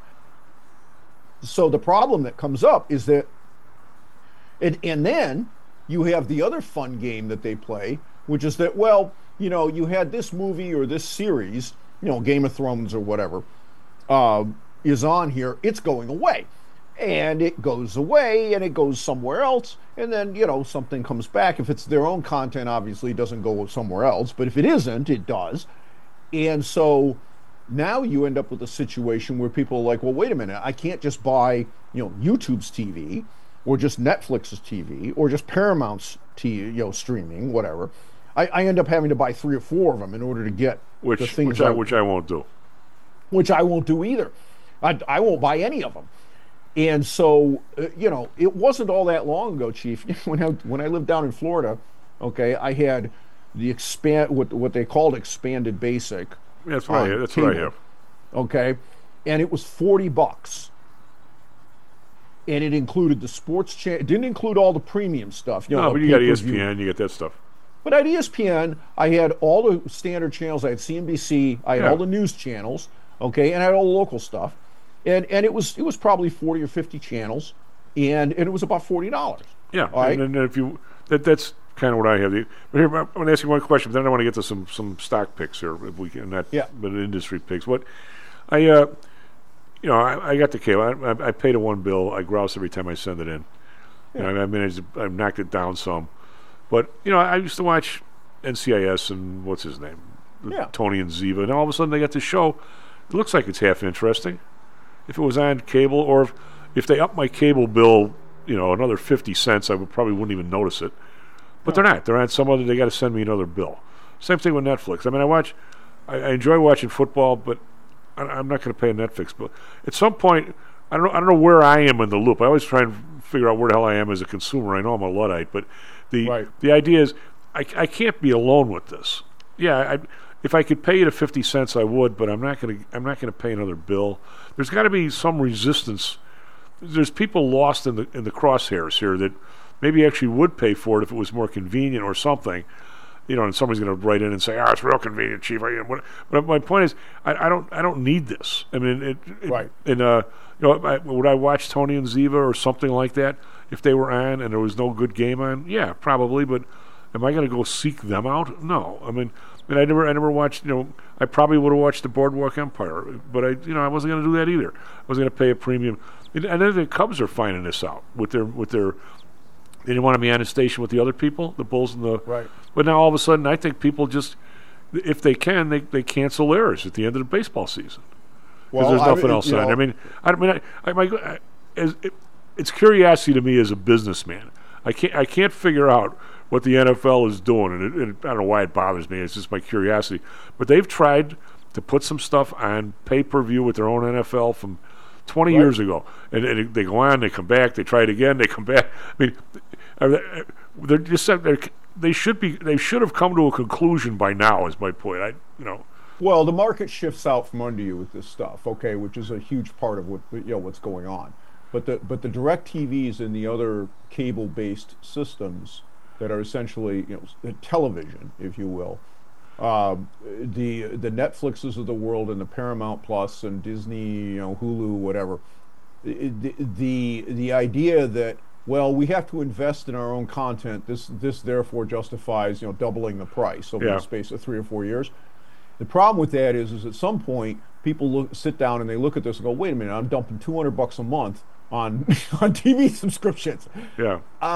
So the problem that comes up is that. And, and then you have the other fun game that they play, which is that, well, you know, you had this movie or this series, you know, Game of Thrones or whatever, uh, is on here. It's going away. And it goes away and it goes somewhere else. And then, you know, something comes back. If it's their own content, obviously it doesn't go somewhere else. But if it isn't, it does. And so now you end up with a situation where people are like, well, wait a minute. I can't just buy, you know, YouTube's T V. Or just Netflix's T V, or just Paramount's T V, you know, streaming, whatever. I, I end up having to buy three or four of them in order to get which, the things which I, I, which I won't do. Which I won't do either. I, I won't buy any of them. And so, uh, you know, it wasn't all that long ago, Chief. when I when I lived down in Florida, okay, I had the expand what what they called expanded basic. Yeah, that's right. That's what I have. Okay, and it was forty bucks. And it included the sports channel. It didn't include all the premium stuff. You know, no, but you got E S P N, you get that stuff. But at E S P N, I had all the standard channels. I had C N B C. I had yeah. all the news channels. Okay, and I had all the local stuff. And and it was it was probably forty or fifty channels, and, and it was about forty dollars. Yeah, all right? and then if you that that's kind of what I have. But here, I'm going to ask you one question. But then I want to get to some some stock picks here, if we can. Not, yeah. But industry picks. What I. Uh, You know, I, I got the cable. I, I, I paid a one bill. I grouse every time I send it in. Yeah. You know, I, I managed. To, I knocked it down some, but you know, I used to watch N C I S and what's his name, yeah. Tony and Ziva, and all of a sudden they got this show. It looks like it's half interesting. If it was on cable, or if, if they up my cable bill, you know, another fifty cents, I would probably wouldn't even notice it. But no. they're not. They're on some other. They got to send me another bill. Same thing with Netflix. I mean, I watch. I, I enjoy watching football, but. I'm not going to pay a Netflix, but at some point, I don't know. I don't know where I am in the loop. I always try and figure out where the hell I am as a consumer. I know I'm a Luddite, but the right. the idea is I, I can't be alone with this. Yeah, I, if I could pay you the fifty cents, I would, but I'm not going to. I'm not going to pay another bill. There's got to be some resistance. There's people lost in the in the crosshairs here that maybe actually would pay for it if it was more convenient or something. You know, and somebody's going to write in and say, "Ah, oh, it's real convenient, Chief." But my point is, I, I don't, I don't need this. I mean, it, it, right? And uh, you know, I, would I watch Tony and Ziva or something like that if they were on and there was no good game on? Yeah, probably. But am I going to go seek them out? No. I mean, I mean, I never, I never watched. You know, I probably would have watched the Boardwalk Empire, but I, you know, I wasn't going to do that either. I was going to pay a premium. And, and then the Cubs are finding this out with their, with their. They didn't want to be on a station with the other people, the Bulls and the. Right. But now all of a sudden, I think people just, if they can, they, they cancel theirs at the end of the baseball season because well, there's nothing I, else on. Know. I mean, I mean, I, I, my, I, as, it, it's curiosity to me as a businessman. I can't, I can't figure out what the N F L is doing, and, it, and I don't know why it bothers me. It's just my curiosity. But they've tried to put some stuff on pay-per-view with their own N F L from twenty right. years ago, and, and they go on, they come back, they try it again, they come back. I mean, they're just they're, they should be they should have come to a conclusion by now. Is my point. I you know. Well, the market shifts out from under you with this stuff, okay, which is a huge part of what you know what's going on. But the but the DirecTVs and the other cable-based systems that are essentially you know television, if you will, um, the the Netflixes of the world and the Paramount Plus and Disney, you know, Hulu, whatever. The the the idea that well, we have to invest in our own content. This this therefore justifies you know doubling the price over yeah. the space of three or four years. The problem with that is, is at some point people look, sit down and they look at this and go, "Wait a minute, I'm dumping two hundred bucks a month on on T V subscriptions." Yeah.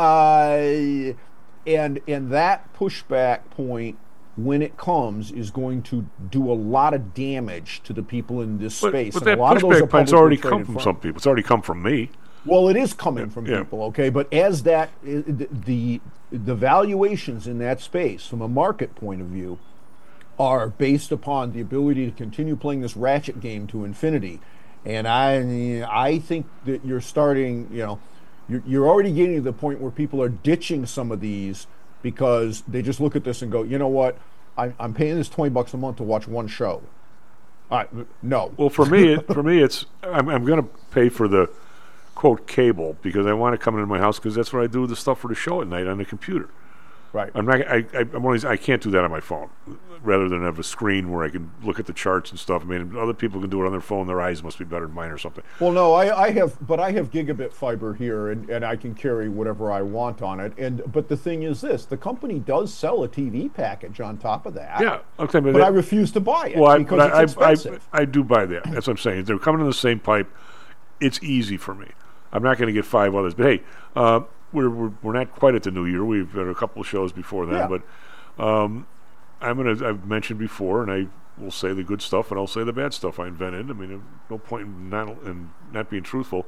Uh, and and that pushback point, when it comes, is going to do a lot of damage to the people in this but, space. But and that a lot pushback of point's already come from some people. It's already come from me. Well, it is coming from yeah. people, okay? But as that, the the valuations in that space, from a market point of view, are based upon the ability to continue playing this ratchet game to infinity. And I I think that you're starting, you know, You're, you're already getting to the point where people are ditching some of these because they just look at this and go, you know what, I, I'm paying this twenty bucks a month to watch one show. All right, no. Well, for me, it, for me, it's I'm, I'm going to pay for the quote cable because I want to come into my house because that's what I do with the stuff for the show at night on the computer. Right. I'm not. I. I I'm always. I can't do that on my phone. Rather than have a screen where I can look at the charts and stuff. I mean, other people can do it on their phone. Their eyes must be better than mine or something. Well, no, I, I have, but I have gigabit fiber here, and, and I can carry whatever I want on it. And but the thing is this: the company does sell a T V package on top of that. Yeah. Okay. But, but that, I refuse to buy it well, because I, it's I, expensive. I, I do buy that. That's what I'm saying. They're coming in the same pipe. It's easy for me. I'm not going to get five others. But hey, uh, we're, we're we're not quite at the new year. We've had a couple of shows before then, Yeah. but. Um, I'm gonna. I've mentioned before, and I will say the good stuff, and I'll say the bad stuff I invented. I mean, no point in not in not being truthful.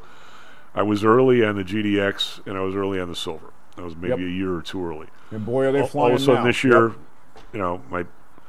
I was early on the G D X, and I was early on the silver. I was maybe Yep. a year or two early. And boy, are they all, flying all of a sudden now. this year, Yep. you know, my.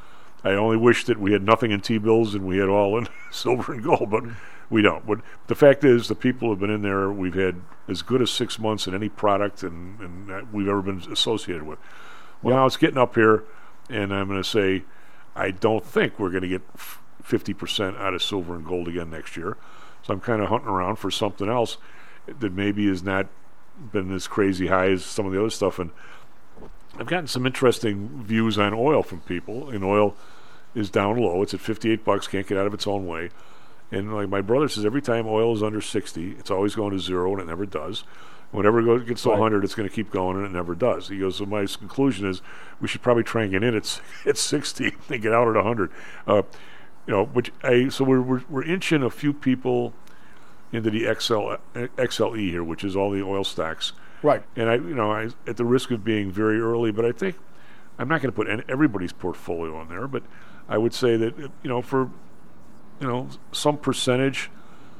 I only wish that we had nothing in T-bills and we had all in silver and gold, but we don't. But the fact is, the people have been in there. We've had as good as six months in any product and, and that we've ever been associated with. Well, Yep. now it's getting up here. And I'm going to say, I don't think we're going to get fifty percent out of silver and gold again next year. So I'm kind of hunting around for something else that maybe has not been as crazy high as some of the other stuff. And I've gotten some interesting views on oil from people. And oil is down low. It's at fifty-eight bucks. Can't get out of its own way. And like my brother says, every time oil is under sixty, it's always going to zero, and it never does. Whenever it goes, gets to Right. one hundred, it's going to keep going, and it never does. He goes, so my conclusion is we should probably try and get in at, at sixty and get out at one hundred. Uh, you know, which I, so we're, we're, we're inching a few people into the X L, X L E here, which is all the oil stocks. Right. And I, you know, I, at the risk of being very early, but I think I'm not going to put any, everybody's portfolio on there, but I would say that, you know, for, you know, some percentage,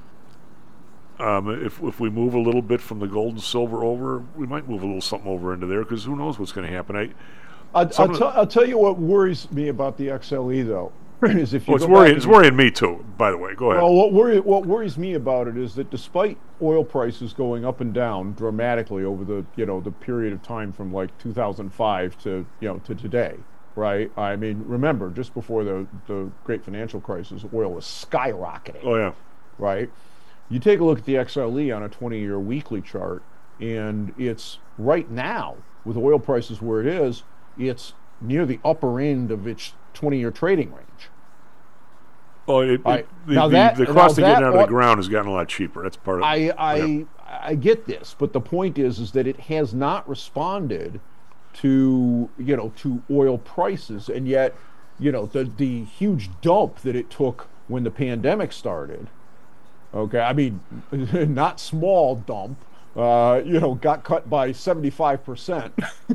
Um, if if we move a little bit from the gold and silver over, we might move a little something over into there because who knows what's going to happen. I, I'll, some I'll, of t- I'll tell you what worries me about the X L E though is if you well, it's go worrying. back It's and- worrying me too. By the way, go ahead. Well, what worry, what worries me about it is that despite oil prices going up and down dramatically over the you know the period of time from like two thousand five to you know to today, right? I mean, remember just before the the great financial crisis, oil was skyrocketing. Oh yeah, right. You take a look at the X L E on a twenty-year weekly chart, and it's right now with oil prices where it is, it's near the upper end of its twenty-year trading range. Well, it, it, I- the, now the, that- the now cost of getting that out of the ought- ground has gotten a lot cheaper. That's part of. I I yeah. I get this, but the point is is that it has not responded to you know to oil prices, and yet you know the the huge dump that it took when the pandemic started. Okay, I mean, not small dump. Uh, you know, got cut by seventy-five percent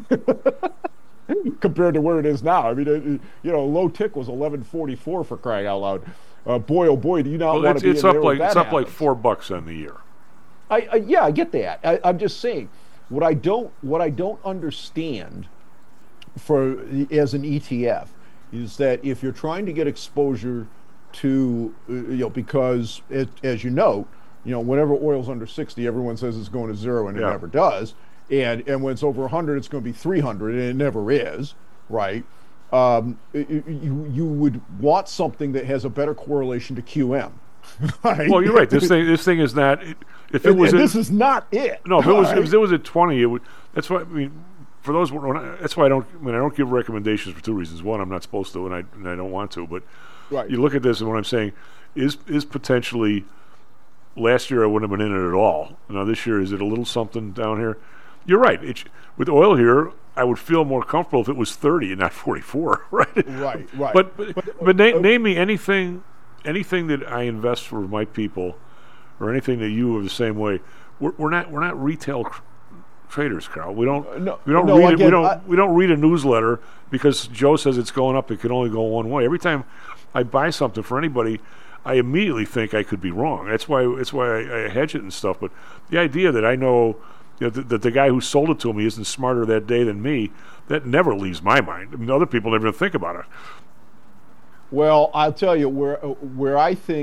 compared to where it is now. I mean, it, it- you know, low tick was eleven forty-four for crying out loud. Uh, boy, oh boy, do you not Well, want it's, to be it's in up there like when it's that up like happens. four bucks on the year. I, I yeah, I get that. I, I'm just saying, what I don't what I don't understand for as an E T F is that if you're trying to get exposure to uh, you know because it, as you note, you know whenever oil's under sixty, everyone says it's going to zero, and it Yeah. never does. And and when it's over one hundred, it's going to be three hundred, and it never is, right? Um, y- y- you you would want something that has a better correlation to Q M. Right? Well, you're right. This thing this thing is not. It, if it And- was and in- this is not it. No, if it was Right? if it was at twenty, it would. That's why I mean. For those, when I, that's why I don't. I mean, I don't give recommendations for two reasons. One, I'm not supposed to, and I and I don't want to. But Right. you look at this, and what I'm saying is is potentially. Last year, I wouldn't have been in it at all. Now this year, is it a little something down here? You're right. It's, with oil here, I would feel more comfortable if it was thirty and not forty-four. Right. Right. Right. But but, but, na- name me anything, anything that I invest for my people, or anything that you are the same way. We're, we're not we're not retail tr- traders, Carl. We don't no, we don't no, read it, again, we don't I- we don't read a newsletter because Joe says it's going up. It can only go one way. Every time I buy something for anybody, I immediately think I could be wrong. That's why that's why I, I hedge it and stuff. But the idea that I know, you know th- that the guy who sold it to me isn't smarter that day than me, that never leaves my mind. I mean, other people never even think about it. Well, I'll tell you where where I think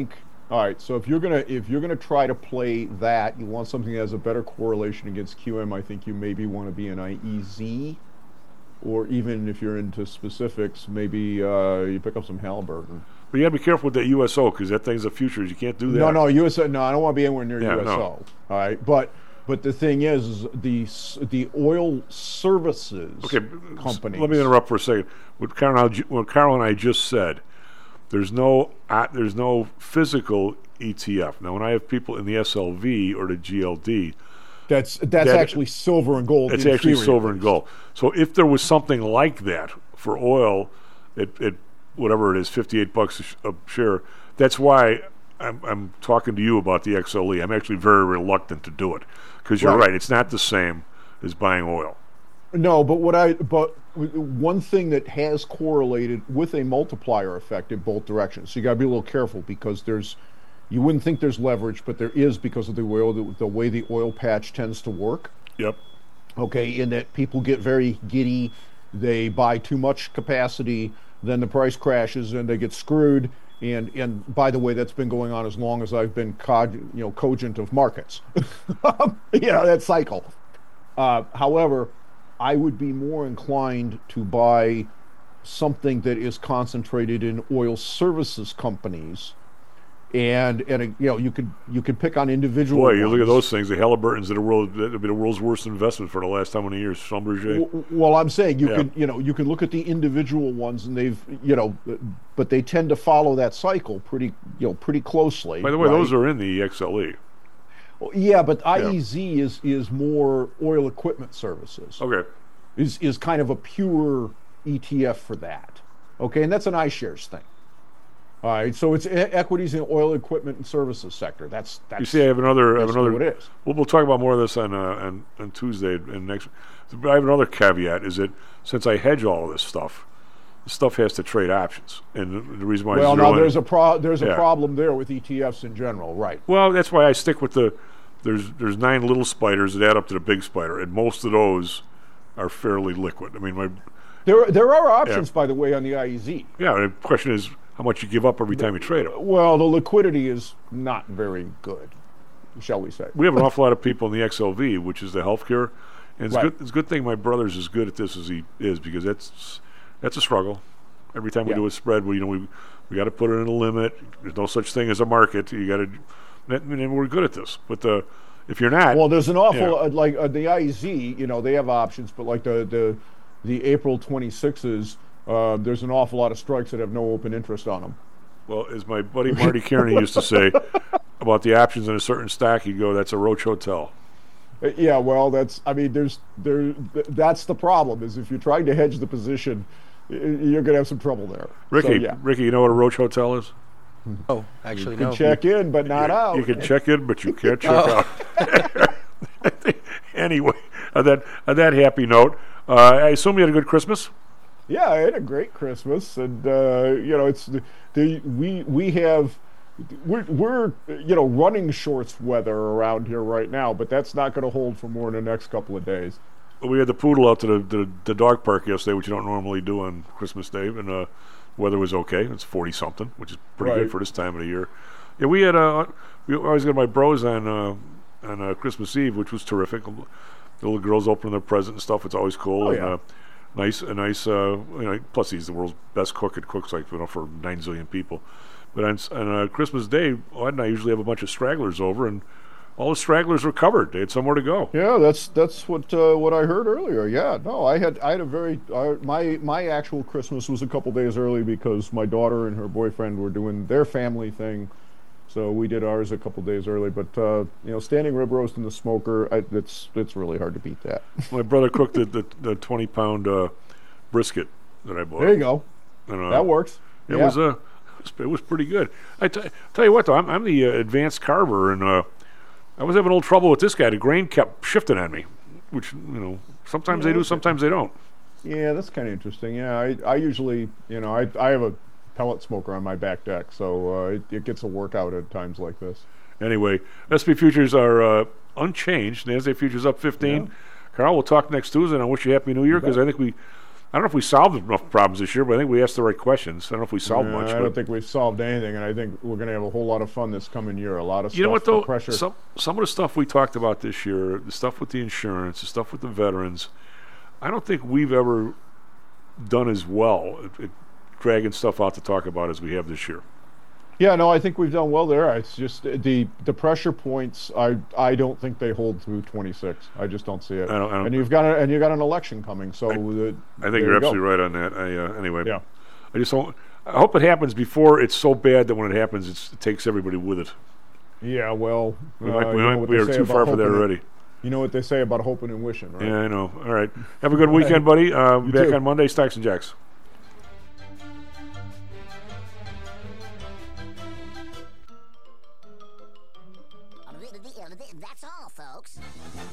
All right, so if you're gonna if you're gonna try to play that, you want something that has a better correlation against Q M. I think you maybe want to be an I E Z, or even if you're into specifics, maybe uh, you pick up some Halliburton. But you got to be careful with that U S O because that thing's a futures. You can't do that. No, no, U S O. No, I don't want to be anywhere near Yeah, U S O. no. All right, but but the thing is, is the s- the oil services Okay, companies. let me interrupt for a second. What Carol, and I ju- what Carol and I just said, there's no uh, there's no physical E T F. Now, when I have people in the S L V or the G L D, That's that's that- actually silver and gold. it's in actually theory, silver at and least. gold. So if there was something like that for oil, it, it whatever it is, fifty-eight bucks a, sh- a share. That's why I'm, I'm talking to you about the X L E. I'm actually very reluctant to do it because you're Right. right. It's not the same as buying oil. No, but what I but w- one thing that has correlated with a multiplier effect in both directions. So you got to be a little careful because there's you wouldn't think there's leverage, but there is because of the oil the, the way the oil patch tends to work. Yep. Okay, in that people get very giddy, they buy too much capacity, then the price crashes and they get screwed. And and by the way, that's been going on as long as I've been cog, you know cogent of markets. you know that cycle. Uh, however, I would be more inclined to buy something that is concentrated in oil services companies, and and uh, you know you could you could pick on individual. Boy, you look at ones. those things. The Halliburtons that are world that have been the world's worst investment for the last how many years? Schlumberger. W- Well, I'm saying you Yeah. can, you know, you can look at the individual ones, and they've, you know, but they tend to follow that cycle pretty, you know, pretty closely. By the way, right? those are in the X L E. Well, yeah, but I E Z is is more oil equipment services. Okay. Is is kind of a pure E T F for that. Okay, and that's an iShares thing. All right, so it's e- equities in oil equipment and services sector. That's that's. You see, I have another. I have basically another. what it is. We'll, we'll talk about more of this on uh, on, on Tuesday and next. I have another caveat: is that since I hedge all of this stuff, the stuff has to trade options, and the, the reason why. Well, zero now in- there's a pro there's a Yeah. problem there with E T Fs in general, right? Well, that's why I stick with the. There's there's nine little spiders that add up to the big spider, and most of those are fairly liquid. I mean, my There there are options, by the way, on the I E Z. yeah. The question is how much you give up every time you trade them. Well, the liquidity is not very good, shall we say? We have an awful lot of people in the X L V, which is the healthcare, and it's Right. good. It's a good thing my brother's as good at this as he is because that's that's a struggle. Every time we Yeah. do a spread, we you know we we got to put it in a limit. There's no such thing as a market. You got to, and we're good at this. But the if you're not, Well, there's an awful Yeah. uh, like uh, the I E Z. You know, they have options, but like the the the April twenty-sixes, uh, there's an awful lot of strikes that have no open interest on them. well, as my buddy Marty Kearney used to say about the options in a certain stock, he'd go, "That's a Roach Hotel." Uh, Yeah, well, that's I mean, there's there th- that's the problem is if you're trying to hedge the position, y- you're going to have some trouble there. Ricky, So, yeah. Ricky, you know what a Roach Hotel is? Oh, actually, You can no. check in, but not out. You can check in, but you can't check Oh. out. Anyway, on that on that happy note, uh, I assume you had a good Christmas. Yeah, I had a great Christmas, and uh, you know, it's the, the we we have we're we're you know running shorts weather around here right now, but that's not going to hold for more than the next couple of days. We had the poodle out to the, the the dog park yesterday, which you don't normally do on Christmas Day, and uh, weather was okay. It's forty something, which is pretty Right. good for this time of the year. Yeah, we had uh, we always got my bros on uh, on uh, Christmas Eve, which was terrific. The little girls opening their present and stuff. It's always cool. Oh, and, yeah. uh, nice, a nice. Uh, you know, plus, he's the world's best cook. It cooks like you know for nine zillion people. But on, s- on uh, Christmas Day, Ed and I usually have a bunch of stragglers over, and all the stragglers were covered. They had somewhere to go. Yeah, that's that's what uh, what I heard earlier. Yeah, no, I had I had a very uh, my my actual Christmas was a couple days early because my daughter and her boyfriend were doing their family thing, so we did ours a couple days early. But uh, you know, standing rib roast in the smoker, I, it's it's really hard to beat that. My brother cooked the, the, the twenty pound uh, brisket that I bought. There you go. And, uh, That works. It Yeah. was uh, it was, it was pretty good. I t- tell you what, though, I'm, I'm the uh, advanced carver, and uh, I was having a little trouble with this guy. The grain kept shifting on me, which you know sometimes they do, sometimes they don't. Yeah, that's kind of interesting. Yeah, I, I usually, you know, I, I have a pellet smoker on my back deck, so uh, it, it gets a workout at times like this. Anyway, S and P futures are uh, unchanged. NASDAQ futures up fifteen. Yeah. Carl, we'll talk next Tuesday, and I wish you a happy New Year You because bet. I think we I don't know if we solved enough problems this year, but I think we asked the right questions. I don't know if we solved No, much. I but don't think we've solved anything, and I think we're going to have a whole lot of fun this coming year. A lot of you stuff, know what, though? the pressure. Some, some of the stuff we talked about this year, the stuff with the insurance, the stuff with the veterans, I don't think we've ever done as well at, at dragging stuff out to talk about as we have this year. Yeah, no, I think we've done well there. It's just the the pressure points. I I don't think they hold through twenty-six. I just don't see it. I don't, I don't, and you've got a, and you got an election coming, so I, the, I think you're you absolutely go. right on that. I, uh, anyway, yeah. I just don't. I hope it happens before it's so bad that when it happens, it's, it takes everybody with it. Yeah, well, we uh, might, we, you know might, what we they are say too about far for that hoping and- already. You know what they say about hoping and wishing, right? Yeah, I know. All right, have a good weekend, buddy. Uh, You back too. on Monday, Stocks and Jacks. That's all, folks.